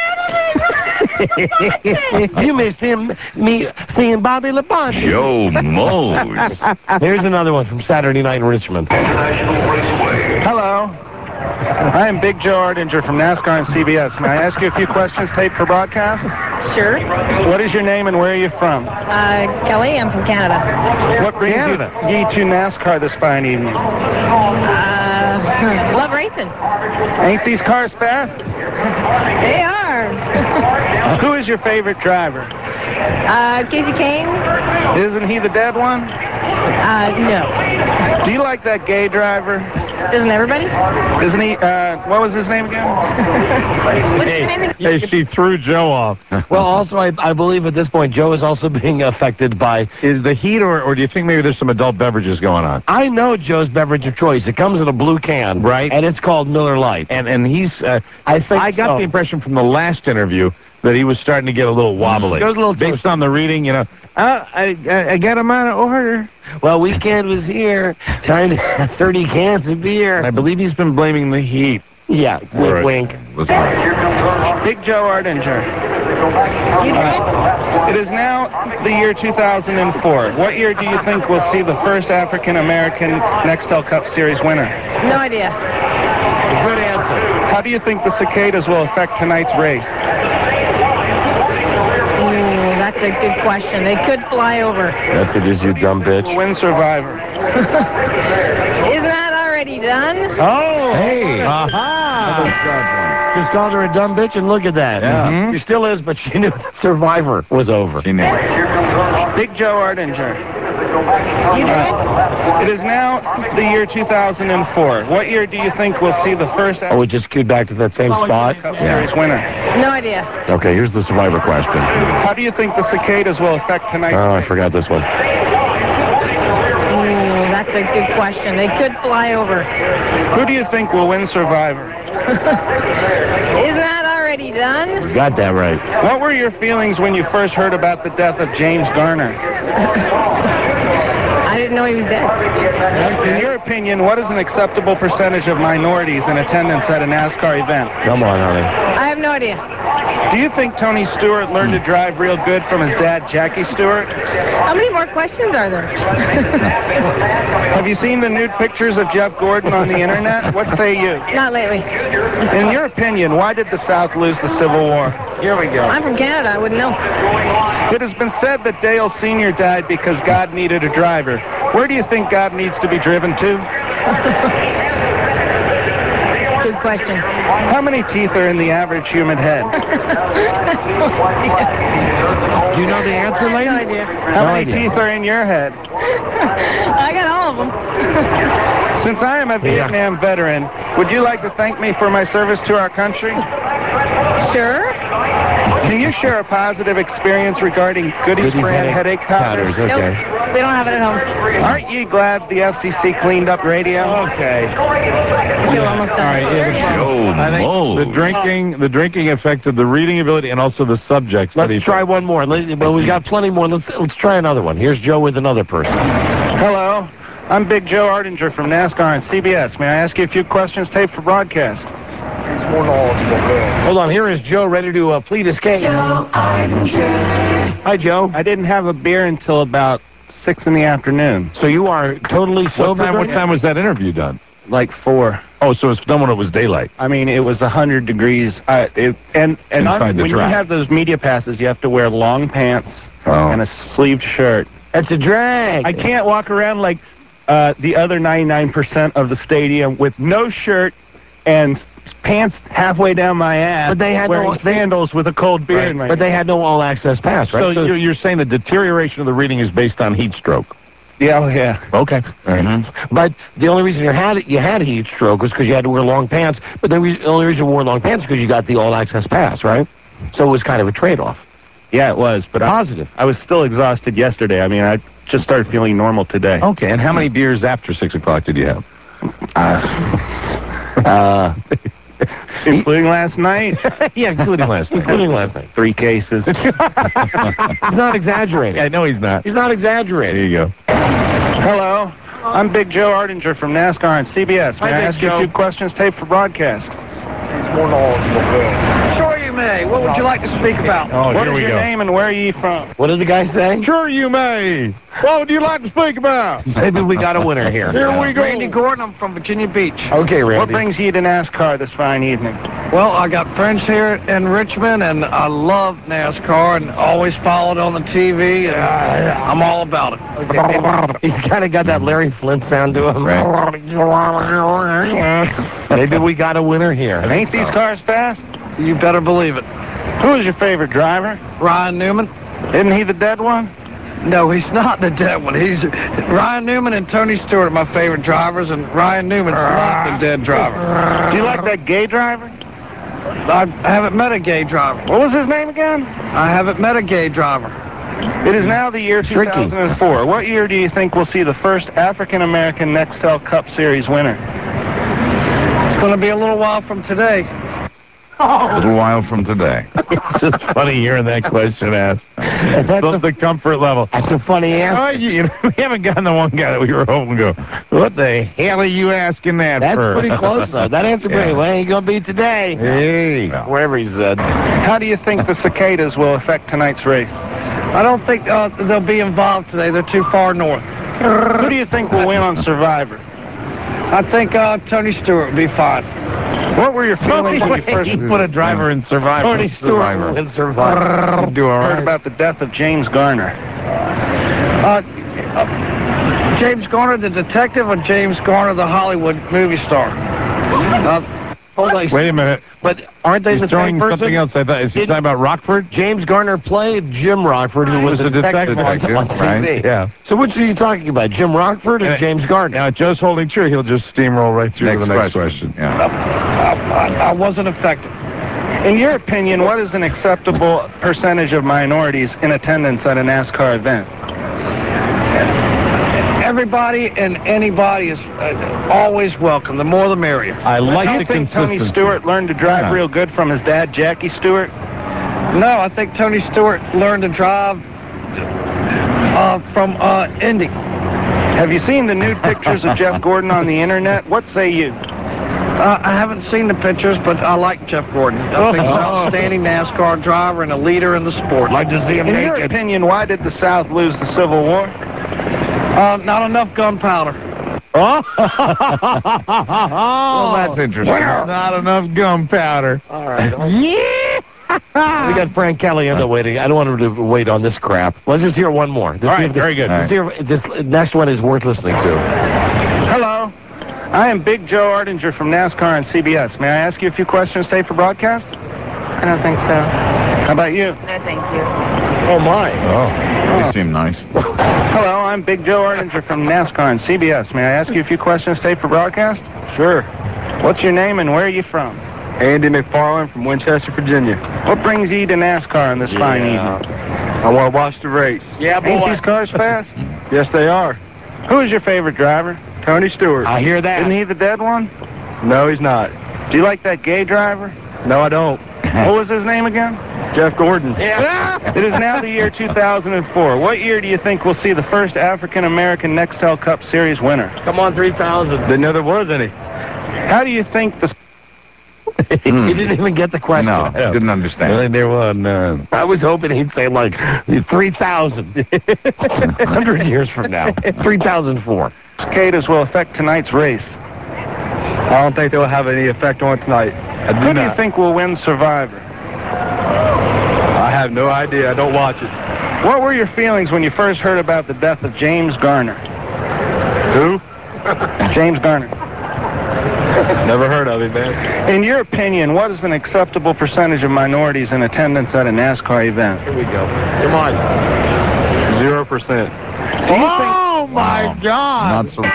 You missed him, me seeing Bobby Labonte. Joe Mo's. Here's another one from Saturday Night in Richmond. Hello. I am Big Joe Ardinger from NASCAR and C B S. May I ask you a few questions taped for broadcast? Sure. What is your name and where are you from? Uh, Kelly, I'm from Canada. What brings Canada. you ye to NASCAR this fine evening? Uh, Love racing. Ain't these cars fast? They are. Who is your favorite driver? Uh, Casey Kane? Isn't he the dead one? Uh, no. Do you like that gay driver? Doesn't everybody? Isn't he, uh, what was his name again? Hey, hey, she threw Joe off. Well, also, I, I believe at this point, Joe is also being affected by... Is the heat, or, or do you think maybe there's some adult beverages going on? I know Joe's beverage of choice. It comes in a blue can. Right. And it's called Miller Lite. And and he's... Uh, I think I got so. the impression from the last interview that he was starting to get a little wobbly. Goes a little Based toasty. on the reading, you know. Uh, I, I, I got him out of order. Well, weekend was here. Time to have thirty cans of beer. I believe he's been blaming the heat. Yeah, wink, Right. wink. Was hot. Big Joe Ardinger. Uh, it is now the year two thousand four. What year do you think will see the first African-American Nextel Cup Series winner? No idea. Good answer. How do you think the cicadas will affect tonight's race? Ooh, that's a good question. They could fly over. Yes, it is, you dumb bitch. Will win Survivor. Isn't that already done? Oh! Hey! Aha! Just called her a dumb bitch, and look at that. Yeah. Mhm. She still is, but she knew that Survivor was over. She knew. Big Joe Ardinger. Uh, it is now the year two thousand four. What year do you think will see the first Oh, we just queued back to that same spot? Cup Series winner? No idea. Okay, here's the Survivor question. How do you think the cicadas will affect tonight's Oh, I race? forgot this one. Ooh, that's a good question. They could fly over. Who do you think will win Survivor? Isn't that already done? Got that right. What were your feelings when you first heard about the death of James Garner? I didn't know he was dead. In your opinion, what is an acceptable percentage of minorities in attendance at a NASCAR event? Come on, honey. I have no idea. Do you think Tony Stewart learned to drive real good from his dad, Jackie Stewart? How many more questions are there? Have you seen the nude pictures of Jeff Gordon on the internet? What say you? Not lately. In your opinion, why did the South lose the Civil War? Here we go. I'm from Canada. I wouldn't know. It has been said that Dale Senior died because God needed a driver. Where do you think God needs to be driven to? Good question. How many teeth are in the average human head? Do you know the answer, lady? No idea. How No many idea. teeth are in your head? I got all of them. Since I am a Vietnam veteran, would you like to thank me for my service to our country? Sure. Can you share a positive experience regarding Goody's Goody's brand headache headache powders? powders, okay. Nope. They don't have it at home. Aren't you glad the F C C cleaned up radio? Okay. You're almost done. All right, yeah, but Joe I think Moe. the drinking, the drinking affected the reading ability and also the subjects. that he Let's try one more. Let's, well, we've got plenty more. Let's let's try another one. Here's Joe with another person. Hello, I'm Big Joe Ardinger from NASCAR and C B S. May I ask you a few questions taped for broadcast? Hold on. Here is Joe ready to uh, plead his case. Hi, Joe. I didn't have a beer until about six in the afternoon. So you are totally What sober? time? What during time was that interview done? Like four. Oh, so it's done when it was daylight. I mean, it was a hundred degrees. Uh, it, and and Inside the when track. you have those media passes, you have to wear long pants Oh. and a sleeved shirt. That's a drag. I can't walk around like uh, the other ninety-nine percent of the stadium with no shirt and s- pants halfway down my ass. But they had wearing no- they- sandals with a cold beer in my But they had no all-access pass, right? So you're, you're saying the deterioration of the reading is based on heat stroke? Yeah, oh, yeah. Okay. All right. But the only reason you had it, you had a heat stroke was because you had to wear long pants. But the re- only reason you wore long pants is because you got the all-access pass, right? So it was kind of a trade-off. Yeah, it was. But Positive. I, I was still exhausted yesterday. I mean, I just started feeling normal today. Okay. And how many beers after six o'clock did you have? Uh, Including last night? Yeah, including last night. including last night. Three cases. He's not exaggerating. I know he's not. He's not exaggerating. There you go. Hello, I'm Big Joe Ardinger from NASCAR and C B S. May Hi, I Big ask you Joe. a few questions taped for broadcast? Sure you may. What would you like to speak about? Oh, What here is we your go. name and where are you from? What did the guy say? Sure you may. What would you like to speak about? Maybe we got a winner here. Here we go. Randy Gordon. I'm from Virginia Beach. Okay, Randy. What brings you to NASCAR this fine evening? Well, I got friends here in Richmond, and I love NASCAR and always followed on the T V, and I'm all about it. He's kind of got that Larry Flint sound to him. Maybe we got a winner here. Ain't these cars fast? You better believe it. Who is your favorite driver? Ryan Newman. Isn't he the dead one? No, he's not the dead one. He's Ryan Newman and Tony Stewart are my favorite drivers, and Ryan Newman's not the dead driver. Do you like that gay driver? I haven't met a gay driver. What was his name again? I haven't met a gay driver. It is now the year two thousand four. What year do you think we'll see the first African-American Nextel Cup Series winner? It's going to be a little while from today. A little while from today. It's just funny hearing that question asked. That's the comfort level. That's a funny answer. Oh, you, you know, we haven't gotten the one guy that we were hoping to go, what the hell are you asking that That's for? pretty close, though. That answer Yeah. pretty well. Ain't gonna be today. Hey. Whatever he said. How do you think the cicadas will affect tonight's race? I don't think uh, they'll be involved today. They're too far north. Who do you think will win on Survivor? I think uh, Tony Stewart will be fine. What were your feelings when you first He put a driver in Survivor. Tony Stewart will win Survivor. Do all heard right. about the death of James Garner? Uh, uh, James Garner, the detective, or James Garner, the Hollywood movie star? Uh, Hold on. Wait a minute. But aren't they He's the throwing same person? something else. I thought, is he Did- talking about Rockford? James Garner played Jim Rockford, who was He a detective, on, on T V. right? Yeah. So which are you talking about, Jim Rockford or Uh, James Garner? Now, Joe's holding true. He'll just steamroll right through Next to the next question. question. Yeah. I, I wasn't affected. In your opinion, what is an acceptable percentage of minorities in attendance at a NASCAR event? Everybody and anybody is uh, always welcome. The more the merrier. I like Do you the think Tony consistency. Stewart learned to drive Yeah. real good from his dad, Jackie Stewart? No, I think Tony Stewart learned to drive uh, from uh, Indy. Have you seen the nude pictures of Jeff Gordon on the internet? What say you? Uh, I haven't seen the pictures, but I like Jeff Gordon. I think he's an outstanding NASCAR driver and a leader in the sport. Like to see him In your naked. opinion, why did the South lose the Civil War? Uh, not enough gunpowder. Oh, Well, that's interesting. not enough gunpowder. All right. Yeah. We got Frank Caliendo waiting. I don't want him to wait on this crap. Let's just hear one more. This All right, very good. Let's hear, this next one is worth listening to. Hello. I am Big Joe Ardinger from NASCAR and C B S. May I ask you a few questions today for broadcast? I don't think so. How about you? No, thank you. Oh, my. Oh, you seem nice. Hello, I'm Big Joe Ardinger from NASCAR and C B S. May I ask you a few questions today for broadcast? Sure. What's your name and where are you from? Andy McFarland from Winchester, Virginia. What brings you to NASCAR on this fine evening? I want to watch the race. Yeah, Ain't these cars fast? Yes, they are. Who is your favorite driver? Tony Stewart. I hear that. Isn't he the dead one? No, he's not. Do you like that gay driver? No, I don't. What was his name again? Jeff Gordon. Yeah. It is now the year two thousand four. What year do you think we'll see the first African-American Nextel Cup Series winner? Come on, three thousand. Didn't know there was any. How do you think the... He didn't even get the question. No, didn't understand. Really, there was none. I was hoping he'd say, like, three thousand. one hundred years from now. three thousand four. cicadas will affect tonight's race? I don't think they'll have any effect on it tonight. I Who do you think will win Survivor? I have no idea. I don't watch it. What were your feelings when you first heard about the death of James Garner? Who? James Garner. Never heard of him, man. In your opinion, what is an acceptable percentage of minorities in attendance at a NASCAR event? Here we go. Come on. Zero percent. Oh, my God. Not so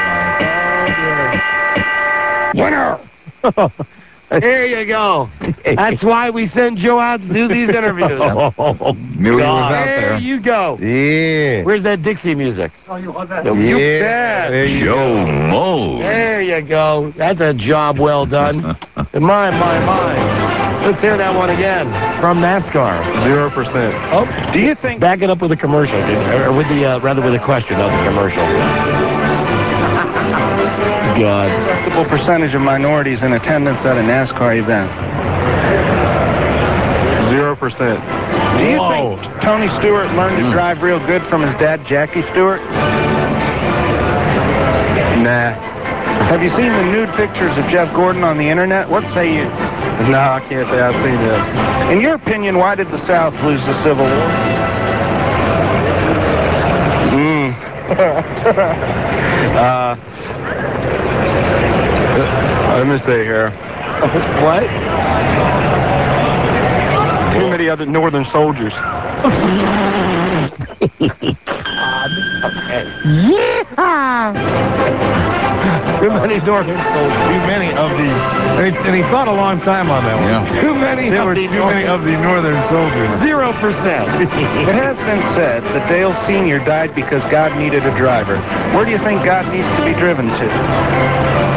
Winner. There you go. That's why we send Joe out to do these interviews. Oh, Knew he was God. out There there. you go. yeah. Where's that Dixie music? Oh, you want that? You Yeah. bet. There you Joe go. Mose. There you go. That's a job well done. My, my, my. Let's hear that one again from NASCAR. Zero percent. Oh, Do you think... back it up with a commercial, or with the uh, rather with a question, not the commercial. God. acceptable percentage of minorities in attendance at a NASCAR event? percent. Do you Whoa. think Tony Stewart learned to drive real good from his dad, Jackie Stewart? Nah. Have you seen the nude pictures of Jeff Gordon on the internet? What say you? No, I can't say I've seen them. In your opinion, why did the South lose the Civil War? Mm. uh, let me see here. What? Too many other Northern soldiers. Yeah! Too many Northern soldiers. Too many of the, and he, and he thought a long time on that one. Yeah. Too many There of were the too many of the Northern soldiers. Zero percent. It has been said that Dale Senior died because God needed a driver. Where do you think God needs to be driven to?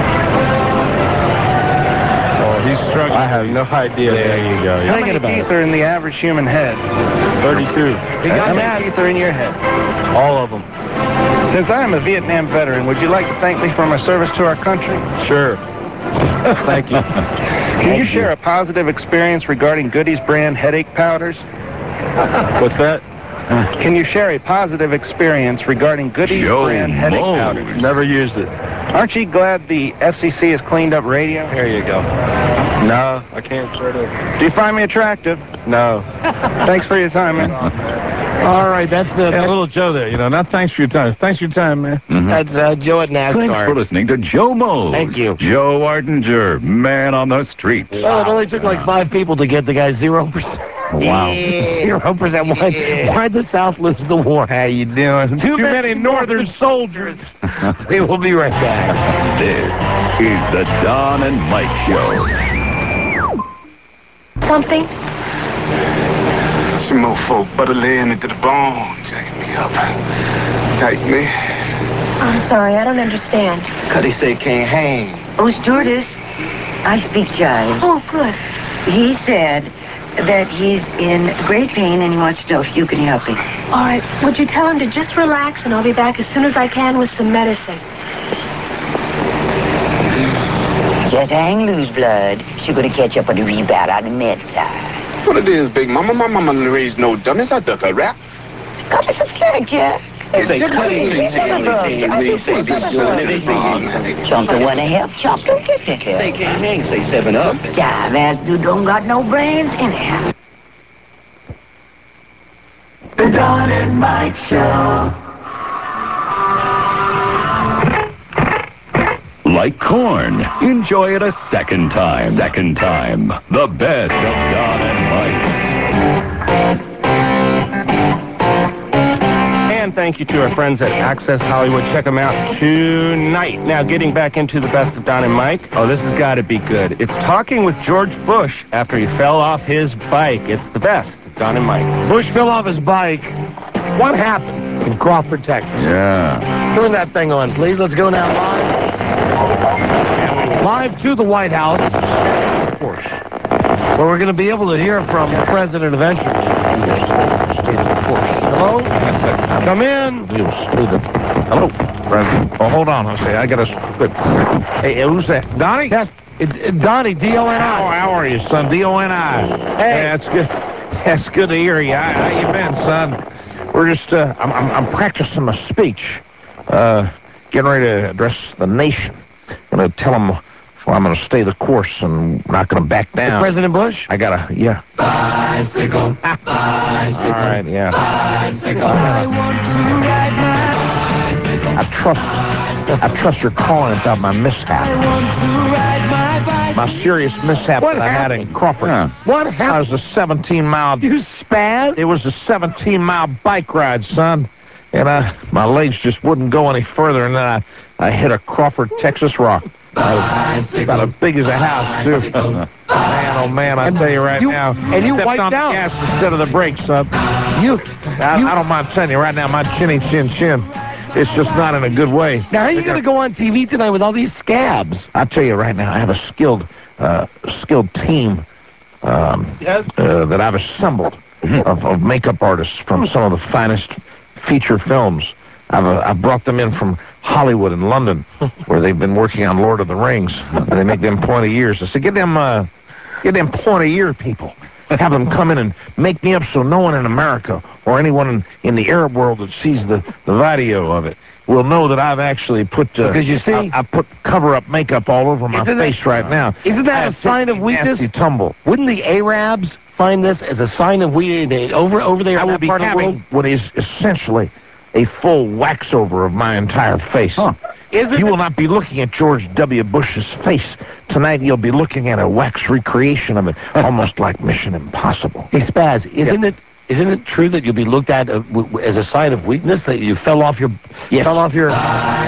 Oh, he's struggling. I have no idea. There you go. How many teeth are in the average human head? thirty-two. How many teeth are in your head? All of them. Since I am a Vietnam veteran, would you like to thank me for my service to our country? Sure. Thank you. Can you share a positive experience regarding Goody's brand headache powders? What's that? Can you share a positive experience regarding Goody's Joe brand headache Mose. powders? Never used it. Aren't you glad the F C C has cleaned up radio? There you go. No, I can't sort of. Do you find me attractive? No. Thanks for your time, man. All right, that's uh, Yeah, little Joe there, you know. Not thanks for your time. Thanks for your time, man. Mhm. that's uh, Joe at NASCAR. Thanks for listening to Joe Mose. Thank you. Joe Ardinger, man on the street. Well, it only took like five people to get the guy zero percent. Wow. Zero percent. Why, why'd the South lose the war? How you doing? Too, many Northern soldiers. We will be right back. This is the Don and Mike Show. Something? Some more folk butter laying into the bone. Jack me up. Take me. I'm sorry, I don't understand. Cuddy say can't hang. Oh, stewardess, I speak jive. Oh, good. He said that he's in great pain and he wants to know if you can help him. All right, would you tell him to just relax and I'll be back as soon as I can with some medicine. Just hang loose, blood. She's gonna catch up on the rebound on the med side. What it is, Big Mama? My mama didn't raise no dummies. I duck a rap. Cut me some slack, Jack. Say Cuddy say say say be doing everything. Something wanna help, chop don't get the help. Say can't hang. Say seven up. Jive ass dude don't got no brains anyhow. The Don and Mike Show. Like corn, enjoy it a second time. Second time. The best of Don and Mike. And thank you to our friends at Access Hollywood. Check them out tonight. Now, getting back into the best of Don and Mike. Oh, this has got to be good. It's Talking with George Bush after he fell off his bike. It's the best of Don and Mike. Bush fell off his bike. What happened in Crawford, Texas? Yeah. Turn that thing on, please. Let's go now live. Live to the White House, of course, where we're going to be able to hear from the president eventually. Hello? Come in. Hello, President. Oh, hold on. Okay, I got to quit. Hey, who's that? Donnie? Yes, it's uh, Donnie, D O N I. Oh, how are you, son? D O N I. Hey, that's good. That's good to hear you. How, how you been, son? We're just, uh, I'm, I'm, I'm practicing my speech. Uh, getting ready to address the nation. Gonna tell them well, I'm gonna stay the course and not gonna back down. President Bush? I gotta, yeah. Bicycle, bicycle. All right, yeah. Bicycle. I want to ride my bicycle. I trust, I trust you're calling about my mishap. I want to ride my bicycle. My serious mishap What that I had happened? in Crawford. Yeah. What I happened? was a seventeen mile. You spaz? It was a seventeen mile bike ride, son. And I, my legs just wouldn't go any further, and then I, I hit a Crawford, Texas rock. Bicycle. About as big as a house, too. Man, oh man, I tell you right you, now. And you stepped wiped on out. the gas instead of the brakes, son. You, I, you, I don't mind telling you right now, my chinny chin chin, it's just not in a good way. now, how are you going to go on T V tonight with all these scabs? I tell you right now, I have a skilled, uh, skilled team um, Yes. uh, that I've assembled of, of makeup artists from some of the finest feature films. I've, uh, I've brought them in from Hollywood and London, where they've been working on Lord of the Rings. They make them pointy ears. I said, get them, uh, get them pointy ear people. have them come in and make me up so no one in America or anyone in, in the Arab world that sees the, the video of it will know that I've actually put uh, Because you see- I, I put cover-up makeup all over my Isn't that- face right now. Isn't that I a have sign of taken weakness? nasty tumble. Wouldn't the Arabs find this as a sign of weakness over over there I in will that be part of the world? having what is essentially a full wax over of my entire face. Isn't You it- will not be looking at George W. Bush's face. Tonight you'll be looking at a wax recreation of it, almost like Mission Impossible. Hey, Spaz, isn't it isn't it true that you'll be looked at uh, w- w- as a sign of weakness that you fell off your Yes. fell off your?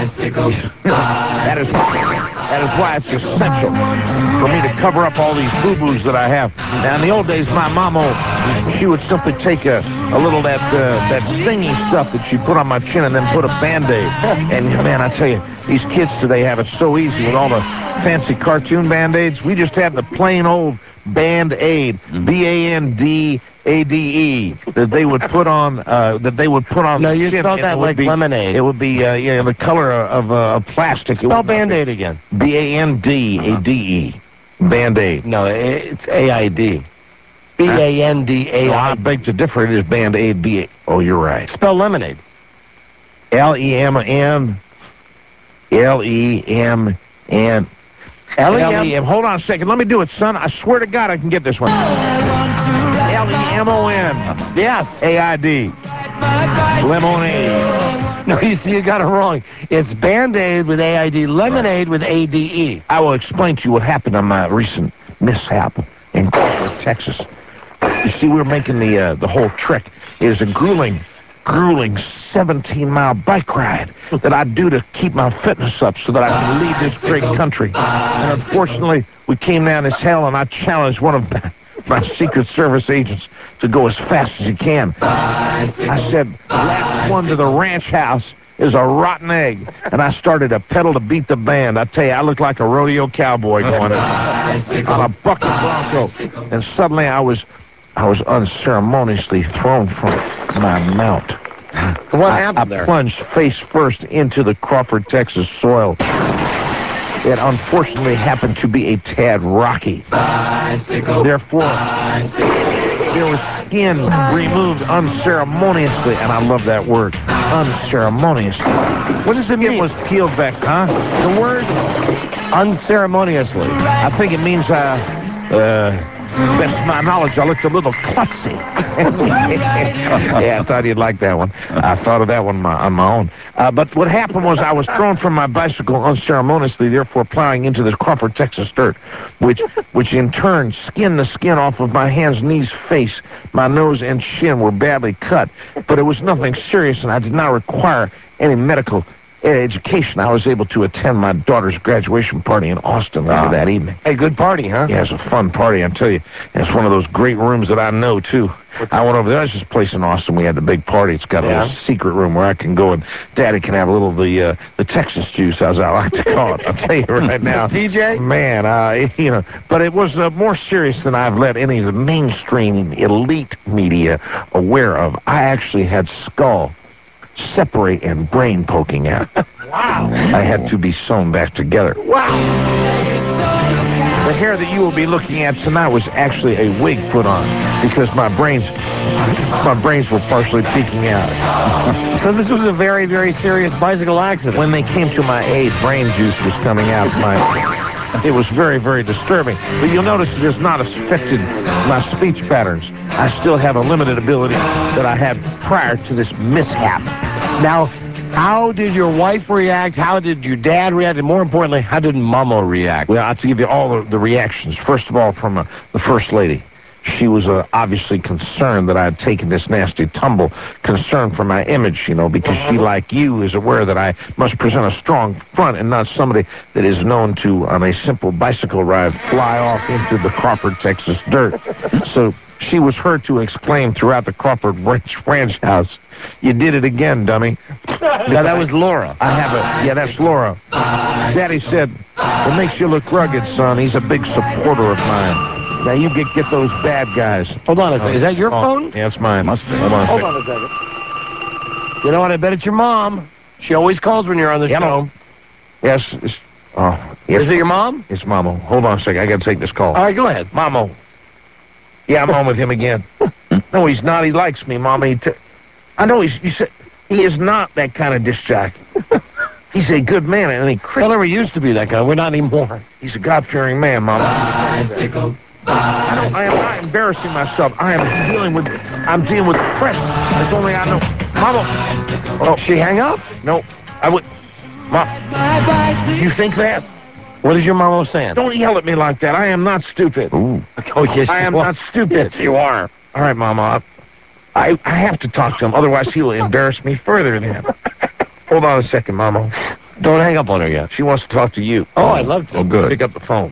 That is that is why it's essential for me to cover up all these boo-boos that I have. Now, in the old days, my mama, she would simply take a, a little of that uh, that stinging stuff that she put on my chin and then put a Band-Aid. And, man, I tell you, these kids today have it so easy with all the fancy cartoon Band-Aids. We just have the plain old Band-Aid, B A N D A D E, that they would put on, uh, that they would put on No, the you chin, spelled and that it would like be- lemonade. It would be, uh, yeah, the color of, uh, of plastic. It Spell would- Band-Aid again. B A N D A D E. Band-Aid. No, i- it's A I D. B A N D A No, I I D. beg to differ. It is Band-Aid. B A. Oh, you're right. Spell lemonade. L E M N. L E M N. L E L E M. M. Hold on a second. Let me do it, son. I swear to God I can get this one. L E M O N. Yes. A I D. Lemonade. No, you see, you got it wrong. It's Band-Aid with A I D, lemonade with A D E. I will explain to you what happened on my recent mishap in Crawford, Texas. You see, we're making the uh, the whole trek. It is a grueling, grueling seventeen-mile bike ride that I do to keep my fitness up so that I can lead this great country. And unfortunately, we came down this hill, and I challenged one of my, my Secret Service agents to go as fast as he can. I said, last one to the ranch house is a rotten egg. And I started to pedal to beat the band. I tell you, I looked like a rodeo cowboy going on a bucket bronco. And suddenly I was, I was unceremoniously thrown from my mount. What I, happened I there? plunged face first into the Crawford, Texas soil. It unfortunately happened to be a tad rocky. Therefore, there was skin removed unceremoniously, and I love that word, unceremoniously. What does it It mean? was peeled back, huh? The word unceremoniously. I think it means, uh, uh, best of my knowledge, I looked a little klutzy. Yeah, I thought you'd like that one. I thought of that one my, on my own. Uh, but what happened was I was thrown from my bicycle unceremoniously, therefore plowing into the Crawford, Texas dirt, which, which in turn skinned the skin off of my hands, knees, face. My nose and chin were badly cut, but it was nothing serious, and I did not require any medical education. I was able to attend my daughter's graduation party in Austin later Ah. that evening. Hey, good party, huh? Yeah, it's a fun party, I tell you. And it's one of those great rooms that I know, too. I went over there. There's this place in Austin. We had the big party. It's got a Yeah. little secret room where I can go and Daddy can have a little of the uh, the Texas juice, as I like to call it. I'll tell you right now. T J? Man, uh, you know, but it was uh, more serious than I've let any of the mainstream elite media aware of. I actually had skull separate and brain poking out. Wow. I had to be sewn back together. Wow. The hair that you will be looking at tonight was actually a wig put on because my brains, my brains were partially peeking out. So this was a very, very serious bicycle accident. When they came to my aid, brain juice was coming out. My, it was very, very disturbing. But you'll notice it has not affected my speech patterns. I still have a limited ability that I had prior to this mishap. Now, how did your wife react? How did your dad react? And more importantly, how did Mama react? Well, I'll give you all the, the reactions. First of all, from uh, the First Lady. She was uh, obviously concerned that I had taken this nasty tumble, concerned for my image, you know, because she, like you, is aware that I must present a strong front and not somebody that is known to, on a simple bicycle ride, fly off into the Crawford, Texas dirt. So she was heard to exclaim throughout the Crawford Ranch, ranch house, "You did it again, dummy." Now, that was Laura. I have a, yeah, that's Laura. Daddy said, "It makes you look rugged, son." He's a big supporter of mine. Now you get get those bad guys. Hold on a second. Is that your Oh, phone? yeah, it's mine. Must be. Hold on a Hold second. on a second. You know what? I bet it's your mom. She always calls when you're on the Hello. show. Yes. It's, oh, yes. Is it your mom? It's Mamo. Hold on a second. I got to take this call. All right, go ahead. Mamo. Yeah, I'm home with him again. No, he's not. He likes me, Mama. He t- I know he's, he said, he is not that kind of disc jockey. He's a good man, and he Well, never used to be that guy. We're not anymore. He's a God-fearing man, Mama. Bicycle. I don't. I am not embarrassing myself. I am dealing with. I'm dealing with press. That's only I know. Mama. Oh, she hang up? No, I would. Mom, you think that? What is your mama saying? Don't yell at me like that. I am not stupid. Ooh. Oh, yes, I am you are. not stupid. Yes, you are. All right, Mama. I I have to talk to him. Otherwise, he will embarrass me further than him. Hold on a second, Mama. Don't hang up on her yet. She wants to talk to you. Oh, I'd love to. Oh, good. Pick up the phone.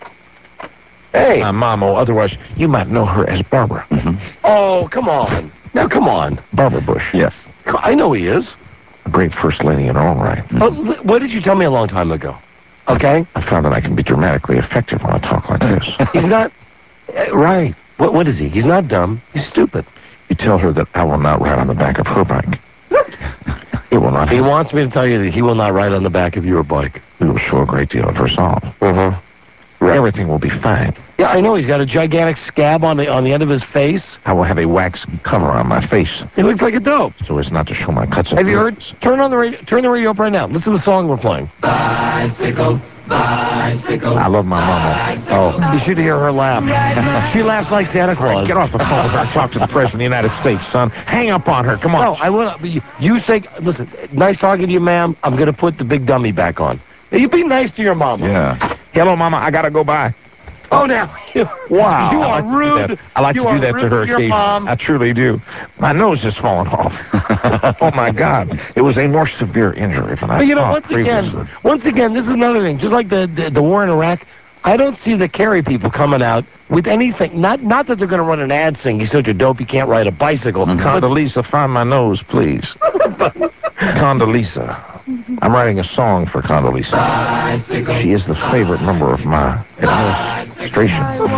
Hey. Uh, Mama, otherwise you might know her as Barbara. Mm-hmm. Oh, come on. Now, come on. Barbara Bush. Yes. I know he is. A great first lady in her own right. Oh, what did you tell me a long time ago? Okay? I found that I can be dramatically effective when I talk like this. He's not... Uh, right. What? What is he? He's not dumb. He's stupid. You tell her that I will not ride on the back of her bike. It will not. He wants me to tell you that he will not ride on the back of your bike. We will show a great deal of resolve. Uh-huh. Right. Everything will be fine. Yeah, I know. He's got a gigantic scab on the on the end of his face. I will have a wax cover on my face. He looks like a dope. So as not to show my cuts and Have you heard? bruises. Turn on the radio. Turn the radio up right now. Listen to the song we're playing. Bicycle, bicycle. I love my mama. Oh, you should hear her laugh. She laughs like Santa Claus. Get off the phone with her and talk to the President of the United States, son. Hang up on her. Come on. No, I will. You, you say, listen, nice talking to you, ma'am. I'm going to put the big dummy back on. You be nice to your mama. Yeah. Hello, Mama. I got to go by. Oh, now. You, Wow. You are I like rude. To do that. I like you to do that to her to your occasionally. mom. I truly do. My nose is falling off. Oh, my God. It was a more severe injury than I But you know, thought once previously. again, once again, this is another thing. Just like the, the, the war in Iraq, I don't see the Kerry people coming out with anything. Not not that they're going to run an ad saying he's such a dope he can't ride a bicycle. Mm-hmm. Condoleezza, find my nose, please. Condoleezza. I'm writing a song for Condoleezza. She is the favorite member of my administration.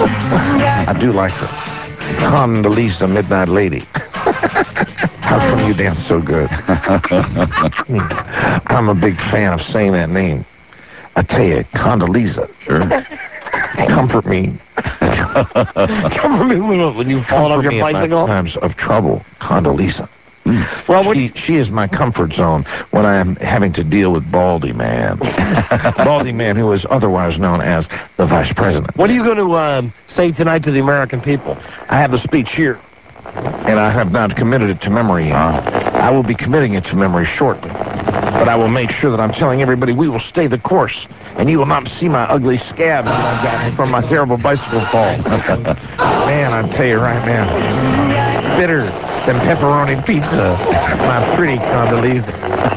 I do like her. Condoleezza, Midnight Lady. How come you dance so good? I'm a big fan of saying that name. I tell you, Condoleezza. Sure. Comfort me. Comfort me when you fall off your me bicycle? At my times of trouble, Condoleezza. Mm. Well, she, she is my comfort zone when I am having to deal with Baldy Man. Baldy Man, who is otherwise known as the Vice President. What are you going to um, say tonight to the American people? I have the speech here, and I have not committed it to memory yet. I will be committing it to memory shortly. But I will make sure that I'm telling everybody we will stay the course, and you will not see my ugly scab that I've got from my terrible bicycle fall. Man, I tell you right now, bitter than pepperoni pizza, my pretty Condoleezza.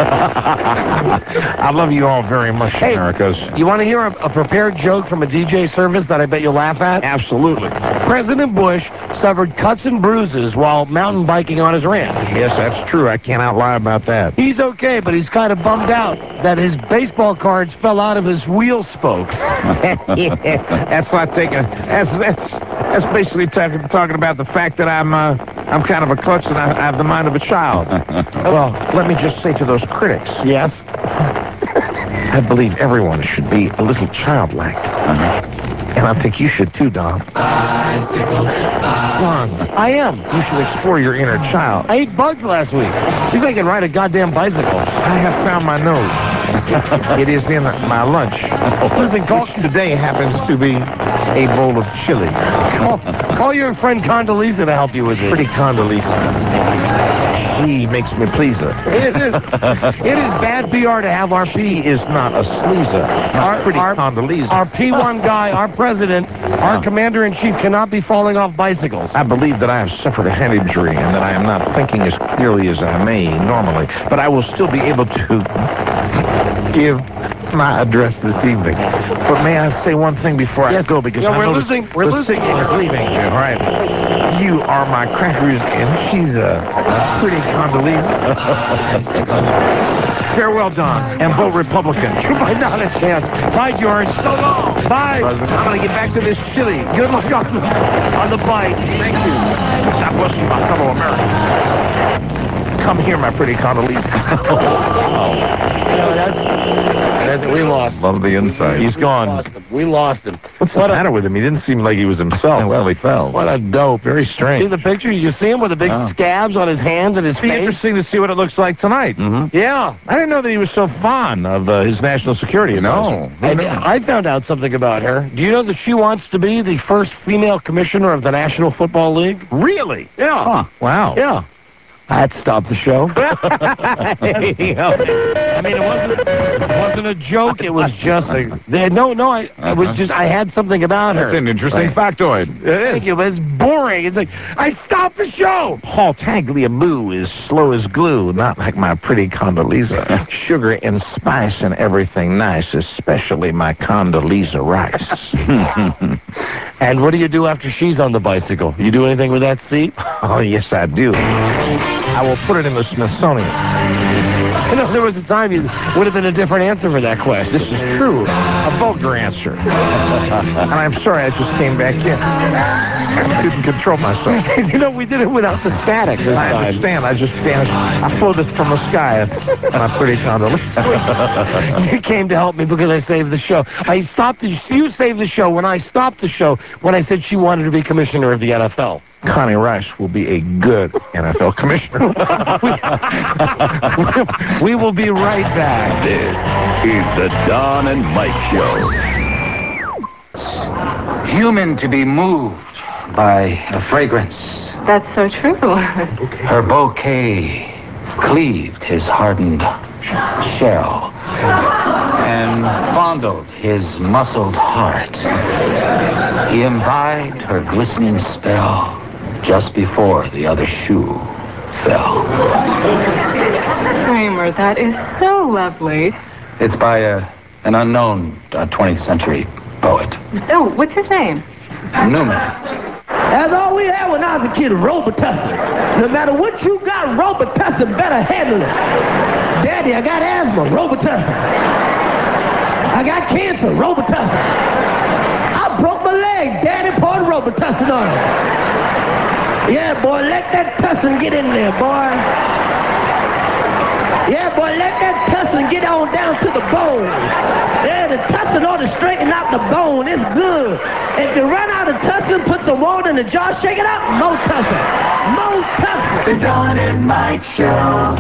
I love you all very much, hey, Americas. You want to hear a, a prepared joke from a D J service that I bet you'll laugh at? Absolutely. President Bush suffered cuts and bruises while mountain biking on his ranch. Yes, that's true. I cannot lie about that. He's okay, but he's kind of bummed out that his baseball cards fell out of his wheel spokes. That's not taking. That's that's that's basically talking talking about the fact that I'm uh, I'm kind of a klutz and I, I have the mind of a child. Well, let me just say to those critics. Yes. I believe everyone should be a little childlike. Uh-huh. And I think you should too, Don. Don, I am. You should explore your inner child. I ate bugs last week. At least I can ride a goddamn bicycle. I have found my nose. It is in my lunch. Listen, call today happens to be a bowl of chili. Call, call your friend Condoleezza to help you with this. Pretty Condoleezza. She makes me pleaser. It is. It is bad P R to have our P is not a sleazer. Our pretty our, Condoleezza. Our P one guy, our president, our commander-in-chief cannot be falling off bicycles. I believe that I have suffered a head injury and that I am not thinking as clearly as I may normally, but I will still be able to give my address this evening. But may I say one thing before yes. I go, because yeah, I we're know losing. the, We're the losing. signal is leaving. All right. You are my crackers and cheese, a pretty Condoleezza. Farewell, Don, and vote Republican. Goodbye, not a chance. Bye, George. So long. Bye. President. I'm going to get back to this chili. Good luck on the, on the bike. Thank you. God bless you, my fellow Americans. Come here, my pretty Condoleezza. Oh. You know, that's, that's we lost. Love the insight. He's gone. We lost him. We lost him. What's the matter with him? He didn't seem like he was himself. Well, he fell. What a dope. Very strange. See the picture? You see him with the big Oh. scabs on his hands and his It'd be face? interesting to see what it looks like tonight. Mm-hmm. Yeah. I didn't know that he was so fond of uh, his national security advisor. No. And I found out something about her. Do you know that she wants to be the first female commissioner of the National Football League? Really? Yeah. Huh. Wow. Yeah. I had to stop the show. I mean, it wasn't it wasn't a joke. It was just a they, no, no. I, I was just I had something about her. That's an interesting Right. factoid. It is. Thank you. It's boring. It's like I stopped the show. Paul Tagliabue is slow as glue, not like my pretty Condoleezza. Sugar and spice and everything nice, especially my Condoleezza rice. And what do you do after she's on the bicycle? You do anything with that seat? Oh, yes, I do. I will put it in the Smithsonian. You know, there was a time you would have been a different answer for that question. This is true. A vulgar answer. And I'm sorry I just came back in. I couldn't control myself. You know, we did it without the static this I time. understand. I just vanished. I floated from the sky. My pretty Condoleezza. You came to help me because I saved the show. I stopped the, you saved the show when I stopped the show when I said she wanted to be commissioner of the N F L. Connie Rice will be a good N F L commissioner. We will be right back. This is the Don and Mike Show. Human to be moved by a fragrance. That's so true. Her bouquet cleaved his hardened shell and fondled his muscled heart. He imbibed her glistening spell just before the other shoe fell. Kramer, that is so lovely. It's by a, an unknown uh, twentieth century poet, Oh, what's his name? Newman. That's all we had when I was a kid, Robitussin. No matter what you got, Robitussin better handle it. Daddy, I got asthma, Robitussin. I got cancer, Robitussin. I broke my leg, Daddy poured Robitussin on it. Yeah, boy, let that tussin get in there, boy. Yeah, boy, let that tussin get on down to the bone. Yeah, the tussin ought to straighten out the bone. It's good. If you run out of tussin, put some water in the jar, shake it up, more tussin. More tussin. The Don and Mike Show.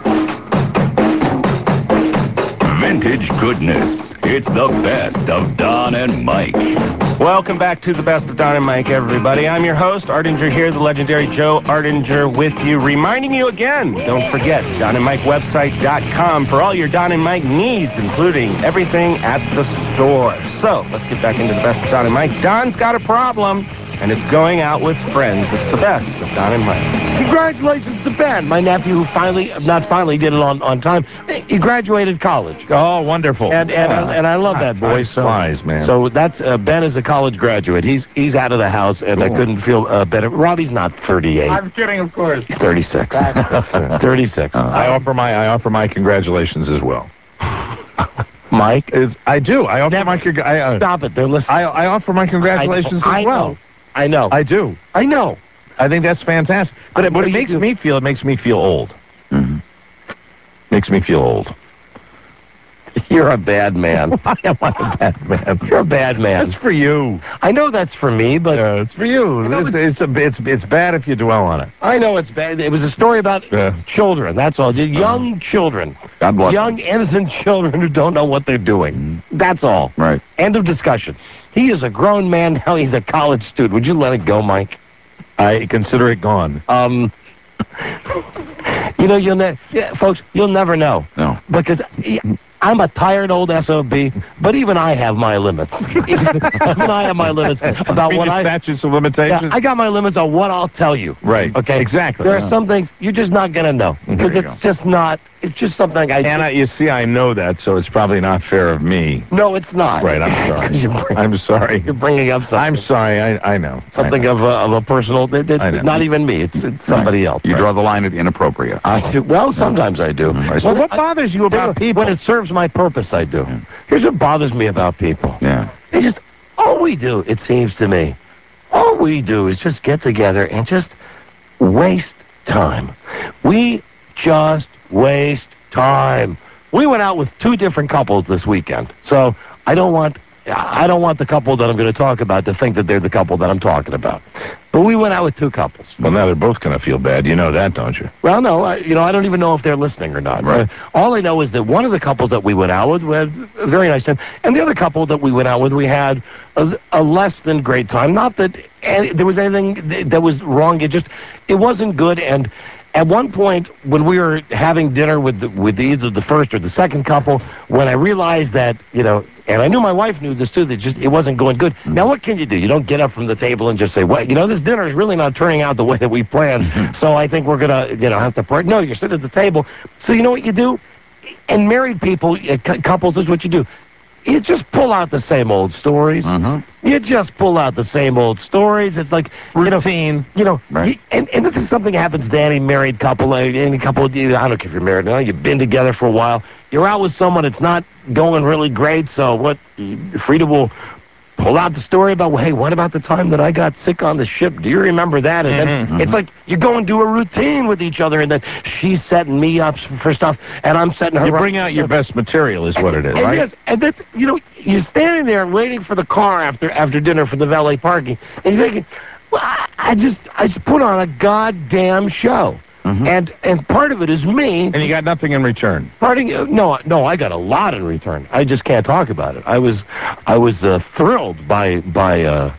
Vintage goodness. It's the best of Don and Mike. Welcome back to the best of Don and Mike, everybody. I'm your host, Ardinger here, the legendary Joe Ardinger with you, reminding you again, don't forget, Don and Mike Website dot com for all your Don and Mike needs, including everything at the store. So, let's get back into the best of Don and Mike. Don's got a problem, and it's going out with friends. It's the best of Don and Mike. Congratulations to Ben, my nephew who finally, not finally, did it on, on time. He graduated college. Oh, wonderful. And and, I, and I love that boy. Time So, flies, man. so that's uh, Ben is a college graduate. He's he's out of the house, and I Cool. couldn't feel uh, better. Robbie's not thirty-eight. I'm kidding, of course. He's thirty-six. thirty-six. I offer my I offer my congratulations as well. Mike? Is I do. I offer my congr- I, uh, Stop it. They're listening. I I offer my congratulations I, as well. know. I know. I do. I know. I think that's fantastic. But it, What what do it you makes do? me feel, it makes me feel old. Mm-hmm. Makes me feel old. You're a bad man. Why am I a bad man? You're a bad man. That's for you. I know that's for me, but Uh, it's for you. It's, it's, a, it's, it's bad if you dwell on it. I know it's bad. It was a story about Yeah. children. That's all. The young children. God bless Young, innocent children who don't know what they're doing. That's all. Right. End of discussion. He is a grown man. Now he's a college student. Would you let it go, Mike? I consider it gone. Um, you know, you'll ne- yeah, folks, you'll never know. No. Because yeah, I'm a tired old S O B, but even I have my limits. Even I have my limits about what I... statutes of Yeah, limitations? I got my limits on what I'll tell you. Right. Okay. Exactly. There are Yeah. some things you're just not gonna know because you it's go. just not. It's just something I. And I, you see, I know that, so it's probably not fair of me. no, it's not. Right, I'm sorry. You're bring- I'm sorry. You're bringing up something. I'm sorry, I, I know. something I know. of a, of a personal. That, that- I know. not even me. It's it's somebody else. You draw the line at inappropriate. I do. Well, sometimes I do. Right. When- What bothers you about people? When it serves my purpose, I do. Here's what bothers me about people. Yeah. They just all we do, it seems to me, all we do is just get together and just waste time. We just waste time. We went out with two different couples this weekend, so I don't want I don't want the couple that I'm going to talk about to think that they're the couple that I'm talking about. But we went out with two couples. Well, now they're both going to feel bad. You know that, don't you? Well, no, I, you know, I don't even know if they're listening or not. Right. Uh, all I know is that one of the couples that we went out with, we had a very nice time, and the other couple that we went out with, we had a, a less than great time. Not that any, there was anything th- that was wrong. It just, it wasn't good, and at one point, when we were having dinner with the, with either the first or the second couple, when I realized that, you know, and I knew my wife knew this too, that just it wasn't going good. Mm-hmm. Now, what can you do? You don't get up from the table and just say, well, you know, this dinner is really not turning out the way that we planned, mm-hmm. so I think we're going to, you know, have to part. No, you're sitting at the table. So you know what you do? And married people, uh, cu- couples, this is what you do. You just pull out the same old stories. Mm-hmm. You just pull out the same old stories. It's like routine. You know, you know right. you, and, and this is something that happens to any married couple, any couple of you. I don't care if you're married now. You've been together for a while. You're out with someone. It's not going really great. So what? Frida will pull out the story about, well, hey, what about the time that I got sick on the ship? Do you remember that? And mm-hmm. then it's like you go and do a routine with each other, and then she's setting me up for stuff, and I'm setting her you up. You bring out your best material is what it is, and right? Yes, and that's, you know, you're standing there waiting for the car after after dinner for the valet parking, and you're thinking, well, I, I just I just put on a goddamn show. Mm-hmm. And and part of it is me. And you got nothing in return. Parting, no, no, I got a lot in return. I just can't talk about it. I was, I was uh, thrilled by by. Uh,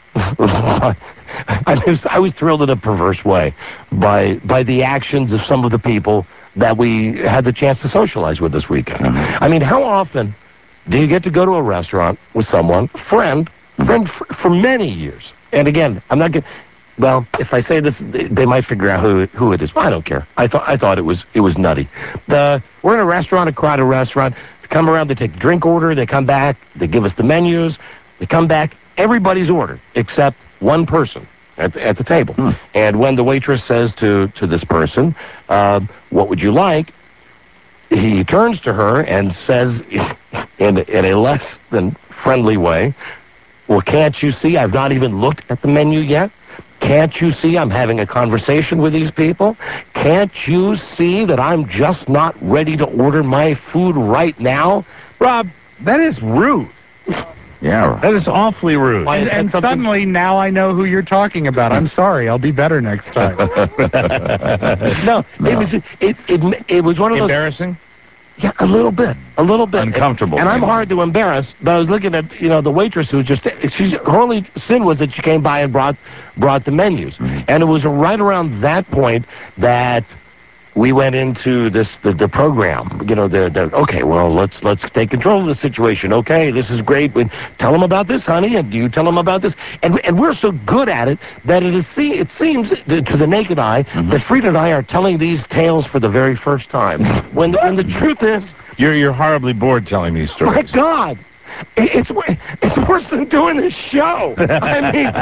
I was I was thrilled in a perverse way by by the actions of some of the people that we had the chance to socialize with this weekend. Mm-hmm. I mean, how often do you get to go to a restaurant with someone, friend, friend for, for many years? And again, I'm not getting. Well, if I say this, they, they might figure out who who it is. I don't care. I thought I thought it was it was nutty. The we're in a restaurant, a crowded restaurant. They come around, they take the drink order, they come back, they give us the menus, they come back. Everybody's ordered except one person at the, at the table. Hmm. And when the waitress says to to this person, uh, "What would you like?" he turns to her and says, in in a less than friendly way, "Well, can't you see I've not even looked at the menu yet? Can't you see I'm having a conversation with these people? Can't you see that I'm just not ready to order my food right now?" Rob, that is rude. Yeah, that is awfully rude. And, and suddenly, now I know who you're talking about. I'm sorry. I'll be better next time. no, no, it was it, it it was one of those embarrassing. Yeah, a little bit, a little bit. Uncomfortable. And, and I'm hard to embarrass, but I was looking at, you know, the waitress who was just, she, her only sin was that she came by and brought brought the menus. Mm-hmm. And it was right around that point that we went into this, the, the program, you know, the, the, okay, well, let's let's take control of the situation. Okay, this is great. We, tell them about this, honey, and you tell them about this. And and we're so good at it that it is see, it seems to the naked eye mm-hmm. that Frida and I are telling these tales for the very first time. when, the, when the truth is... You're, you're horribly bored telling these stories. My God! It's it's worse than doing this show. I mean,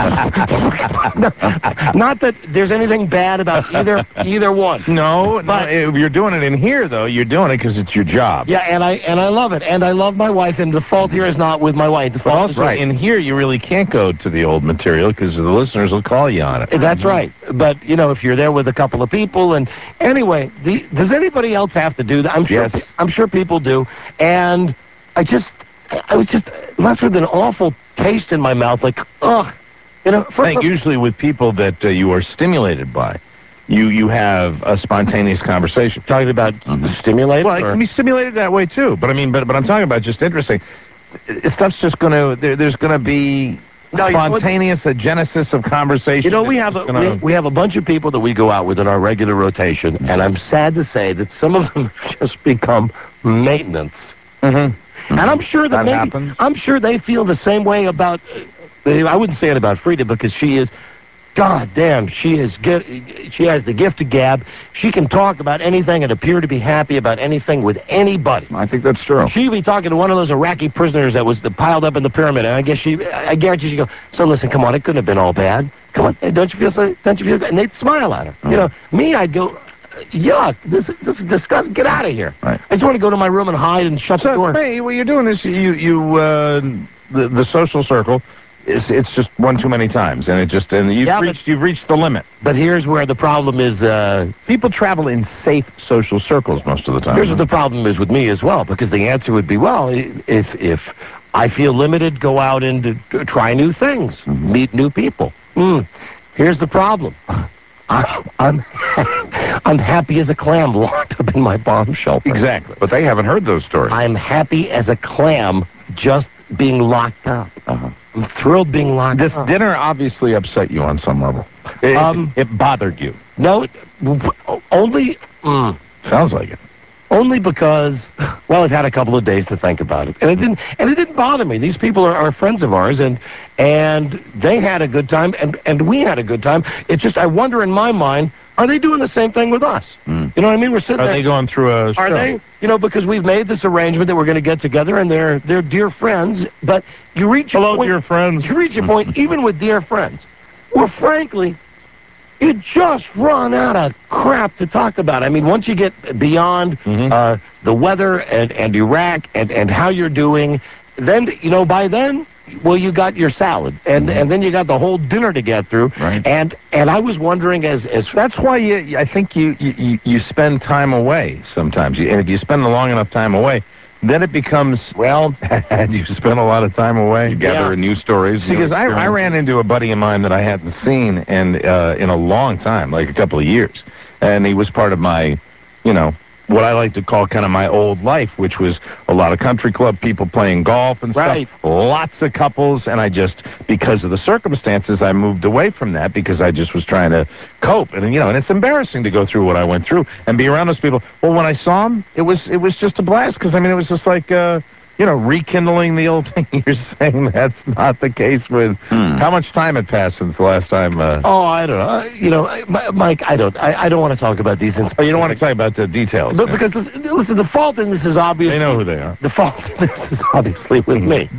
not that there's anything bad about either either one. No, but no, if you're doing it in here, though, you're doing it because it's your job. Yeah, and I and I love it, and I love my wife, and the fault here is not with my wife. The fault but also, is right. in here, you really can't go to the old material because the listeners will call you on it. That's mm-hmm. right. But, you know, if you're there with a couple of people, and anyway, the, does anybody else have to do that? I'm sure. Yes. I'm sure people do, and I just... I was just left with an awful taste in my mouth, like, ugh. You know, for, I think usually with people that uh, you are stimulated by, you you have a spontaneous conversation. Talking about mm-hmm. stimulated? Well, it can be stimulated that way, too. But, I mean, but, but I'm talking about just interesting. Stuff's just going to, there, there's going to be no, spontaneous, you know, a genesis of conversation. You know, we have, a, gonna... we, we have a bunch of people that we go out with in our regular rotation, mm-hmm. and I'm sad to say that some of them just become maintenance. Mm-hmm. And I'm sure that, that maybe, happens. I'm sure they feel the same way about, uh, I wouldn't say it about Frida because she is, God damn, she is, she has the gift of gab. She can talk about anything and appear to be happy about anything with anybody. I think that's true. She'd be talking to one of those Iraqi prisoners that was piled up in the pyramid, and I guess she, I guarantee she go, so listen, come on, it couldn't have been all bad. Come on, hey, don't you feel so, don't you feel good? And they'd smile at her. Mm. You know, me, I'd go, yuck, this, this is disgusting, get out of here. Right. I just want to go to my room and hide and shut so, the door. Hey, what you're doing is you, you uh, the, the social circle it's, it's just one too many times, and it just and you've Yeah, but- reached you've reached the limit. But here's where the problem is. Uh, People travel in safe social circles most of the time. here's what the problem is with me as well, because the answer would be, well, i- if if I feel limited, go out and uh, try new things, meet new people. Mm. Here's the problem. I'm I'm, I'm happy as a clam locked up in my bomb shelter. Exactly, but they haven't heard those stories. I'm happy as a clam just being locked up. Uh-huh. I'm thrilled being locked This up. dinner obviously upset you on some level. It, Um, it bothered you. No, it- w- only mm, Sounds like it. only because, well, I've had a couple of days to think about it, and it didn't and it didn't bother me. These people are, are friends of ours, and and they had a good time, and and we had a good time. It's just I wonder in my mind, are they doing the same thing with us? Mm. You know what I mean? We're sitting Are there. they going through a Are show? they? You know, because we've made this arrangement that we're going to get together, and they're they're dear friends. But you reach a Hello, point, dear friends. You reach a point, even with dear friends, where frankly, you just run out of crap to talk about. I mean, once you get beyond Mhm. uh, the weather and and Iraq and and how you're doing, then you know by then. Well, you got your salad, and and then you got the whole dinner to get through. Right. And and I was wondering, as as That's why you. I think you you, you- you spend time away sometimes, You- and if you spend a long enough time away, then it becomes well. and you spend a lot of time away. You gather Yeah. new stories. Because I, I ran into a buddy of mine that I hadn't seen and uh, in a long time, like a couple of years, and he was part of my, you know, what I like to call kind of my old life, which was a lot of country club people playing golf and stuff. Right. Lots of couples, and I just, because of the circumstances, I moved away from that because I just was trying to cope. And, you know, and it's embarrassing to go through what I went through and be around those people. Well, when I saw them, it was, it was just a blast because, I mean, it was just like, uh, you know, rekindling the old thing. You're saying that's not the case with how much time had passed since the last time? Uh, Oh, I don't know. Uh, you know, I- Mi- Mike, I don't. I, I don't want to talk about these things. oh, you don't want to talk about the details. But yeah. because listen, listen, the fault in this is obviously They know who they are. the fault in this is obviously with me.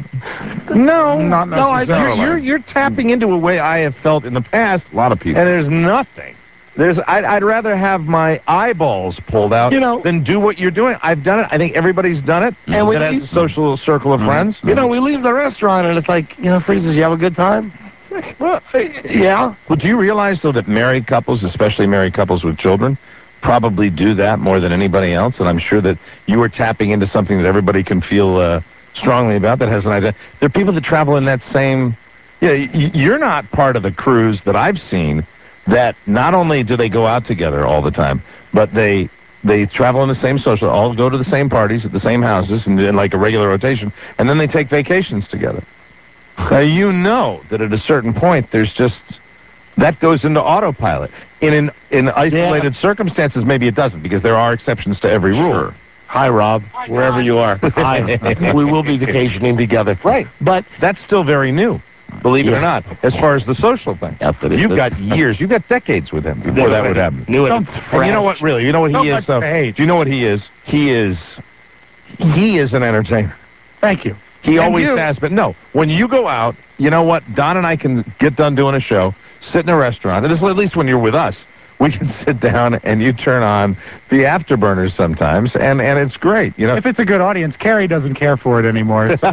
No, Not no, I, you're, necessarily. you're you're tapping into a way I have felt in the past. A lot of people. And there's nothing. There's I'd, I'd rather have my eyeballs pulled out You know- than do what you're doing. I've done it. I think everybody's done it. And we- that has a social circle of friends. You know, we leave the restaurant and it's like, you know, Freezes, you have a good time? Well, uh, yeah. Well, do you realize though that married couples, especially married couples with children, probably do that more than anybody else? And I'm sure that you are tapping into something that everybody can feel uh, strongly about. That has an idea. There are people that travel in that same. Yeah, you know, you're not part of the cruise that I've seen. That not only do they go out together all the time, but they they travel in the same social, all go to the same parties at the same houses, and in like a regular rotation, and then they take vacations together. Now you know that at a certain point, there's just that goes into autopilot. In in, in isolated circumstances, maybe it doesn't, because there are exceptions to every rule. Sure. Hi, Rob, wherever you are. Hi. We will be vacationing together. Right. But That's still very new. Believe it Yeah. or not, as far as the social thing. Yeah, but it- You've got years, you've got decades with him before that would happen. Knew it. And you know what, really, you know what So he much is, though? age. Do you know what he is? He is, he is an entertainer. Thank you. He And always you. has, but no, when you go out, you know what, Don and I can get done doing a show, sit in a restaurant, and this, at least when you're with us, we can sit down and you turn on the afterburners sometimes, and, and it's great, you know. If it's a good audience, Carrie doesn't care for it anymore. So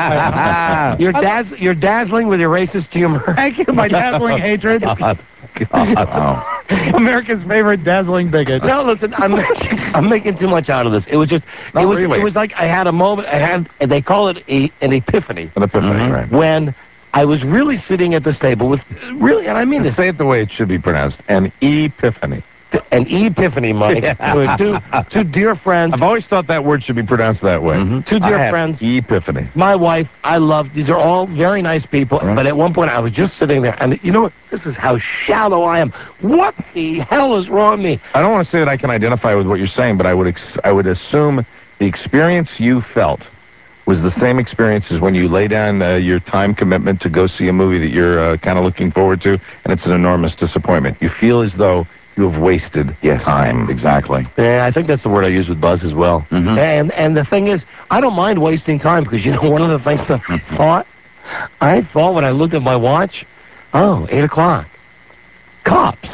I don't, You're, dazz- you're dazzling with your racist humor. thank you, my dazzling hatred. God, God. America's favorite dazzling bigot. No, listen, I'm making, I'm making too much out of this. It was just, Not it was, really. it was like I had a moment. I had, and they call it a, an epiphany. An epiphany, Mm-hmm. right. When I was really sitting at this table with, really, and I mean this, Say it the way it should be pronounced, an epiphany. an epiphany, Mike. Yeah. Two, two dear friends, I've always thought that word should be pronounced that way. two dear I had friends. Epiphany. My wife, I love. These are all very nice people. But at one point, I was just sitting there, and you know what? This is how shallow I am. What the hell is wrong with me? I don't want to say that I can identify with what you're saying, but I would ex- I would assume the experience you felt was the same experience as when you lay down uh, your time commitment to go see a movie that you're uh, kind of looking forward to, and it's an enormous disappointment. You feel as though you have wasted Yes, time. exactly. Yeah, I think that's the word I use with Buzz as well. And and the thing is, I don't mind wasting time because you know one of the things that I thought, I thought when I looked at my watch, oh, eight o'clock, cops.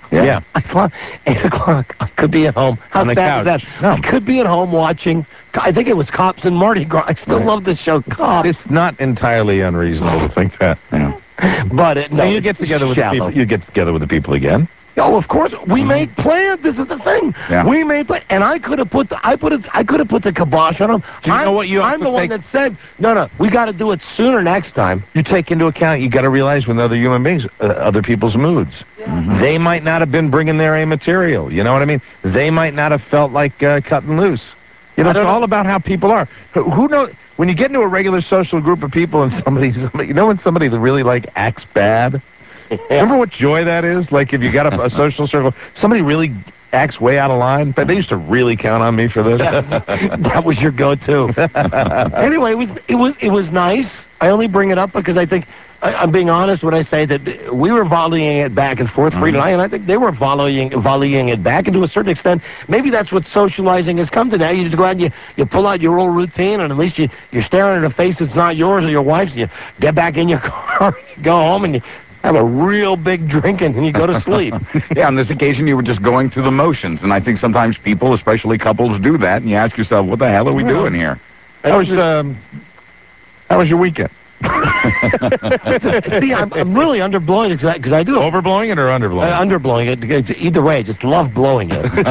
Yeah. yeah. I thought eight o'clock. I could be at home. How On the sad is couch. that? No. I could be at home watching. I think it was Cops and Mardi Gras. I still Right. love this show, Cops. It's not entirely unreasonable to think that. Yeah. But it, no, and you get together with shallow. the people. You get together with the people again. Oh, of course, we made plans. This is the thing. Yeah. We made plans, and I could have put the I put it. I could have put the kibosh on them. Do you I'm, know what you I'm also the one take- that said, no, no, we got to do it sooner next time. You take into account, you got to realize when other human beings, uh, other people's moods. Mm-hmm. They might not have been bringing their A material. You know what I mean? They might not have felt like uh, cutting loose. You know, it's all about how people are. Who, who knows? When you get into a regular social group of people and somebody, somebody you know when somebody that really, like, acts bad? Remember what joy that is? Like, if you got a, a social circle, somebody really acts way out of line. But they used to really count on me for this. That was your go-to. Anyway, it was it was it was nice. I only bring it up because I think I, I'm being honest when I say that we were volleying it back and forth, Frida and I, and I think they were volleying volleying it back, and to a certain extent, maybe that's what socializing has come to now. You just go out and you, you pull out your old routine, and at least you, you're staring at a face that's not yours or your wife's. You get back in your car, you go home, and you have a real big drinking, and you go to sleep. Yeah, on this occasion, you were just going through the motions, and I think sometimes people, especially couples, do that, and you ask yourself, what the hell are we Yeah. doing here? How was, um, how was your weekend? See, I'm, I'm really underblowing it because I, I do. Overblowing it or underblowing Uh, underblowing it. It's either way, I just love blowing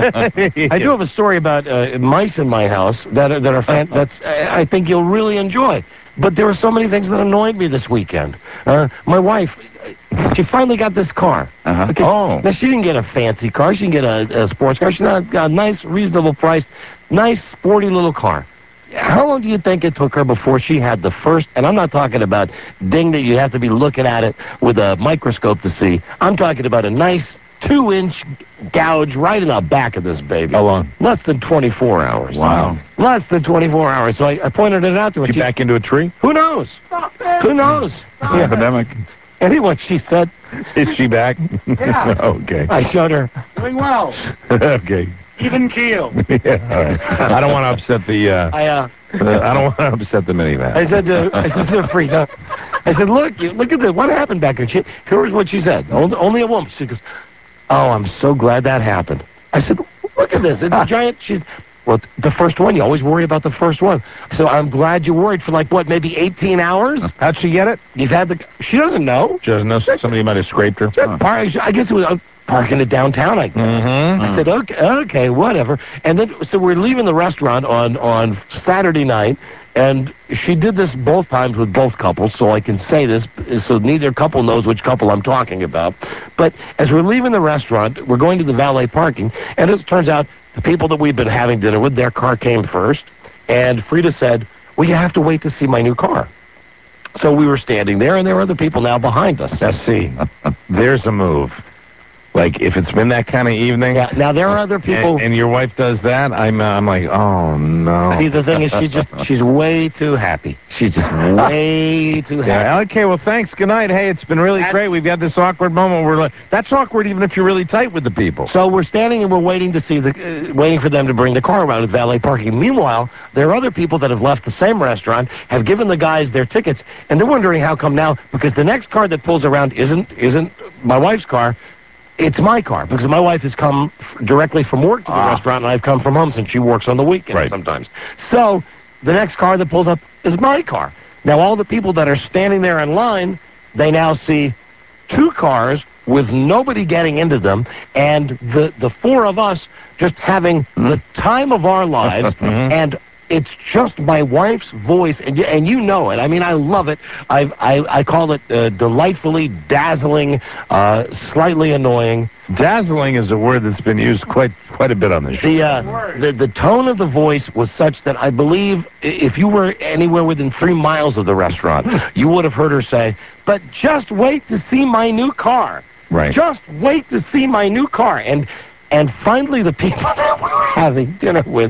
it. I do have a story about uh, mice in my house that are, that are fan- that's I I think you'll really enjoy. But there were so many things that annoyed me this weekend. Uh, my wife, she finally got this car. Uh-huh. Okay. Oh. Now, she didn't get a fancy car. She didn't get a, a sports car. She got a nice, reasonable price, nice, sporty little car. How long do you think it took her before she had the first, and I'm not talking about ding that you have to be looking at it with a microscope to see. I'm talking about a nice two-inch gouge right in the back of this baby. How long? Less than twenty-four hours. Wow. Less than twenty-four hours. So I, I pointed it out to her. She She- back into a tree? Who knows? Who knows? Yeah. Epidemic. Anyway, she said, Is she back? Yeah. Okay. I showed her. Doing well. Okay. Even keel. Yeah, all right. I don't want to upset the, uh, I, uh, uh, I don't want to upset the minivan. I said to, I said to Frida, I said, look, you, look at this. What happened back there? She, here's what she said. Only, only a woman. She goes, oh, I'm so glad that happened. I said, look at this. It's a giant. She's, well, the first one. You always worry about the first one. So I'm glad you worried for like, what, maybe eighteen hours? How'd she get it? You've had the, she doesn't know. She doesn't know. Somebody might have scraped her. Par- I guess it was uh, parking it downtown, I guess. Mm-hmm. I said, okay, okay, whatever. And then, so we're leaving the restaurant on, on Saturday night, and she did this both times with both couples, so I can say this, so neither couple knows which couple I'm talking about. But as we're leaving the restaurant, we're going to the valet parking, and it turns out the people that we've been having dinner with, their car came first, and Frida said, well, you have to wait to see my new car. So we were standing there, and there were other people now behind us. Now, see, there's a move. Like, if it's been that kind of evening. Yeah, now there are other people. And, and your wife does that, I'm, uh, I'm like, oh, no. See, the thing is, she's just, she's way too happy. She's just way too happy. Yeah, okay, well, thanks. Good night. Hey, it's been really That's- great. We've got this awkward moment where we're like, that's awkward even if you're really tight with the people. So we're standing and we're waiting to see the, uh, waiting for them to bring the car around at valet parking. Meanwhile, there are other people that have left the same restaurant, have given the guys their tickets, and they're wondering how come now, because the next car that pulls around isn't, isn't my wife's car. It's my car, because my wife has come f- directly from work to the Ah. restaurant, and I've come from home since she works on the weekend Right. sometimes. So the next car that pulls up is my car. Now, all the people that are standing there in line, they now see two cars with nobody getting into them, and the, the four of us just having the time of our lives, and it's just my wife's voice, and you, and you know it. I mean, I love it. I I, I call it uh, delightfully dazzling, uh, slightly annoying. Dazzling is a word that's been used quite quite a bit on this show. The, uh, the the tone of the voice was such that I believe i- if you were anywhere within three miles of the restaurant, you would have heard her say, "But just wait to see my new car. Right. Just wait to see my new car." And and finally, the people that we were having dinner with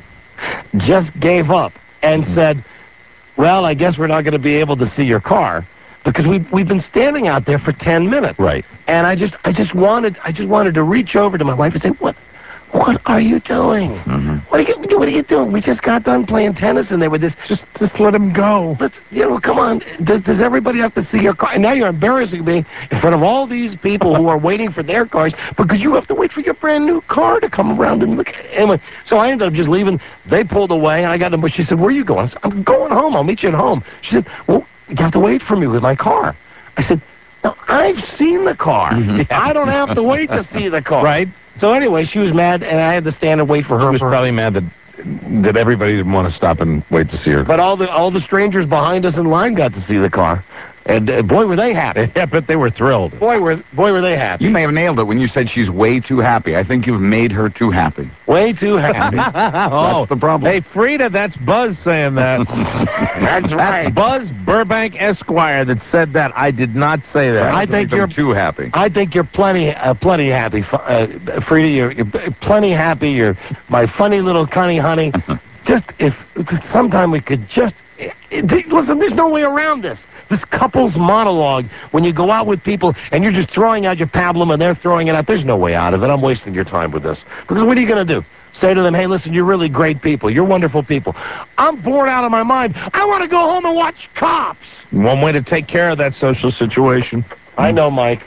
just gave up and said, well, I guess we're not going to be able to see your car because we we've been standing out there for ten minutes. Right. And I just I just wanted I just wanted to reach over to my wife and say, what what are you doing? Mm-hmm. What are you What are you doing? We just got done playing tennis, and they were this. Just, just let him go. Let's, you know, come on. Does, does everybody have to see your car? And now you're embarrassing me in front of all these people who are waiting for their cars because you have to wait for your brand new car to come around and look. Anyway, so I ended up just leaving. They pulled away, and I got them. But she said, "Where are you going?" I said, "I'm going home. I'll meet you at home." She said, "Well, you have to wait for me with my car." I said, "No, I've seen the car. I don't have to wait to see the car." Right. So anyway, she was mad, and I had to stand and wait for her. She was for probably mad that that everybody didn't want to stop and wait to see her. But all the all the strangers behind us in line got to see the car, and uh, boy, were they happy. Yeah, but they were thrilled. Boy, were boy were they happy. You may have nailed it when you said she's way too happy. I think you've made her too happy. Way too happy. Oh, That's the problem. Hey, Frida, that's Buzz saying that. That's right. That's Buzz Burbank Esquire that said that. I did not say that. I think I'm you're too happy. I think you're plenty, uh, plenty happy, uh, Frida. You're, you're plenty happy. You're my funny little cunny honey. Just if sometime we could just it, it, listen. There's no way around this. This couple's monologue when you go out with people and you're just throwing out your pablum and they're throwing it out. There's no way out of it. I'm wasting your time with this because what are you going to do? Say to them, "Hey, listen, you're really great people. You're wonderful people. I'm bored out of my mind. I want to go home and watch Cops." One way to take care of that social situation. I know, Mike.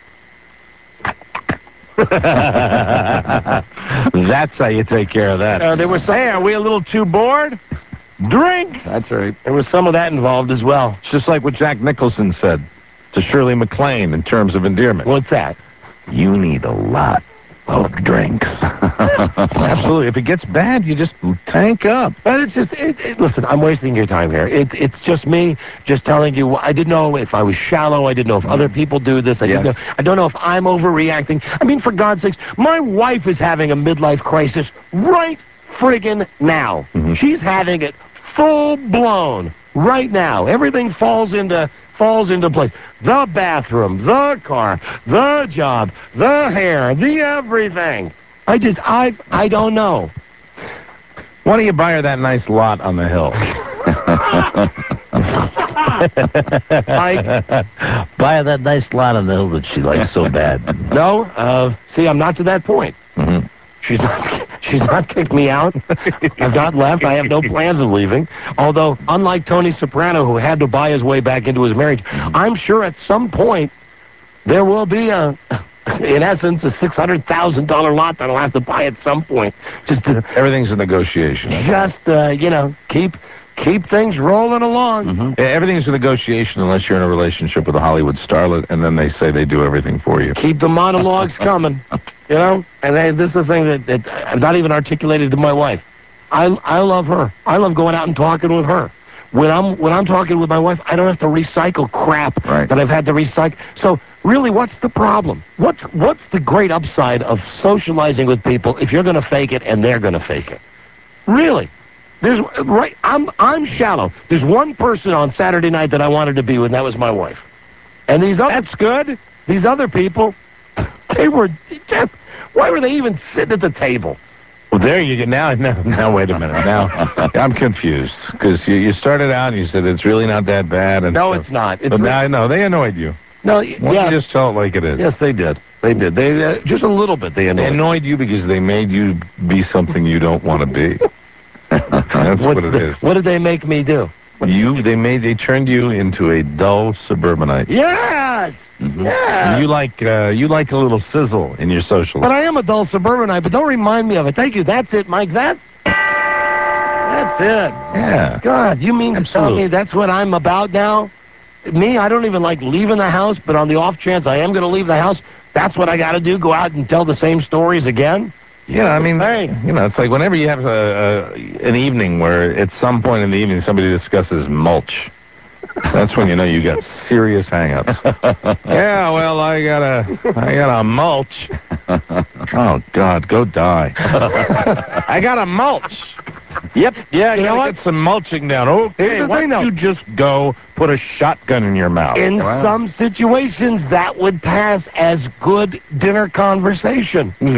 That's how you take care of that. Uh, there was some, hey, are we a little too bored? Drinks. That's right. There was some of that involved as well. It's just like what Jack Nicholson said to Shirley MacLaine in terms of endearment. What's that? You need a lot of drinks. Absolutely. If it gets bad, you just tank up. But it's just, it, it, listen, I'm wasting your time here. It, it's just me just telling you, I didn't know if I was shallow. I didn't know if other people do this. I, Yes. didn't know, I don't know if I'm overreacting. I mean, for God's sakes, my wife is having a midlife crisis right friggin' now. Mm-hmm. She's having it full blown right now. Everything falls into falls into place. The bathroom, the car, the job, the hair, the everything. I just, I, I don't know. Why don't you buy her that nice lot on the hill? Mike, buy her that nice lot on the hill that she likes so bad. no, uh, see, I'm not to that point. Mm-hmm. She's not, she's not kicked me out. I've not left. I have no plans of leaving. Although, unlike Tony Soprano, who had to buy his way back into his marriage, I'm sure at some point there will be a, in essence, a six hundred thousand dollar lot that I'll have to buy at some point. Just to, Everything's a negotiation. just uh, you know, keep keep things rolling along. Mm-hmm. Everything's a negotiation unless you're in a relationship with a Hollywood starlet, and then they say they do everything for you. Keep the monologues coming, you know. And I, this is the thing that, that I've not even articulated to my wife. I I love her. I love going out and talking with her. When I'm when I'm talking with my wife, I don't have to recycle crap Right. that I've had to recycle. So really, what's the problem? What's what's the great upside of socializing with people if you're going to fake it and they're going to fake it? Really? There's right. I'm I'm shallow. There's one person on Saturday night that I wanted to be with, and that was my wife. And these other, that's good. These other people, they were just. Why were they even sitting at the table? Well, there you go. Now, now, now, wait a minute. Now, I'm confused because you, you started out and you said it's really not that bad. And No, stuff. it's not. It's But re- now, no, they annoyed you. No, Why don't yeah. you just tell it like it is? Yes, they did. They did. They uh, just a little bit. They They annoyed. annoyed you because they made you be something you don't want to be. That's what What's it the- is. What did they make me do? You, they made, they turned you into a dull suburbanite. Yes. Mhm. Yeah. And you like, uh, you like a little sizzle in your social. But I am a dull suburbanite. But don't remind me of it. Thank you. That's it, Mike. That's that's it. Yeah. God, you mean to tell Absolutely. me that's what I'm about now? Me, I don't even like leaving the house. But on the off chance I am going to leave the house, that's what I got to do. Go out and tell the same stories again. Yeah, I mean, Thanks. you know, it's like whenever you have a, a an evening where at some point in the evening somebody discusses mulch, that's when you know you got serious hang-ups. Yeah, well, I got a, I got a mulch. Oh, God, go die. I got a mulch. Yep, yeah, you, You know gotta what? get some mulching down. Okay, Here's the why thing, don't though. you just go put a shotgun in your mouth? In Wow. some situations, that would pass as good dinner conversation. Yeah.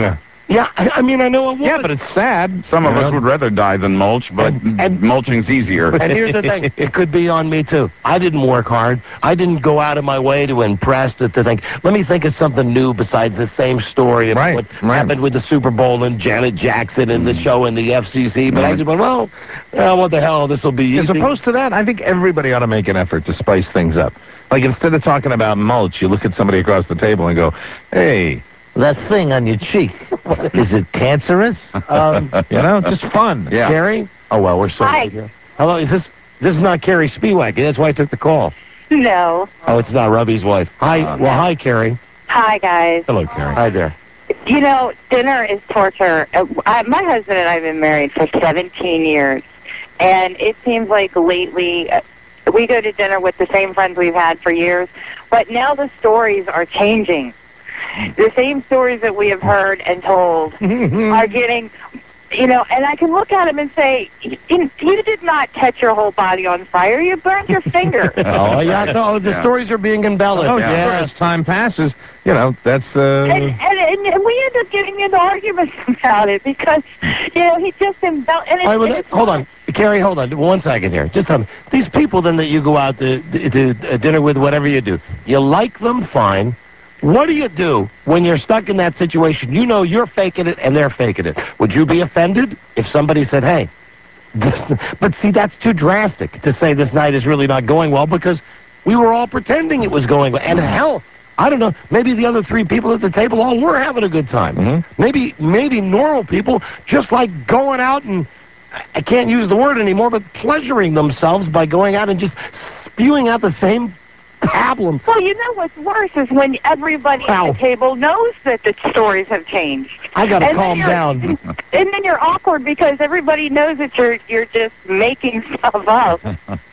Yeah, I, I mean, I know it would. Yeah, but it's sad. Some of You us know? would rather die than mulch, but And- and- mulching's easier. And here's the thing, it could be on me too. I didn't work hard. I didn't go out of my way to impress, to, to think, let me think of something new besides the same story of Right, what right. happened with the Super Bowl and Janet Jackson and the show and the F C C. But I just went, well, uh, what the hell, this will be As easy. opposed to that, I think everybody ought to make an effort to spice things up. Like, instead of talking about mulch, you look at somebody across the table and go, hey, that thing on your cheek, is it cancerous? Um, you know, just fun. Yeah. Carrie? Oh, well, we're so Hi. here. Hello, is this, this is not Carrie Spiewak. That's why I took the call. No. Oh, it's not Robbie's wife. Hi, well, hi, Carrie. Hi, guys. Hello, Carrie. Hi there. You know, dinner is torture. Uh, I, my husband and I have been married for seventeen years, and it seems like lately uh, we go to dinner with the same friends we've had for years, but now the stories are changing. The same stories that we have heard and told are getting, you know, and I can look at him and say, you, you did not catch your whole body on fire. You burned your finger. Oh, yeah, no, the Yeah. stories are being embellished. Oh, yeah. As time passes, you know, that's, uh... And, and, and we end up getting into arguments about it because, you know, he just embellished. And it's, All right, well, it's hold on. Carrie, hold on. One second here. Just tell me. These people then that you go out to, to, to dinner with, whatever you do, you like them, fine. What do you do when you're stuck in that situation? You know you're faking it and they're faking it. Would you be offended if somebody said, hey, this, but see, that's too drastic to say this night is really not going well because we were all pretending it was going well. And hell, I don't know, maybe the other three people at the table all were having a good time. Mm-hmm. Maybe, maybe normal people just like going out and, I can't use the word anymore, but pleasuring themselves by going out and just spewing out the same pablum. Well, you know what's worse is when everybody Ow. at the table knows that the stories have changed. I gotta And then calm you're- down. And then you're awkward because everybody knows that you're you're just making stuff up.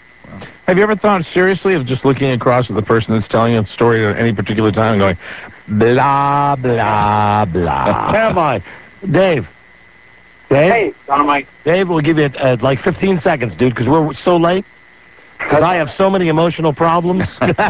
Have you ever thought seriously of just looking across at the person that's telling you the story at any particular time and going, blah, blah, blah? Am I? Dave. Dave? Hey, Don and Mike. Dave, we'll give you uh, like fifteen seconds, dude, because we're so late. Because I have so many emotional problems.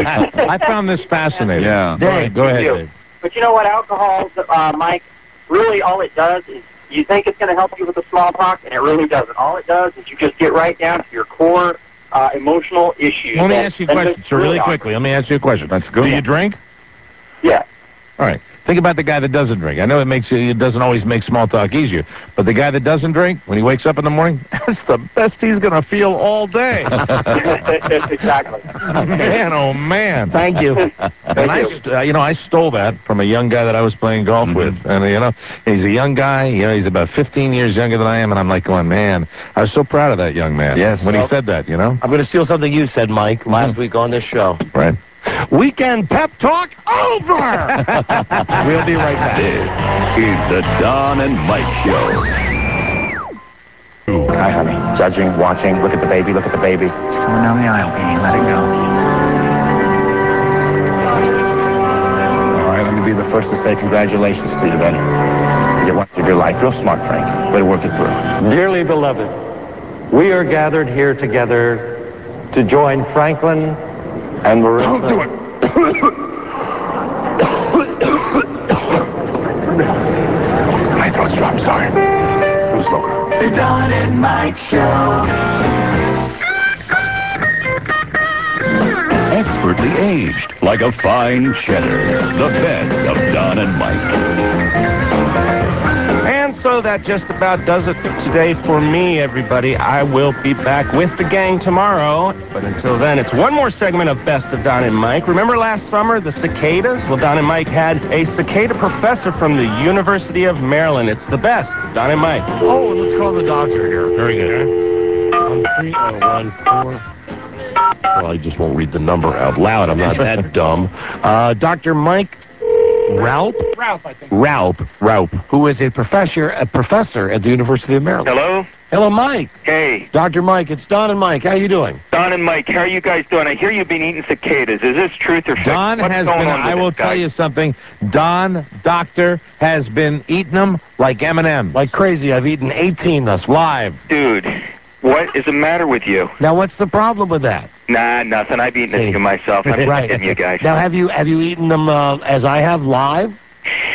I found this fascinating. Yeah. Dave, Go ahead, You. Dave. But you know what, alcohol, uh, Mike, really all it does is you think it's going to help you with the smallpox, and it really doesn't. All it does is you just get right down to your core uh, emotional issues. Let me And- ask you a and question, it's sir, really awkward. quickly. Let me ask you a question. That's a good Do one. you drink? Yeah. All right. Think about the guy that doesn't drink. I know it makes you, it doesn't always make small talk easier, but the guy that doesn't drink, when he wakes up in the morning, that's the best he's going to feel all day. Exactly. Man, oh man. Thank you. And I, st- uh, you know, I stole that from a young guy that I was playing golf with. And, you know, he's a young guy. You know, he's about fifteen years younger than I am. And I'm like going, man, I was so proud of that young man. Yes. When he said that, you know? I'm going to steal something you said, Mike, last week on this show. Right. Weekend pep talk over! We'll be right back. This is the Don and Mike Show. Hi, honey. Judging, watching. Look at the baby. Look at the baby. It's coming down the aisle, baby. Let it go. All right, let me be the first to say congratulations to you, buddy. You want to your life. Real smart, Frank. Way to work it through. Dearly beloved, we are gathered here together to join Franklin and Marissa. Don't do it. My throat's dry. I'm sorry. I'm a smoker. The Don and Mike Show. Expertly aged like a fine cheddar. The best of Don and Mike. And so that just about does it today for me, everybody. I will be back with the gang tomorrow. But until then, it's one more segment of Best of Don and Mike. Remember last summer, the cicadas? Well, Don and Mike had a cicada professor from the University of Maryland. It's the best, Don and Mike. Oh, and let's call the doctor here. Very good. One, three, oh, one, four. Well, I just won't read the number out loud. I'm not that dumb. Uh, Doctor Mike Raup? Ralph, I think. Raup. Raup. Who is a professor, a professor at the University of Maryland. Hello? Hello, Mike. Hey, Doctor Mike, it's Don and Mike. How you doing? Don and Mike, how are you guys doing? I hear you've been eating cicadas. Is this truth or fiction? Don What's has going been, on with I will this guy? tell you something. Don, doctor, has been eating them like M and M's. Like crazy. I've eaten eighteen thus live. Dude, what is the matter with you? Now, what's the problem with that? Nah, nothing. I've eaten a few myself. I'm just Right. kidding you guys. Now, have you have you eaten them uh, as I have live?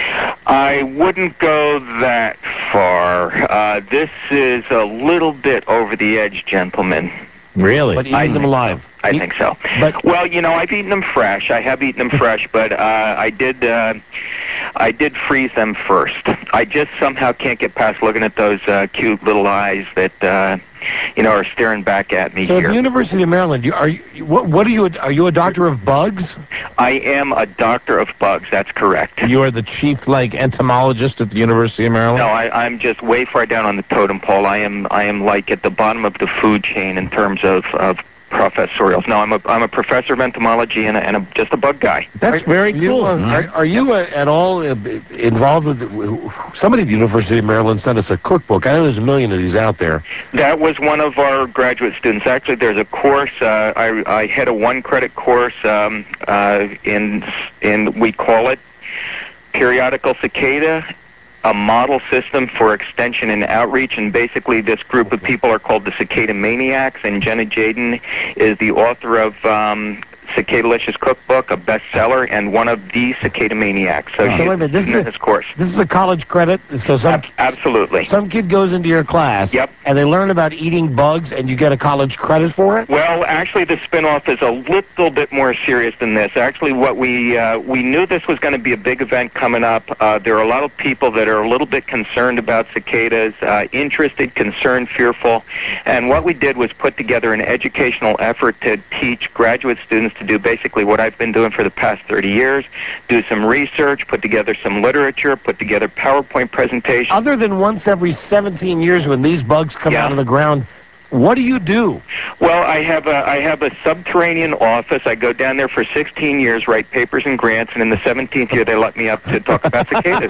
I wouldn't go that far. Uh, this is a little bit over the edge, gentlemen. Really? But eating them alive? I think so. But well, you know, I've eaten them fresh. I have eaten them fresh, but uh, I did uh, I did freeze them first. I just somehow can't get past looking at those uh, cute little eyes that uh, you know are staring back at me so here. at the University of Maryland, you, are you, what, what are you? Are you a doctor of bugs? I am a doctor of bugs. That's correct. You are the chief, like, entomologist at the University of Maryland? No, I, I'm just way far down on the totem pole. I am I am like at the bottom of the food chain in terms of of professorials. No, I'm a I'm a professor of entomology and, a, and a, just a bug guy. That's are, very cool. Are you, uh, are, are you uh, at all uh, involved with, uh, somebody at the University of Maryland sent us a cookbook. I know there's a million of these out there. That was one of our graduate students. Actually, there's a course. Uh, I, I had a one-credit course um, uh, in, in, we call it Periodical Cicada, a model system for extension and outreach, and basically this group of people are called the Cicada Maniacs, and Jenna Jaden is the author of um, Cicadalicious Cookbook, a bestseller, and one of the Cicada Maniacs. So oh, she's so wait a minute, this in is this course. This is a college credit? So some, Ab absolutely. Some kid goes into your class, yep. and they learn about eating bugs, and you get a college credit for it? Well, actually, the spinoff is a little bit more serious than this. Actually, what we uh, we knew this was going to be a big event coming up. Uh, there are a lot of people that are a little bit concerned about cicadas, uh, interested, concerned, fearful, and what we did was put together an educational effort to teach graduate students to do basically what I've been doing for the past thirty years, do some research, put together some literature, put together PowerPoint presentations. Other than once every seventeen years when these bugs come yeah. out of the ground, what do you do? Well, I have a I have a subterranean office. I go down there for sixteen years, write papers and grants, and in the seventeenth year they let me up to talk about cicadas.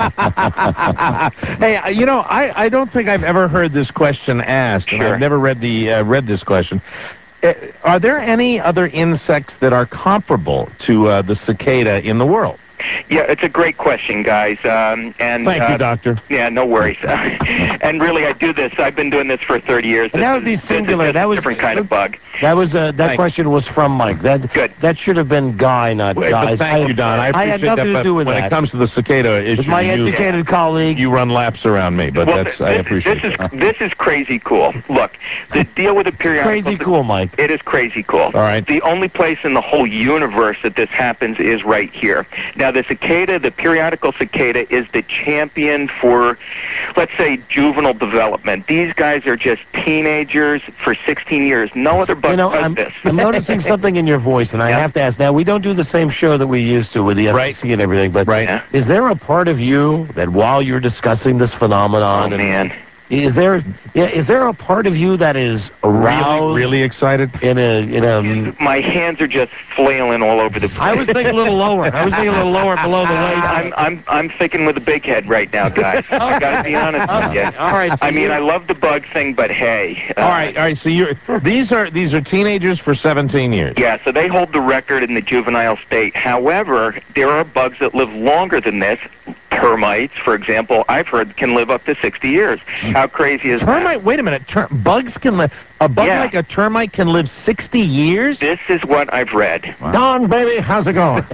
Hey, you know, I, I don't think I've ever heard this question asked, sure. and I've never read the uh, read this question. Uh, are there any other insects that are comparable to uh, the cicada in the world? Yeah, it's a great question, guys. Um, and Thank uh, you, Doctor. Yeah, no worries. And really, I do this. I've been doing this for thirty years. And that would be singular. That was a different kind of bug. That was uh, that Thanks. question was from Mike. That Good. That should have been Guy, not Wait, guys. Thank I, you, Don. I appreciate I had nothing that, to but do with when that. it comes to the cicada issue, with my you, educated colleague, you run laps around me. But well, that's this, I appreciate. This that. is this is crazy cool. Look, the deal with the periodical. Crazy cool, Mike. It is crazy cool. All right. The only place in the whole universe that this happens is right here. Now, the cicada, the periodical cicada, is the champion for, let's say, juvenile development. These guys are just teenagers for sixteen years. No other bug you know, does I'm, this. I'm noticing something in your voice, and I yeah. have to ask. Now, we don't do the same show that we used to with the F C C right. and everything, but right. yeah. is there a part of you that while you're discussing this phenomenon, oh, and, man. Is there, yeah, is there a part of you that is aroused? Really, really excited? In a, in a. My hands are just flailing all over the place. I was thinking a little lower. I was thinking a little lower below the waist. I'm, I'm, I'm thinking with a big head right now, guys. I gotta be honest with you. All right. So I mean, you... I love the bug thing, but hey. Uh, all right, all right. So you're these are these are teenagers for seventeen years. Yeah. So they hold the record in the juvenile state. However, there are bugs that live longer than this. Termites, for example, I've heard can live up to sixty years. How crazy is Termite, that? Termite, wait a minute. Ter bugs can live, a bug yeah. like a termite can live sixty years? This is what I've read. Wow. Don, baby, how's it going?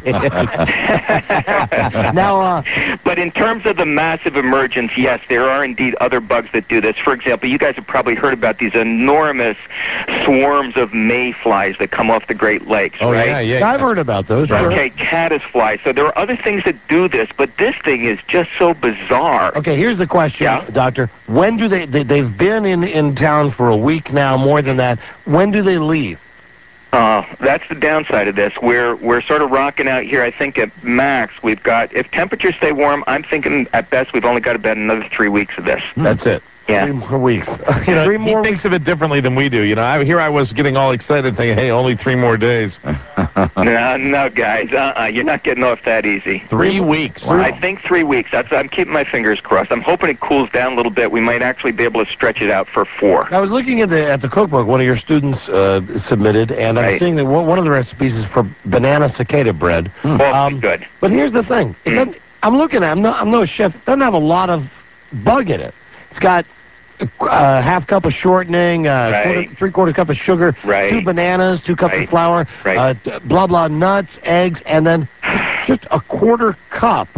now, uh... But in terms of the massive emergence, yes, there are indeed other bugs that do this. For example, you guys have probably heard about these enormous swarms of mayflies that come off the Great Lakes, oh, right? yeah, yeah. I've heard about those. Right. Sure. Okay, caddisflies. So there are other things that do this, but this thing is just so bizarre. Okay, here's the question, yeah? Doctor. When do they, they, they've been in, in town for a week now, more than that. When do they leave? Uh, that's the downside of this. We're we're sort of rocking out here. I think at max we've got, if temperatures stay warm, I'm thinking at best we've only got about another three weeks of this. That's it. Yeah. Three more weeks. You know, three he more thinks weeks. of it differently than we do. You know, I, here I was getting all excited thinking, hey, only three more days. no, no, guys. Uh-uh. You're not getting off that easy. Three weeks. Wow. I think three weeks. That's, I'm keeping my fingers crossed. I'm hoping it cools down a little bit. We might actually be able to stretch it out for four. I was looking at the at the cookbook one of your students uh, submitted, and I'm right. seeing that one of the recipes is for banana cicada bread. Mm. Well, um, good. But here's the thing. It mm. I'm looking at it. I'm no, I'm no chef. It doesn't have a lot of bug in it. It's got a uh, half cup of shortening, uh, right. quarter, three quarter cup of sugar, right. two bananas, two cups right. of flour, right. uh, blah blah nuts, eggs, and then just, just a quarter cup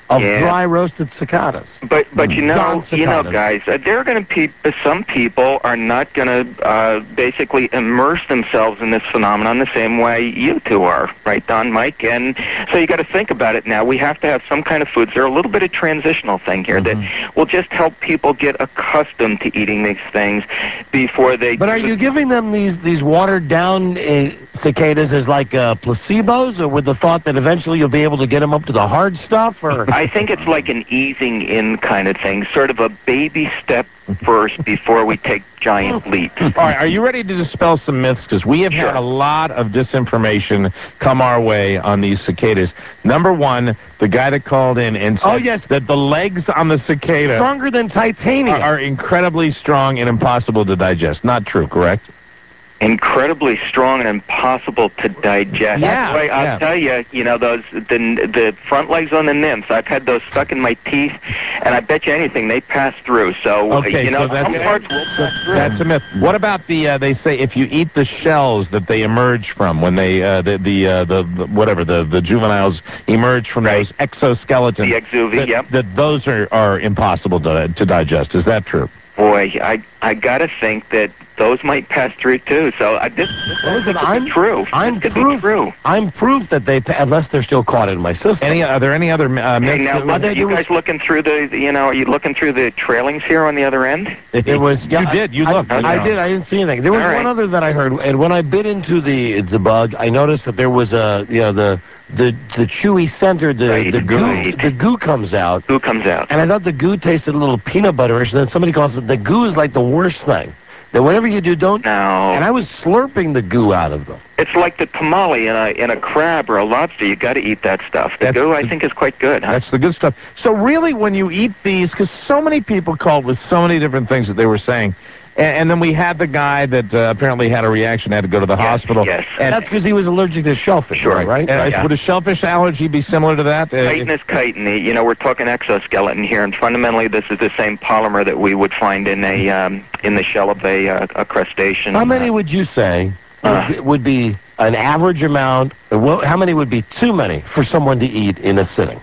of Yeah. dry roasted cicadas. But but you know John you know cicadas. guys, uh, there are going to be some people are not going to uh, basically immerse themselves in this phenomenon the same way you two are, right, Don, Mike? And so you got to think about it now. We have to have some kind of foods. There are a little bit of transitional thing here Mm-hmm. that will just help people get accustomed to eating these things before they. But are you giving them these these watered down uh, cicadas as like uh, placebos, or with the thought that eventually you'll be able to get them up to the hard stuff? Or I think it's like an easing in kind of thing, sort of a baby step first before we take giant leaps. All right, are you ready to dispel some myths? Because we have had a lot of disinformation come our way on these cicadas. Number one, the guy that called in and said Oh, yes. that the legs on the cicada stronger than titanium. are, are incredibly strong and impossible to digest. Not true, correct? Incredibly strong and impossible to digest. Yeah, Boy, I'll yeah. tell you, you know, those the the front legs on the nymphs, I've had those stuck in my teeth, and I bet you anything, they pass through. So, Okay, you know, so that's some parts will pass through. That's a myth. What about the? Uh, they say if you eat the shells that they emerge from when they uh, the the, uh, the the whatever the the juveniles emerge from those exoskeletons. The exuvia, that, yep. That those are are impossible to to digest. Is that true? Boy, I I gotta think that those might pass through too. So I this, this Well, listen, could I'm be true. I'm This could proof. be true. I'm proof that they, unless they're still caught in my system. Any are there any other uh, Hey, myths? now, that- look, there- are you there was- guys looking through the, you know, are you looking through the trailings here on the other end? It was. You did, you I, looked, I, you I know. did. I didn't see anything. There was All right. one other that I heard, and when I bit into the the bug, I noticed that there was a, you know, the the the chewy center, the Right, the goo, right. the goo comes out, Who comes out? and I thought the goo tasted a little peanut butterish. And then somebody calls it the goo is like the worst thing. That whatever you do, don't. No. And I was slurping the goo out of them. It's like the tamale in a in a crab or a lobster. You got to eat that stuff. The That's goo, I the- think, is quite good. Huh? That's the good stuff. So really, when you eat these, because so many people called with so many different things that they were saying, and, and then we had the guy that uh, apparently had a reaction, had to go to the Yes, hospital. yes. And, That's because he was allergic to shellfish, Sure. right? and Yeah. would a shellfish allergy be similar to that? Uh, Chitin is chitin. You know, we're talking exoskeleton here, and fundamentally, this is the same polymer that we would find in a um, in the shell of a uh, a crustacean. How many would you say Uh. would, be, would be an average amount? Or wha- how many would be too many for someone to eat in a sitting?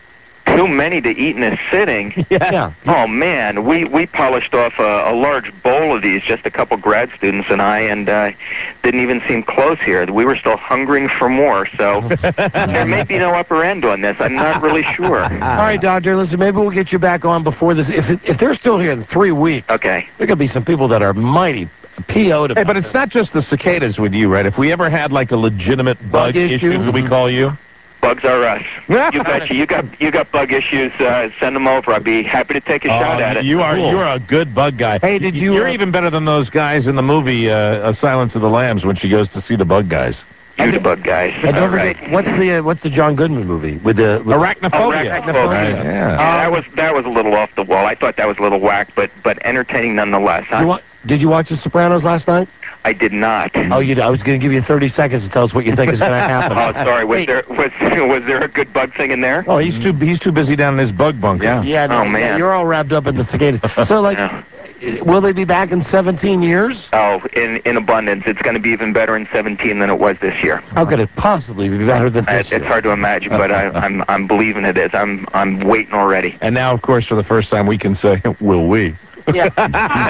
Too many to eat in a sitting. Yeah. Oh man, we we polished off a, a large bowl of these, just a couple grad students and I, and uh, didn't even seem close here. We were still hungering for more, so there may be no upper end on this. I'm not really sure. All right, Doctor, listen, maybe we'll get you back on before this. If if they're still here in three weeks, Okay. there could be some people that are mighty P O'd about Hey, but it's not just the cicadas with you, right? If we ever had like a legitimate bug, Bug issue? issue, could we call you? Bugs are us. You betcha. You got you got bug issues. Uh, send them over. I'd be happy to take a shot Oh, at it. You are Cool. you are a good bug guy. Hey, did you, You're uh, even better than those guys in the movie uh, A Silence of the Lambs when she goes to see the bug guys. You the bug guys. And don't All forget, right. what's the uh, what's the John Goodman movie with the with Arachnophobia. Arachnophobia. Right, yeah. Yeah, that was that was a little off the wall. I thought that was a little whack, but but entertaining nonetheless. You Huh? wa- did you watch The Sopranos last night? I did not. Oh, you did. I was going to give you thirty seconds to tell us what you think is going to happen. Oh, sorry. Was Hey. there was was there a good bug thing in there? Oh, he's too he's too busy down in his bug bunker. Yeah. Yeah, no, Oh, man. yeah, you're all wrapped up in the cicadas. So, like, Yeah. will they be back in seventeen years? Oh, in in abundance. It's going to be even better in seventeen than it was this year. How could it possibly be better than Uh, this It's year? hard to imagine, but I, I'm I'm believing it is. I'm I'm waiting already. And now, of course, for the first time, we can say, "Will we?" Yeah. I,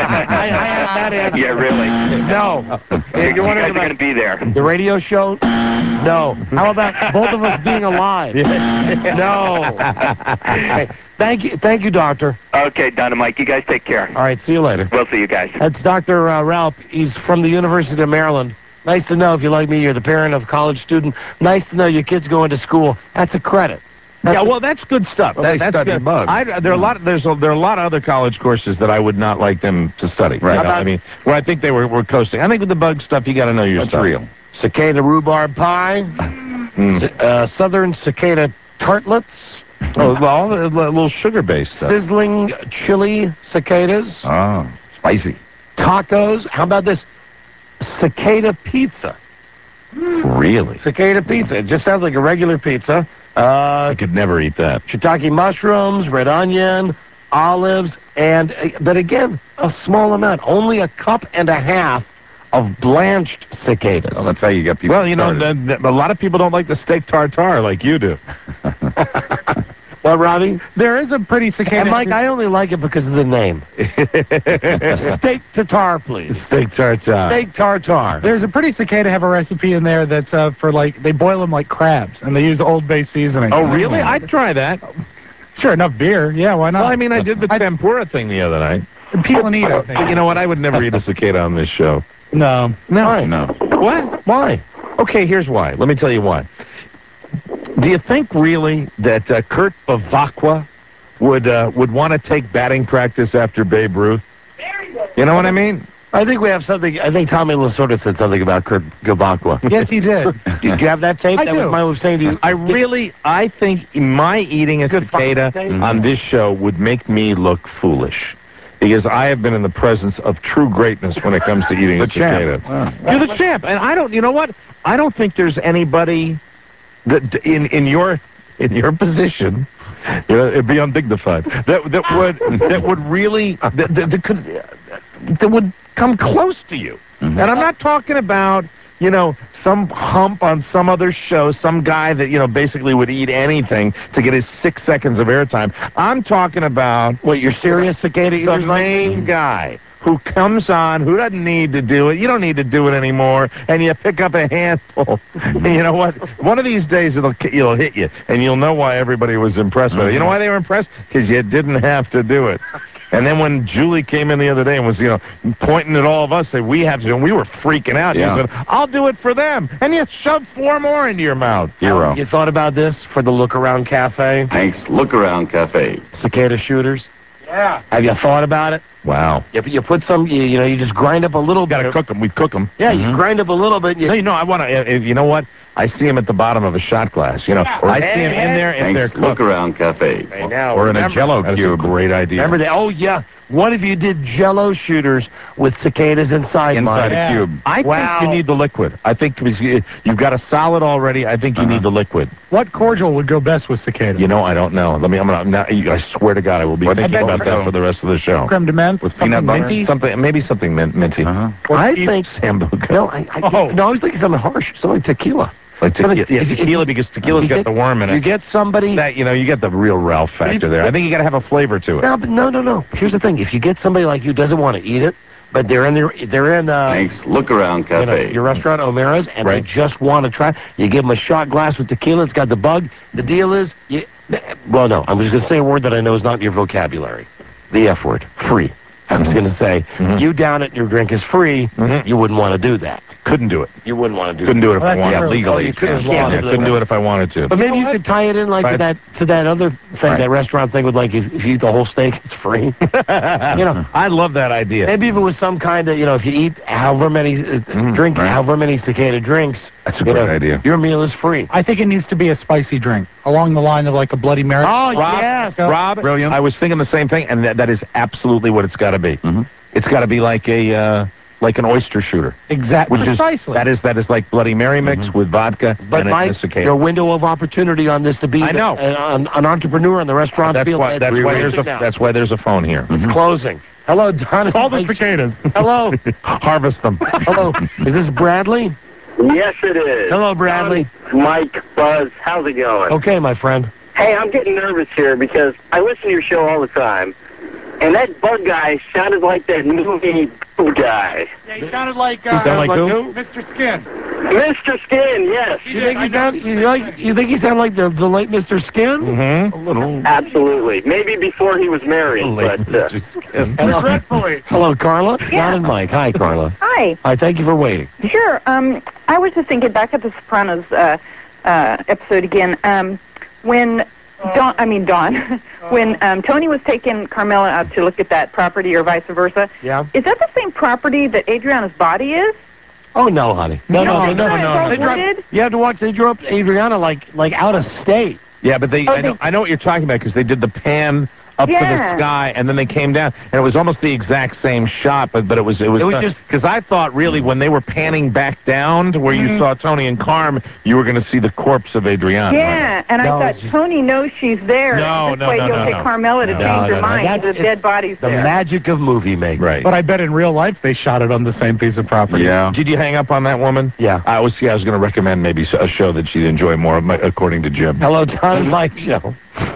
I have that answer. Yeah, really. No. You, you wondering guys are about going to be there. the radio show? No. How about both of us being alive? No. Okay. Thank you, thank you, Doctor. Okay, Dynamite. You guys take care. All right, see you later. We'll see you guys. That's Doctor Uh, Ralph. He's from the University of Maryland. Nice to know if you like me, you're the parent of a college student. Nice to know your kid's going to school. That's a credit. That's Yeah, a- well, that's good stuff. Well, That- they that's study good. bugs. I, there are a lot. There's a, there are a lot of other college courses that I would not like them to study. Right. You know, How about- I mean, where I think they were, were coasting. I think with the bug stuff, you got to know your That's stuff. real. cicada rhubarb pie, Mm. c- uh, southern cicada tartlets, Oh, well, all the, the little sugar-based stuff. sizzling chili cicadas, Oh, spicy. tacos. How about this? Cicada pizza. Really? Cicada pizza. It just sounds like a regular pizza. Uh, I could never eat that. shiitake mushrooms, red onion, olives, and, uh, but again, a small amount. Only a cup and a half of blanched cicadas. Well, that's how you get people Well, you know, started. the, the, a lot of people don't like the steak tartare like you do. Well, Robbie? There is a pretty cicada. And Mike, I only like it because of the name. Steak tartare, please. Steak tartare. Steak tartare. There's a pretty cicada have a recipe in there that's uh, for like, they boil them like crabs, and they use Old Bay seasoning. Oh, really? I'd try that. Sure, enough beer. Yeah, why not? Well, I mean, I did the tempura thing the other night. Peel and eat, I think. But you know what? I would never eat a cicada on this show. No. No. Why? No. What? Why? Okay, here's why. Let me tell you why. Do you think really that uh, Kurt Bavacqua would uh, would want to take batting practice after Babe Ruth? You know what I mean? I think we have something. I think Tommy Lasorda said something about Kurt Bavacqua. Yes, he did. Did you have that tape? I that do. was my way of saying to you. I really, I think my eating a Good cicada fucking tape. on this show would make me look foolish. Because I have been in the presence of true greatness when it comes to eating a cicada. You're the champ, and I don't. You know what? I don't think there's anybody that in in your in your position, you know, it'd be undignified. That that would that would really that, that, that could that would come close to you. Mm-hmm. And I'm not talking about, you know, some hump on some other show, some guy that, you know, basically would eat anything to get his six seconds of airtime. I'm talking about What, you're serious, cicada the eaters? main guy who comes on, who doesn't need to do it. You don't need to do it anymore, and you pick up a handful. And you know what? One of these days it'll it'll hit you, and you'll know why everybody was impressed with it. You know why they were impressed? Because you didn't have to do it. And then when Julie came in the other day and was, you know, pointing at all of us, said, we have to do it, and we were freaking out. Yeah. You said, I'll do it for them. And you shoved four more into your mouth. Hero. You thought about this for the Look Around Cafe? Thanks. Look Around Cafe. Cicada shooters? Yeah. Have you thought about it? Wow. You, you put some, you, you know, you just grind up a little Got bit. to cook them. We cook them. Yeah, you grind up a little bit. And you, No, you know, I want to, you know what? I see them at the bottom of a shot glass. You know, I see them in there if they're Thanks. Look cooked. Around Cafe. Hey, now, Or in a remember- Jello cube. That's a great idea. Remember that? Oh, yeah. What if you did Jello shooters with cicadas inside? Inside Mike? a cube. I Wow. think you need the liquid. I think because you, you've got a solid already. I think you need the liquid. What cordial would go best with cicada? You know, I don't know. Let me. I'm gonna. Now, I swear to God, I will be What- thinking I bet about you that will. for the rest of the show. Creme de menthe With something peanut butter? minty? Something, maybe something mint, minty. Uh-huh. Or I eat- think Sambuca. No, I, I Oh. no, I was thinking something harsh, something like tequila. Like tequila, If- yeah, if- if- tequila because tequila's you got get- the worm in it. You get somebody. that, you know, you get the real Ralph factor there. I think you got to have a flavor to it. No, but no, no, no. Here's the thing: if you get somebody like you who doesn't want to eat it, but they're in their, they're in uh, Thanks. Look Around you know, Cafe. your restaurant, O'Mara's, and Right. they just want to try. You give them a shot glass with tequila. It's got the bug. The deal is, you, well, no, I'm just going to say a word that I know is not in your vocabulary. The F word, free. I was going to say, Mhm. you down it, your drink is free. Mhm. You wouldn't want to do that. Couldn't do it. You wouldn't want to do Couldn't that. do it if Well, I that's wanted true. legally. Oh, you couldn't Yeah, have I lied. couldn't do it if I wanted to. But maybe you could tie it in like to Right. that to that other thing, Right. that restaurant thing with like if, if you eat the whole steak, it's free. You know, I love that idea. maybe if it was some kind of, you know, if you eat however many uh, drink right. however many cicada drinks, That's a you great know, idea. your meal is free. I think it needs to be a spicy drink, along the line of like a Bloody Mary. Oh Rob, yes, Rob, Brilliant. I was thinking the same thing, and that, that is absolutely what it's got to be. Mhm. It's got to be like a uh, like an oyster shooter, Exactly. which Precisely. is that is that is like Bloody Mary mix with vodka but and a- Mike, a cicada. your window of opportunity on this to be I the- know. an, an entrepreneur in the restaurant That's field. why. That's why there's a now. that's why there's a phone here. It's closing. Hello, Don. All the cicadas. Hello, Harvest them. hello. Is this Bradley? Yes, it is. Hello, Bradley. Mike, Buzz, how's it going? Okay, my friend. Hey, I'm getting nervous here because I listen to your show all the time, and that bug guy sounded like that movie Bug guy. Yeah, he sounded like, uh, He sounded like who? Mister Skin. Mister Skin, yes. You think he sound? You like? You think he sound like the, the late Mister Skin? Mm-hmm. A little. Absolutely. Maybe before he was married, Late but uh, Mister Skin. Hello, Dreadfully. hello, Carla. Don and Mike. Hi, Carla. Hi. Hi. Thank you for waiting. Sure. Um, I was just thinking back at the Sopranos uh, uh, episode again. Um, when Don, I mean Don, when um, Tony was taking Carmela out to look at that property, or vice versa. Yeah. Is that the same property that Adriana's body is? Oh no, honey. No, no, No, no, no, it's no. all They drove, wooded. you have to watch. They drove up Adriana like like out of state. Yeah, but they, Oh, I know, they- I know what you're talking about because they did the pan up to the Yeah. sky and then they came down and it was almost the exact same shot, but but it was it was, It was just- because I thought really when they were panning back down to where you saw Tony and Carm, you were going to see the corpse of Adriana. Yeah, and I No, thought it's just- Tony knows she's there. No, this no, way no, he'll no, take no. Carmela to No, change no, her no, no. mind. That's- The dead it's body's The there. magic of movie making. Right. But I bet in real life they shot it on the same piece of property. Yeah. Did you hang up on that woman? Yeah. I was yeah, I was going to recommend maybe a show that she'd enjoy more, according to Jim. Hello, Don and Mike show.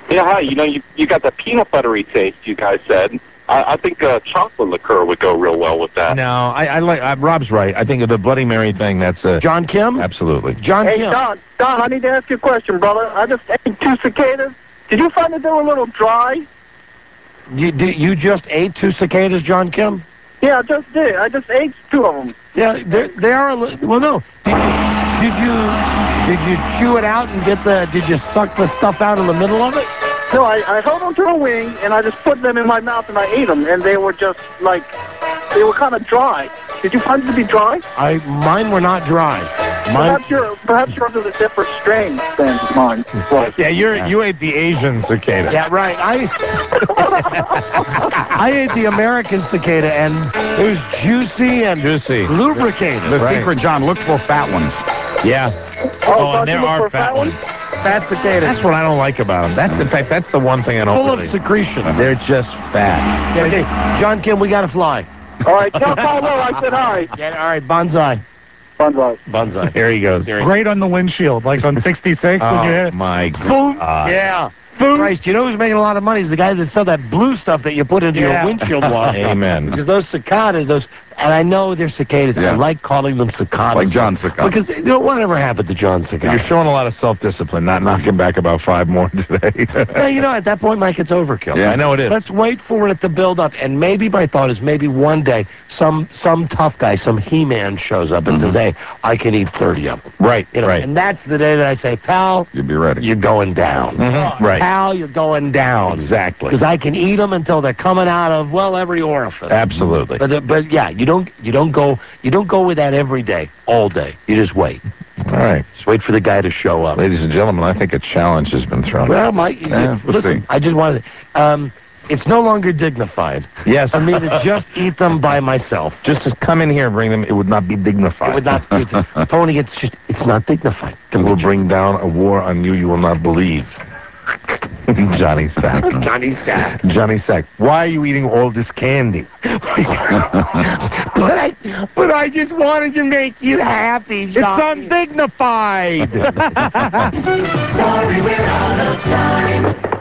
Yeah, hi. You know, you, you got the peanut buttery taste, you guys said. I, I think uh, chocolate liqueur would go real well with that. No, I, I like. Uh, Rob's right. I think of the Bloody Mary thing. That's uh, John Kim. Absolutely. John Hey, Kim. Don, Don, I need to ask you a question, brother. I just ate two cicadas. Did you find that they were a little dry? You did, you just ate two cicadas, John Kim? Yeah, I just did. I just ate two of them. Yeah, they they are a li- well. No, did you did you did you chew it out and get the? Did you suck the stuff out in the middle of it? No, I, I held them to a wing, and I just put them in my mouth, and I ate them, and they were just, like, they were kind of dry. Did you find them to be dry? I mine were not dry. Mine. Perhaps your perhaps yours is a different strain than mine was. Yeah, you're you ate the Asian cicada. Yeah, right. I I ate the American cicada, and it was juicy and juicy, lubricated. The Right. secret, John, look for fat ones. Yeah. Oh, and there are fat ones. Fat cicadas. That's what I don't like about them. That's in fact, that's the one thing I don't. Full of really- secretions. They're just fat. Yeah, okay, John Kim, we gotta fly. All right, tell Paulo I said hi. Yeah, all right, bonsai. Bonsai. Bonsai. Here he goes. Great on the windshield, like on sixty-six when you hit Oh it. my Food. God. Yeah. Food. Christ, you know who's making a lot of money is the guy that sell that blue stuff that you put into Yeah. your windshield washer. Amen. Because those cicadas, those, and I know they're cicadas. Yeah. I like calling them cicadas. Like John Cicada. Because, you know, whatever happened to John Cicada? You're showing a lot of self-discipline, not knocking back about five more today. Yeah, you know, at that point, Mike, it's overkill. Yeah, I know it is. Let's wait for it to build up. And maybe my thought is maybe one day some some tough guy, some He-Man shows up and says, hey, I can eat thirty of them. Right, You know, right. and that's the day that I say, pal, You'd be ready. you're going down. Mhm, right. Pal, you're going down. Exactly. Because I can eat them until they're coming out of, well, every orifice. Absolutely. But, uh, but yeah, you don't you don't go you don't go with that every day, all day. You just wait. All right. Just wait for the guy to show up. Ladies and gentlemen, I think a challenge has been thrown. Well, Mike, you- Yeah, we'll listen, see. I just wanted to, um, it's no longer dignified Yes. for me to just eat them by myself. Just to come in here and bring them, it would not be dignified. It would not, it's, Tony, it's just, it's not dignified. It will bring down a war on you you will not believe. Johnny Sack. Johnny Sack. Johnny Sack. Why are you eating all this candy? But I, but I just wanted to make you happy, It's Johnny. undignified. Sorry, we're out of time.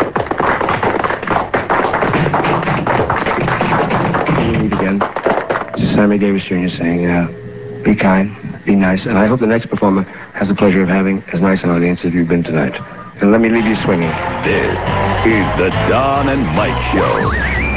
We meet again. This is Sammy Davis Junior saying, uh, be kind, be nice, and I hope the next performer has the pleasure of having as nice an audience as you've been tonight. And let me leave you swinging. This is the Don and Mike Show.